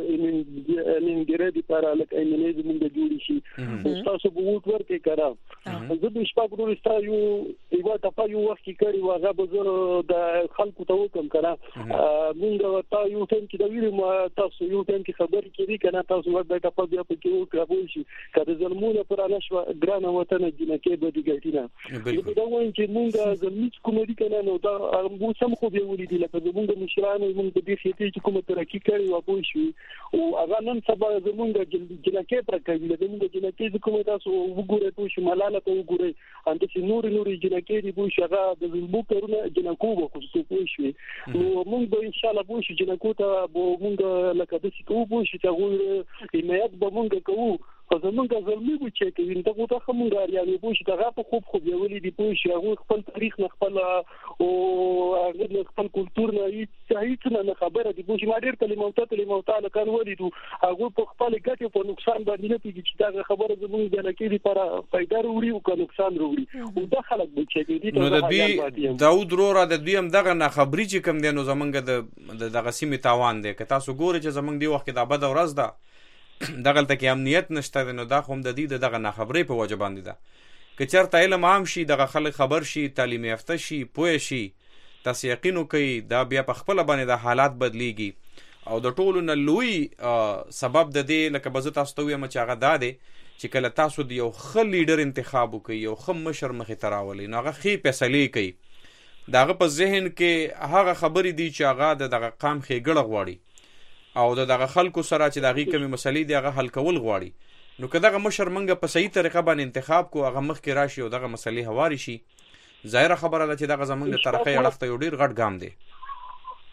انګره دي پر لکه ایمنیز موږ جوړی شي تاسو به وټ ورکې کړه زه به شپږ ورو استایو ایوا ټپا یو وخت کې کړی واغه به د خلکو ته وکم کړه موږ ته یو ټیم کې دا ویلو تاسو یو ټیم کې خبرې کړي کنه تاسو ورته ټپا بیا په کې وکړو شي کله ظلمونه پر نشو ګرانه وطن جنکه به دي ګټینا دا وایي چې موږ زموږ کومې کنه نو دا مو سم خو به ولې دي لکه زموږ مشرانو موږ د دې خېټې چې کومه ترقی کړي او پوه شو او هغه نن سبا زموږ جنکه پر کوي زموږ جنکه کومه تاسو وګورئ پوه شو ملاله ته وګورئ انت چې نور جنکه دی پوه شو هغه د زلمو کارونه جنکو وکړو پوه شو نو موږ به ان شاء الله پوه شو جنکو ته موږ لکه د څه کوو پوه شو چې حمایت به موږ کوو زمونږ ظلمي و چې کوي دا غوته خمون غاریانه پوه شي دا په خوب یولې دی پوه شي هغه خپل تاریخ نه خپل او هغه خپل کلچر نه هیڅ نه خبره دی پوه شي ما ډېر کلمه تعالی کار ولیدو هغه په خپل ګټه په نقصان باندې نه پیږي چې دا خبره زمونږ د لکې لپاره فائدہ وروړي او که نقصان وروړي او دا خلک به چې دي نو د دوی داود رورا د دوی هم دغه نه خبري چې کم دی نو زمونږ د دغه سیمې تاوان دی که تاسو ګورئ چې زمونږ دی وخت کې دا بد ورځ ده دغلته کې امنیت نشته نو دا خو هم د دې دغه ناخبرۍ په وجه باندې ده که چېرته علم عام شي دغه خلک خبر شي تعلیم یافته شي پوه شي تاسو یقین وکئ دا بیا په خپله باندې د حالات بدلیږي او د ټولو نه لوی سبب د دې لکه به زه تاسو ته ویم چې هغه دا دی چې کله تاسو د یو ښه لیډر انتخاب وکئ یو ښه مشر مخې ته راولئ نو هغه ښې فیصلې کوي د هغه په ذهن کې هغه خبرې دي چې هغه د دغه قام ښېګړه غواړي او دغه خلکو سره چې دغه کمی مسلې دی هغه حل کول غواړي نو که دغه مشر منګه په صحیح طریقه باندې انتخاب کو هغه مخکې راشي او دغه مسلې هواري شي ظاهره خبره ده چې دغه زمونږ د ترقۍ اړخ ته یو ډېر غټ ګام دی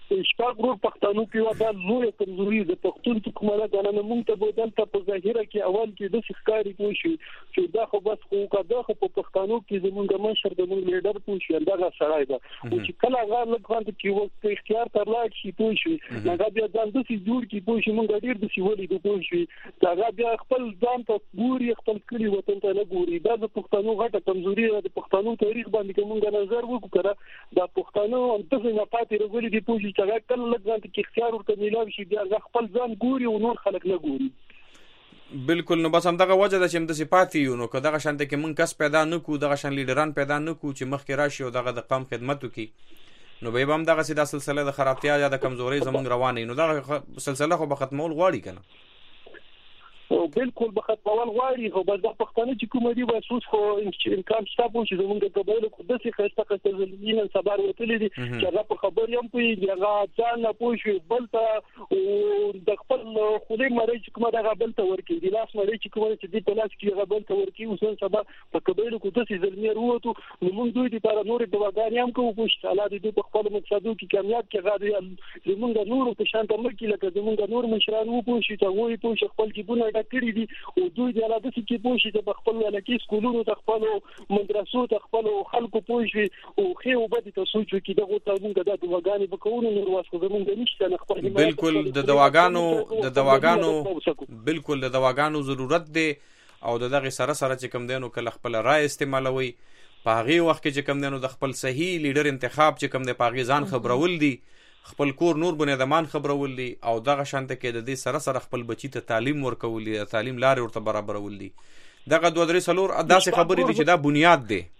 شپږ ورور پښتنو کې دا لوی کمزوري د پښتون ته کومه ده نه مونږ ته بدل ته په ظاهره کې اول کې د ښکاری کوشي چې دا خو بس خو کدا خو په پښتنو کې زمونږ مشر د مونږ لیډر کوشي دا سړی ده او چې کله هغه لږ کې وخت اختیار تر لاړ شي کوشي هغه بیا ځان د سي جوړ کې کوشي مونږ ډیر د سی ولې د کوشي هغه بیا خپل ځان ته ګوري خپل کلی وطن ته نه ګوري دا د پښتنو غټه کمزوري ده د پښتنو تاریخ باندې کومه نظر وکړه دا پښتنو انته نه پاتې رغولي دي کوشي چې هغه کله لږ ځان کې اختیار ورته ملاب شي بیا خپل ځان ګوري او نور خلک نه ګوري بالکل. نو بس هم دغه وجه ده چې هم د صفات یو نو که دغه شانته کې مونږ کس پیدا نه کو دغه شان لیډران پیدا نه کو چې مخکې راشي او دغه د قوم خدمت وکړي نو به هم دغه سیده سلسله د خرابتیا یا د کمزوري زمونږ روانه نو دغه سلسله خو به ختمول غواړي کنه او بالکل به ختمول غواړي خو بس د پښتنو چې کوم دی واسوس خو امکان شته چې زمونږ د قبایل کو د څه خسته زلمین صبر وتلې دي چې هغه په خبر یم په هغه ځان نه پوښي بل ته او د خپل خولي مړی چې کومه دغه بل ته ورکی دی لاس مړی چې کومه چې دی په لاس کې هغه بل ته ورکی اوس سبا په قبایل کو د څه زلمین وروته نو موږ دوی لپاره نور د وګړي هم کوو چې الله دې په خپل مقصدو کې کامیاب کړي غواړي زمونږ نور په شان ته مکه لکه زمونږ نور مشران وو پوښي ته وایي پوښي خپل جیبونه کړی دي او دوی د علاوه څه کې پوښي ته خپل ولکې سکولونو ته خپل مدرسو ته خپل خلکو پوښي او خو وبدي ته سوچ کې دغه ته موږ د دواګانې بکوونو نور واسو زمونږ نشته نه خپل بالکل د دواګانو ضرورت دی او دغه سره چې کم دینو کله خپل رائے استعمالوي په هغه وخت کې چې کم دینو د خپل صحیح لیډر انتخاب چې کم دی په هغه ځان خبرول دي خپل کور نور بنیادمان خبرول دي او دغه شانته کې د دې سره خپل بچی ته تعلیم ورکول دي تعلیم لارې ورته برابرول دي دغه 2-3 داسې خبرې دي چې دا بنیاد دی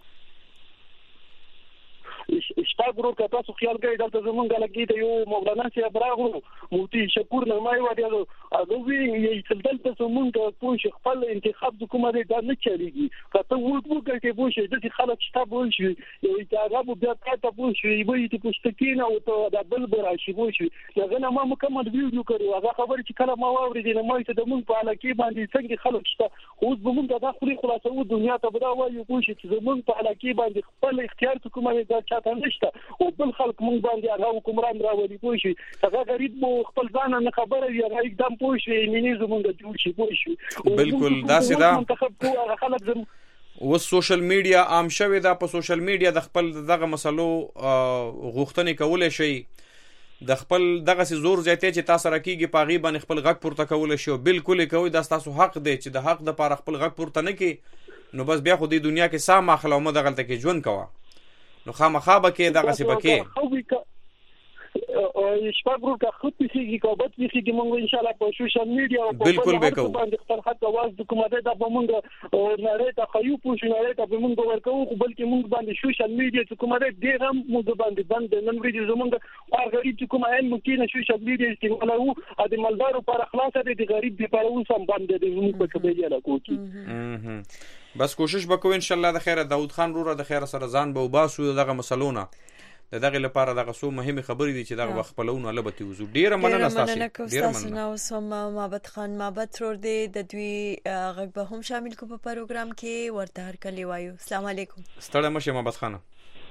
شپږ ورو که تاسو خیال کوئ دلته زمونږ لګي ته یو مولانا صاحب راغلو مفتي شکور نمای و دي هغه وی چې دلته زمونږ پوښ خپل انتخاب د کومه ده نه چلیږي که ته وګورئ چې پوښ د خلک شته پوښ یو هغه بیا تاسو پوښ وي چې پوښتنه او ته د بل براشي پوښ هغه نه ما مکمل ویډیو کړو هغه خبر چې کله ما واورید نه ما ته د مونږ په علاقه باندې څنګه خلک شته اوس به مونږ د خپل خلاصو دنیا ته بدا وایو پوښ چې زمونږ په علاقه باندې خپل اختیار کومه ده چاته نشته او بل خلک مونږ باندې هغه حکمران راوړي پوښي هغه غریب مو خپل ځان نه خبره وي هغه اقدام پوښي مینه زمونږ جوړ شي پوښي بالکل داسې دا و سوشل میډیا عام شوی دا په سوشل میډیا د خپل دغه مسلو غوښتنې کولای شي د خپل دغه سي زور زیاتې چې تاسو راکېږي پاغي باندې خپل غږ پورته کولای شي بالکل کوي دا تاسو حق دی چې د حق د لپاره خپل غږ پورته نه کی نو بس بیا خو د دنیا کې سام اخلو مو دغه ته کې ژوند کوه نو خامخا بکې دغه سی بکې شپږ ورو کا خو پیږي کوبت پیږي مونږ ان شاء الله په سوشل میډیا او بالکل وکړو باندې خپل حق आवाज د کومه ده په مونږ نړۍ ته خيو پوښ نړۍ ته په مونږ ورکو بلکې مونږ باندې سوشل میډیا چې کومه ده ډیر هم مونږ باندې بند نن ورځ زمونږ هر غریب چې کومه علم کې نه سوشل میډیا استعمالو د مالدارو پر اخلاص دي غریب دی پر اوس هم باندې د زمونږ په کبیره لا کوي بس کوشش وکړو ان شاء الله د خیره داود خان روره د خیره سره ځان به وباسو دغه مسلونه دغه لپاره دغه سو مهمه خبرې دي چې دغه خپلونه لبته وزو ډیره مننه تاسو ډیره مننه سم محمد خان محمد رور دی د دوی غږ به هم شامل کو په پروګرام کې ورته هر کلی وایو السلام علیکم ستړی مشه محمد خان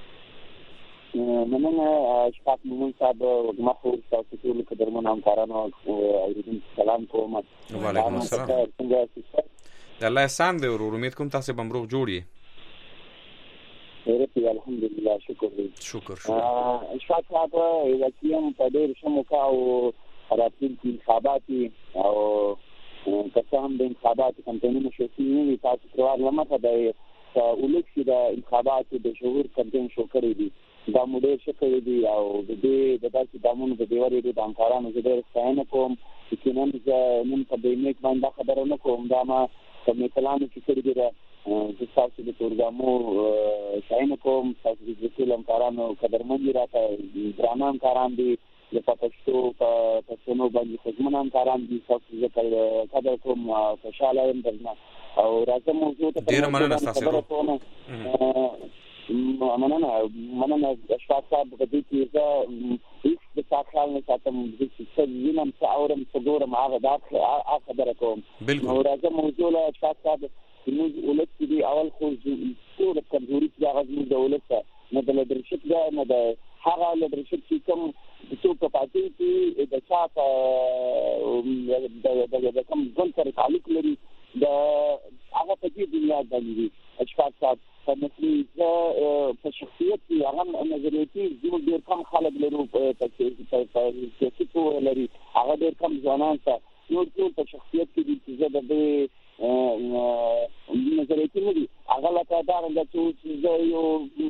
مننه شپږ مون صاحب وګمخو تاسو ټول قدرمن همکارانو او سلام کوم وعلیکم السلام الله احسان دی ورور امید کوم تاسو بمروغ جوړی الحمدلله شکر اشفاق صاحب وکیم په ډېر شمو کا او راتلونکي انتخابات او کسان د انتخابات کمپاینونو شوې تاسو پروار لمته د الیکشن د انتخابات د شعور کمپاین شو کړی دي دا موډل شکل دي او د دې د داسې دامونو د دیوارې د همکارانو زه ډېر ستاینه کوم چې نن په دې نیک باندې خبره نه کوم دا ما په کلامو کې کړی دی د تاسو د پروګرامو شاین کوم تاسو د ټول همکارانو قدرمن راته ګرانان کاران دي د پښتو په پښتو باندې خدمتان کاران دي تاسو زه قدر کوم خوشاله یم درنه او راځم موضوع ته ډیر مننه تاسو مننه اشفاق صاحب د دې چې زه هیڅ د ساخال نه ساتم چې وینم څه اورم څه ګورم هغه دا خبره کوم بالکل راځم موضوع له اشفاق صاحب موږ ولکې دی اول خو ټول کمزوري چې هغه د دولت نه د لیدرشپ دا نه د هغه لیدرشپ چې کوم څوک په پاتې کې د چا د کوم ګوند سره تعلق لري د هغه په دې دنیا باندې اشفاق صاحب په مثلي په شخصیت کې هغه نظریاتي زموږ ډېر کم خلک لرو په سیاسي پوهه لري هغه ډېر کم ځوانان ته نور ټول په شخصیت کې چې زه د نظریاتي نه دي هغه لکه دا رنګه چې زه یو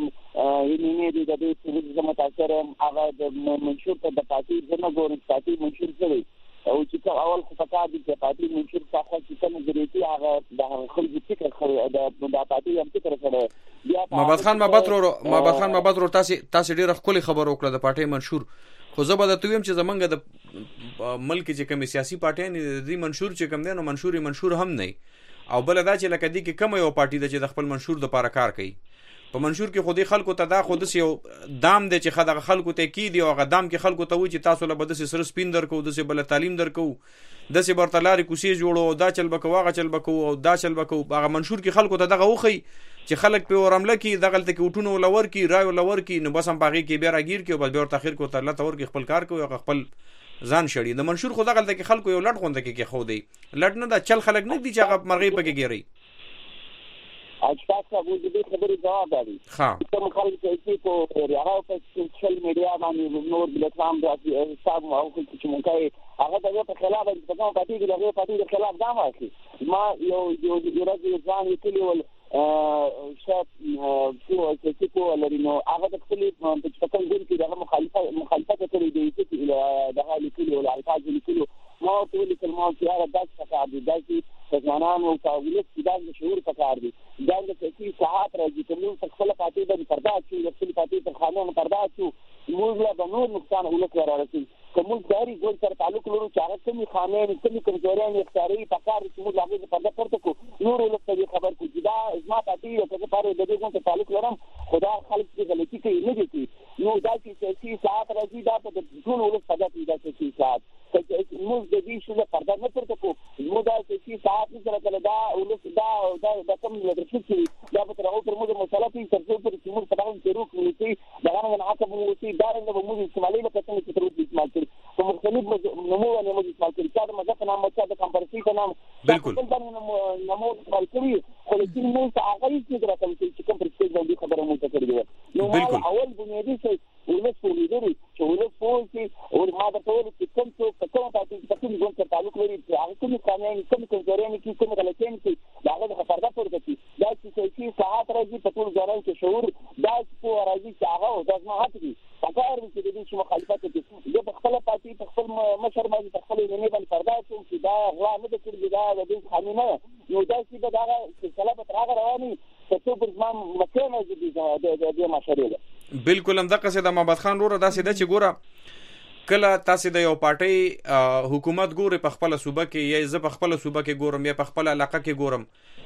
نه دي د دې چې متاثر هغه د منشور په د پاتې نه ګورم پاتې منشور څه او چې اول خو پکار دي چې پاتې منشور څخه چې کوم نظریاتي هغه د خلکو فکر خو د پاتې هم فکر سره محمد خان مابد رو تاسو ډیره خولي خبر وکړه د پاتې منشور خو زه به د تویم چې زمونږ د ملک چې کوم سیاسي پارټیان دي منشور چې کوم دي نو منشور هم نه او بل دا چې لکه دي کې کوم یو پارټي د چې د خپل منشور د لپاره کار کوي په منشور کې خودي خلکو ته دا خود یو دام دي چې خدغه خلکو ته کې دی او غدام کې خلکو ته وي چې تاسو له بده سر سپین درکو د سه بل تعلیم درکو د سه برتلاري کوسي جوړو دا چل بکو واغه چل بکو او دا چل بکو هغه منشور کې خلکو ته دغه وخی چې خلک په ورمله کې دغه ته کې وټونو لور کې رایو لور کې نو بس هم باغی کې بیا راګیر کې او بل بیا تاخير کو تر الله تور کې خپل کار کوي او خپل ځان شړي د منشور خو دغه ته کې خلکو یو لټ غونډه کې خو دی لټ نه دا چل خلک نه دي چې هغه مرغې پکې ګيري اشفاق صاحب د دې خبرې جواب دی کوم خلک چې په هغه په سوشل میډیا باندې نور بلټفارم د حساب او چې مونږه هغه دغه په خلاف د کوم پاتې دغه پاتې د خلاف ځام واخلي ما یو راځي ځان کلی ول شاپ چې کو لري نو هغه د خپل په کوم ځای کې دغه مخالفت کوي دی چې د حالي کلی ول الفاظ لیکلو ما ټول کلمات چې هغه داس پکار دي داسې ځوانان او تاویل چې دا شعور پکار دي دا د سیاسي ساحات راځي چې موږ خپل پاتې د پردا چې خپل پاتې د قانون پردا چې موږ له نور نقصان ولک راځي کوم ځای ګور سره تعلق لرو چې هغه کومي خانې کومي کمزوريان اختیاري پکار چې موږ لاګي پردا پورته کو نور له خبر کو چې دا ازما پاتې د څه پاره د دې ګون ته تعلق لرم خدا خلک چې غلطي کوي نه دي نو دا چې سیاسي ساحات راځي دا په ټول ولک پردا پیدا کوي ساحات موږ د دې شو له پردا نه پورته کو موږ دا چې ساعت سره کله دا ولس دا کوم لیدرشپ چې دا په ترغو پر موږ مسله په ترڅو پر چې موږ په دغه شروع کوي چې دا نه عقب موږ چې دا نه موږ استعمالي له کتنې چې ترڅو استعمال کړي په مختلف نمونه موږ استعمال کړي چې دا مزه نام مچا د کمپرسي په نام بالکل نمو استعمال کړي خو چې موږ هغه چې راځم چې کمپرسي باندې خبره موږ کړې نو اول بنیادی څه ولس په لیدري چې ولس په چې او ما د ټول چې کوم څه کوم پاتې چې کوم ګون سره تعلق لري هغه کوم قانون کوم کمزوري کې کوم غلطۍ کې دا هغه خبردار پورته کی دا چې سیاسي ساحات راځي په ټول ځوانان کې شعور دا په راځي چې هغه د ځماحت دي پکار چې د دې مخالفت کوي د خپل پاتې خپل مشر باندې خپل نه باندې پردا چې دا غلا نه کوي دا د دې قانون نه یو دا چې دا سلسله به تر رواني څه پر ځم مکه دي د مشرې بالکل هم دغه څه د محمد خان وروره داسې د چې ګوره کله تاسو د یو پارټي حکومت ګوري په خپل صوبه کې یا ز په خپل صوبه کې ګورم یا په خپل علاقه کې ګورم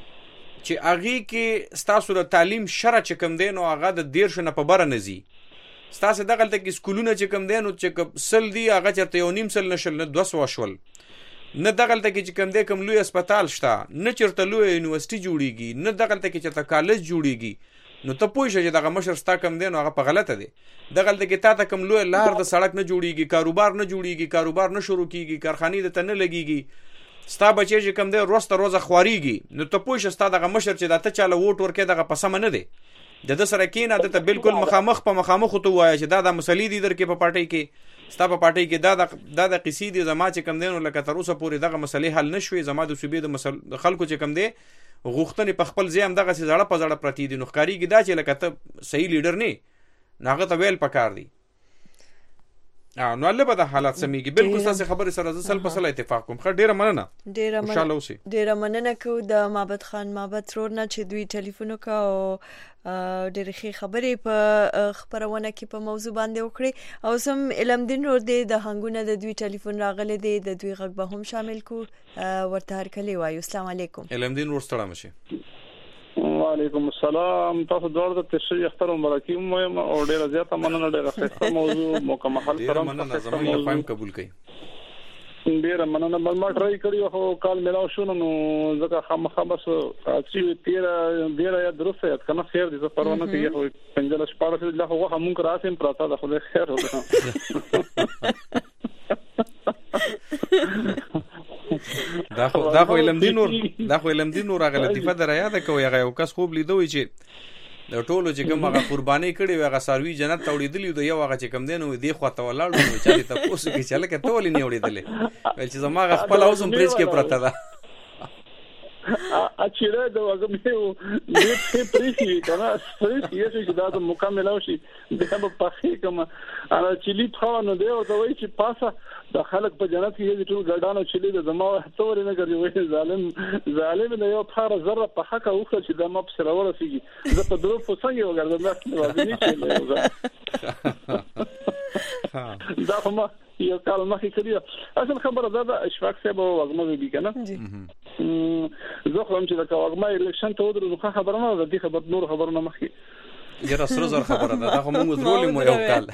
چې اغي کې ستاسو د تعلیم شرع چې کم دین او هغه د دیر شنه په بره نزي ستاسو دغه ته کې سکولونه چې کم دین او چې سل دی هغه چرته یو نیم سل نشل نه 200 شول نه دغه ته کې چې کم دی کم لوی هسپتال شته نه چرته لوی یونیورسيټي جوړیږي نه دغه ته کې چرته کالج جوړیږي نو ته پوه شې چې دغه مشر ستا کم دی نو هغه په غلطه دی دغه ته کې تا کم لوی لار د سړک نه جوړیږي کاروبار نه جوړیږي کاروبار نه شروع کیږي کارخانې د تنه لګیږي ستا بچی چې کم دی روزه خواريږي نو ته پوه شې ستا دغه مشر چې دا ته چاله ووټ ورکې دغه پسمه نه دی د سره کېنه د ته بالکل مخامخ په مخامخ ته وایي چې دا د مسلې دي در کې په پارټي کې ستا په پارټي کې دا د قصې دي زما چې کم دی نو لکه تر اوسه پورې دغه مسلې حل نشوي زما د صوبې د خلکو چې کم دی غوښتنې په خپل ځای هم دغه سي زړه په زړه پرتی دي نو ښکاریږي دا چې لکه ته صحیح لیډر نه ناغه ته ویل پکار دي نو الله به د حالات سميږي بالکل تاسو خبره سره زسل په سره اتفاق کوم خیر ډیره مننه ان شاء الله وسی ډیره مننه کو د محمد خان محمد رورنا چې دوی ټلیفون وکاو ډېرې ښې خبرې په خبرونه کې په موضوع باندې وکړي او سم علم دین ور دي د هنګونه د دوی ټلیفون راغلي دي د دوی غږ به هم شامل کو ورته هر کلی وایو السلام علیکم علم دین ور ستړم شي وعلیکم السلام تاسو ډول د تشریح اختر مبارکي مو او ډیره زیاته مننه ډیره ښه موضوع مکمل سره مننه زموږ فهم قبول کړئ ډیر مننه ما ټرای کړی خو کال ملاو شو نو ځکه خامخا بس چې 13 یا درسته یا کنه خیر دي زه پرونه کوي خو پنځله شپاره له خو هم کراسم پراته ده خو خیر وکړه دا خو علم دي نور هغه لطیفه در یاد کوي هغه یو کس خوب لیدوي چې د ټولو چې کوم هغه قرباني کړي وي هغه ساروي جنت ته وړېدلی د یو هغه چې کوم دی نو دی خواته ولاړ نو چې تاسو کې چې لکه ته ولې نه وړېدلې چې زما هغه خپل اوس هم پریز کې پرته ده اچھا دا وګم یو دې پریسي کنه پریسي چې دا مکمل او شي دا په پخې کوم انا چلی خو نو دی او دوی چې پاسه د خلک په جنت کې ټول ګډانو چلی د زما څور نه کوي وای ظالم نه یو خار ذره په حق او چې د ما په سره ورسیږي زه په درو په څنګه وګرځم دا هم یو کال مخکې کړی اصل خبره ده اشفاق صاحب وګمو دي کنه زه خو هم چې دا وګمه الیکشن ته ودرو خو خبره نه ده دي خبر نور خبرونه مخکې یره سره زر خبره ده خو موږ درولې مو یو کال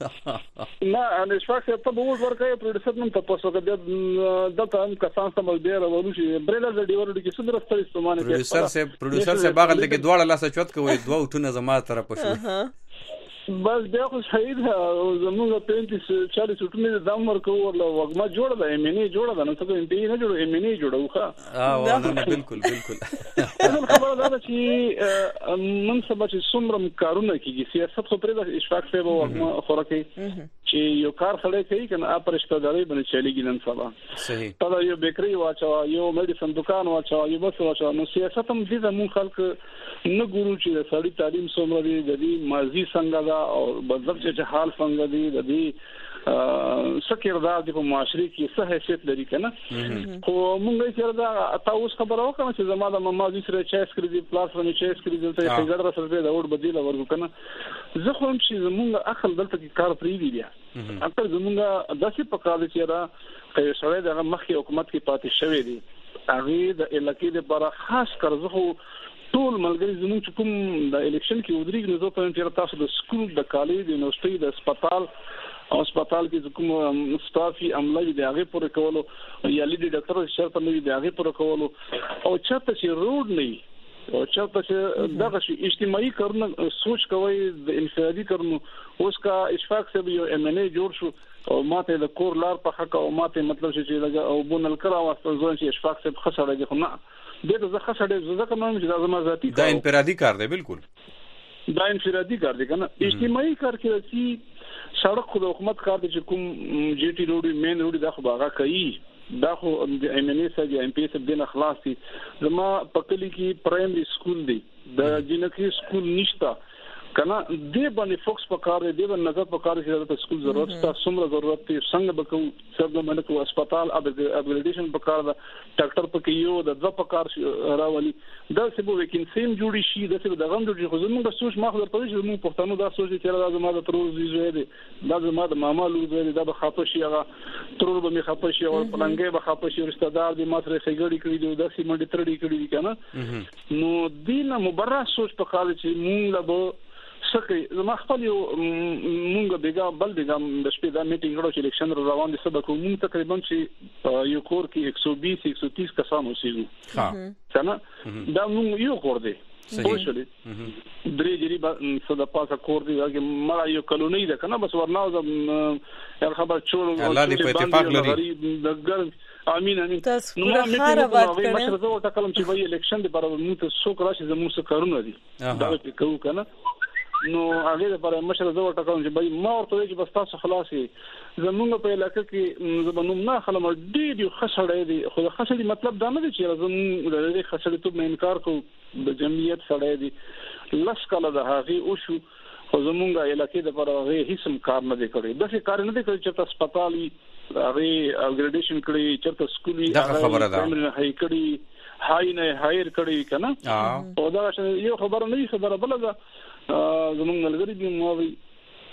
نه ان اشفاق صاحب ته به ورکړی پروډوسر نن تاسو کې دته هم کسان سمول دی راوړو چې بریلا د ډیور د کیسه درسته استعمال کوي پروډوسر صاحب باغل کې دواړه لاسه چوت کوي دوه ټونه زما طرف شو بس بیا خو شهید زموږ 35 40 ټونه د دم ورکو ورله وګما جوړ ده ایمنی جوړ ده نو څه انټي نه جوړ ایمنی جوړو ښه بالکل خبره ده چې من سبا چې څومره کارونه کیږي سیاست خو پرې د اشفاق صاحب وګما خورکه چې یو کار سره کوي کنه اپرشتداري باندې چلیږي نن سبا صحیح دا یو بیکری واچو یو میډیسن دکان واچو یو بس واچو نو سیاست هم دې زمون خلک نه ګورو چې سړی تعلیم څومره دی د دې ماضي څنګه دا او بدل چې حال څنګه دی د دې سکردار د معاشري کې څه حیثیت لري کنه خو مونږ یې دا تاسو خبرو کوم چې زماده ماضي سره چیس کړی دی پلاس باندې چیس کړی دی ته څنګه سره د اور بدیل ورغو کنه زه خو هم چې مونږ اخل دلته کې کار پری دی بیا اکثر زمونږ داسې پکاله چې را که سره د مخکې حکومت کې پاتې شوی دی هغه د علاقې لپاره خاص کارزه ټول ملګری زموږ چې کوم د الیکشن کې ودرېږي نو په ان تاسو د سکول د کالج د یونیورسيټي د هسپتال کې کوم ستافي عمله دی هغه پوره کولو یا لیدي ډاکټر شرط نه دی هغه پوره کولو او چاته چې روډ نه او چاته چې دغه اجتماعي کارونه سوچ کوي د انفرادي کارونه اوس کا اشفاق صاحب یو امنه جوړ شو او ماته د کور لار په حق او ماته مطلب چې لګا او بونل کړه واسطه ځون چې اشفاق صاحب خسرې دي خو نه دغه زه خسرې زه کوم چې دا زما ذاتی دا انفرادي کار دی بالکل دا انفرادي کار دی کنه اجتماعي کار کې چې سړک خو د حکومت کار دی چې کوم جی ټي روډ مین روډ دا خو باغه کوي دا خو د ایمنی سره د ام پی اس د خلاص دي زما پکلی کې پرایمري سکول دی د جنکی سکول نشته کنه دې باندې فوکس پکاره دی باندې نظر پکاره چې د سکول ضرورت ته څومره ضرورت دی څنګه به کو څنګه باندې کو هسپتال اپګریډیشن پکاره دا ډاکټر پکې یو د دوه پکار راولي دا څه به وکینسیم جوړی شي د څه د غم جوړی خو زموږ د سوچ ماخذ پرې چې موږ پښتنو دا سوچ چې دا زما د تروز دی دا زما د ماما لور دی دا به خاطر شي هغه ترور به می خاطر شي او پلنګي به خاطر شي رشتہ دار دي ماته خېګړی کړی دی دا سیمه دې ترډی کړی دی کنه نو دینه مبرر سوچ پکاره چې موږ له سکه زما خپل یو مونږ بیګا بل بیګا د شپې دا میټینګ غوړو چې الیکشن روان دي سبا کوم تقریبا چې یو کور کې 120 130 کسان اوسېږي ها څنګه دا مونږ یو کور دی پوښتنه درې جری صدا پاسه کور دی هغه مړ یو کلونی ده کنه بس ورناو یو خبر چور الله دې په اتفاق لري امين تاسو خبره بات کړئ مشر زه ورته کوم چې وایي الیکشن دی برابر موږ ته څوک راشي زموږ څخه کارونه دي دا په کوو کنه نو هغه لپاره مشر زه ورته کوم چې بای ما ورته چې بس تاسو خلاصي زمونږ په علاقې کې زبنوم نه خلم ډېر خسړې دي خو خسړې مطلب دا نه دی چې زمونږ د دې خسړې ته انکار کو د جمعیت سره دي لس کله د هغه او شو خو زمونږ علاقې د پر هغه هیڅ کار نه دی کړی دغه کار نه دی کړی چې تاسو هسپتالي هغه اپګریډیشن کړی چې تاسو سکولي خبره ده هي کړی هاي نه هایر کړی کنه او دا یو خبره نه خبره بل ده زمونږ ملګری دي مو وی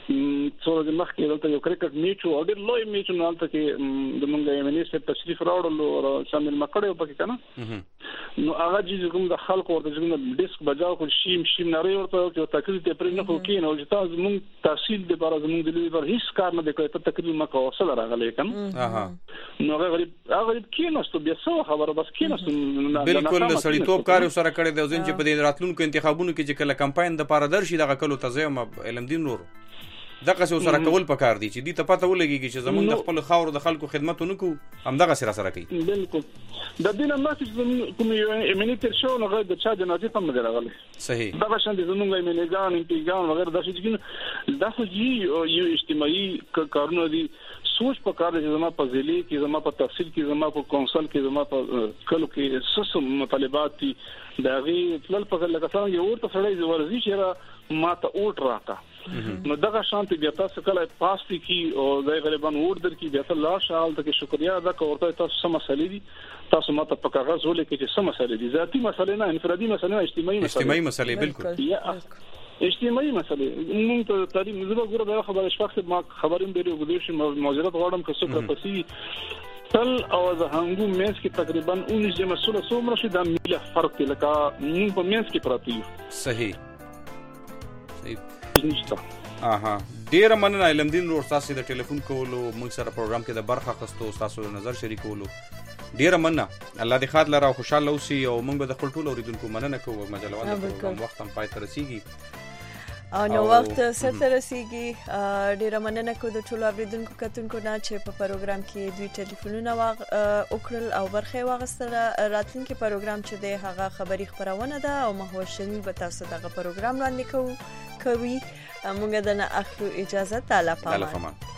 څو د مخکې دلته یو کرکټ میچ او ډېر لوی میچ نه دلته کې د مونږ یې منیسټر تشریف راوړل او شامل مکړې پکې کنه نو هغه چې کوم د خلکو ورته چې ډیسک بجاو خو شیم نری ورته چې تقریر ته پرې نه خو کې نو چې تاسو مونږ تحصیل د بار زمونږ د لیدل هیڅ کار نه وکړي ته تقریر مکو اصل راغلی کنه نو هغه غریب کې نو ستو بیا څه خبره بس کې نو بالکل سړی توپ کار سره کړی د ځین چې په دې راتلونکو انتخابونو کې چې کله کمپاین د پاردرشي دغه کلو تزه علمدین نور دغه څه سره کول پکار دي چې دې ته پته ولګي چې زمونږ د خپل خاور د خلکو خدمت ونکو هم دغه سره کوي بالکل د دې نه مخکې کوم یو امنیتر شو نو غږ د چا جنازه هم نه راغلی صحیح دا شان دي زمونږ ایمنګان انتګان وغیرہ دا چې یو اجتماعي کارونه دي سوچ پکار دي زما په ضلع کې زما په تحصیل کې زما په کونسل کې زما په کلو کې سسم مطالبات دي دا غي تل په لکه څنګه یو ورته سړی ورزي چې ما ته اوټ راکا نو دغه شانتي بیا تاسو کله پاستي کی او دای غریبان اوردر کی بیا ته لا شال ته شکریا ادا کوته تاسو سم مسلې دي تاسو ماته په کاغذ ولې کې سم مسلې دي ذاتي مسلې نه انفرادي مسلې نه اجتماعي مسلې بالکل اجتماعي مسلې موږ ته تعلیم زړه ګوره دا خبره شخص ما خبرم ډیرو غوډیش موجودات غواړم که څه پسې تل او د هنګو مینس کې تقریبا 19 مسوله څومره شي د میله فرق لکه موږ په مینس کې پراتی صحیح ډیر مننه علمدین ور تاسو د ټلیفون کولو موږ سره پروګرام کې د برخه خستو تاسو نظر شریکولو ډیر مننه الله دې خاطر لره خوشاله اوسئ او موږ به د خپل ټول اوریدونکو مننه کوو مجلوان د پروګرام وخت هم پای ته رسیږي او نو وخت سره رسیږي ډیر مننه کوم د ټول اوریدونکو کتونکو نه چې په پروګرام کې دوی ټلیفونونه وکړل او برخه واغستله راتلونکي پروګرام چې د هغه خبري خبرونه ده او مهوشنی به تاسو دغه پروګرام وړاندې کوي موږ دنه اخلو اجازه تعالی پامان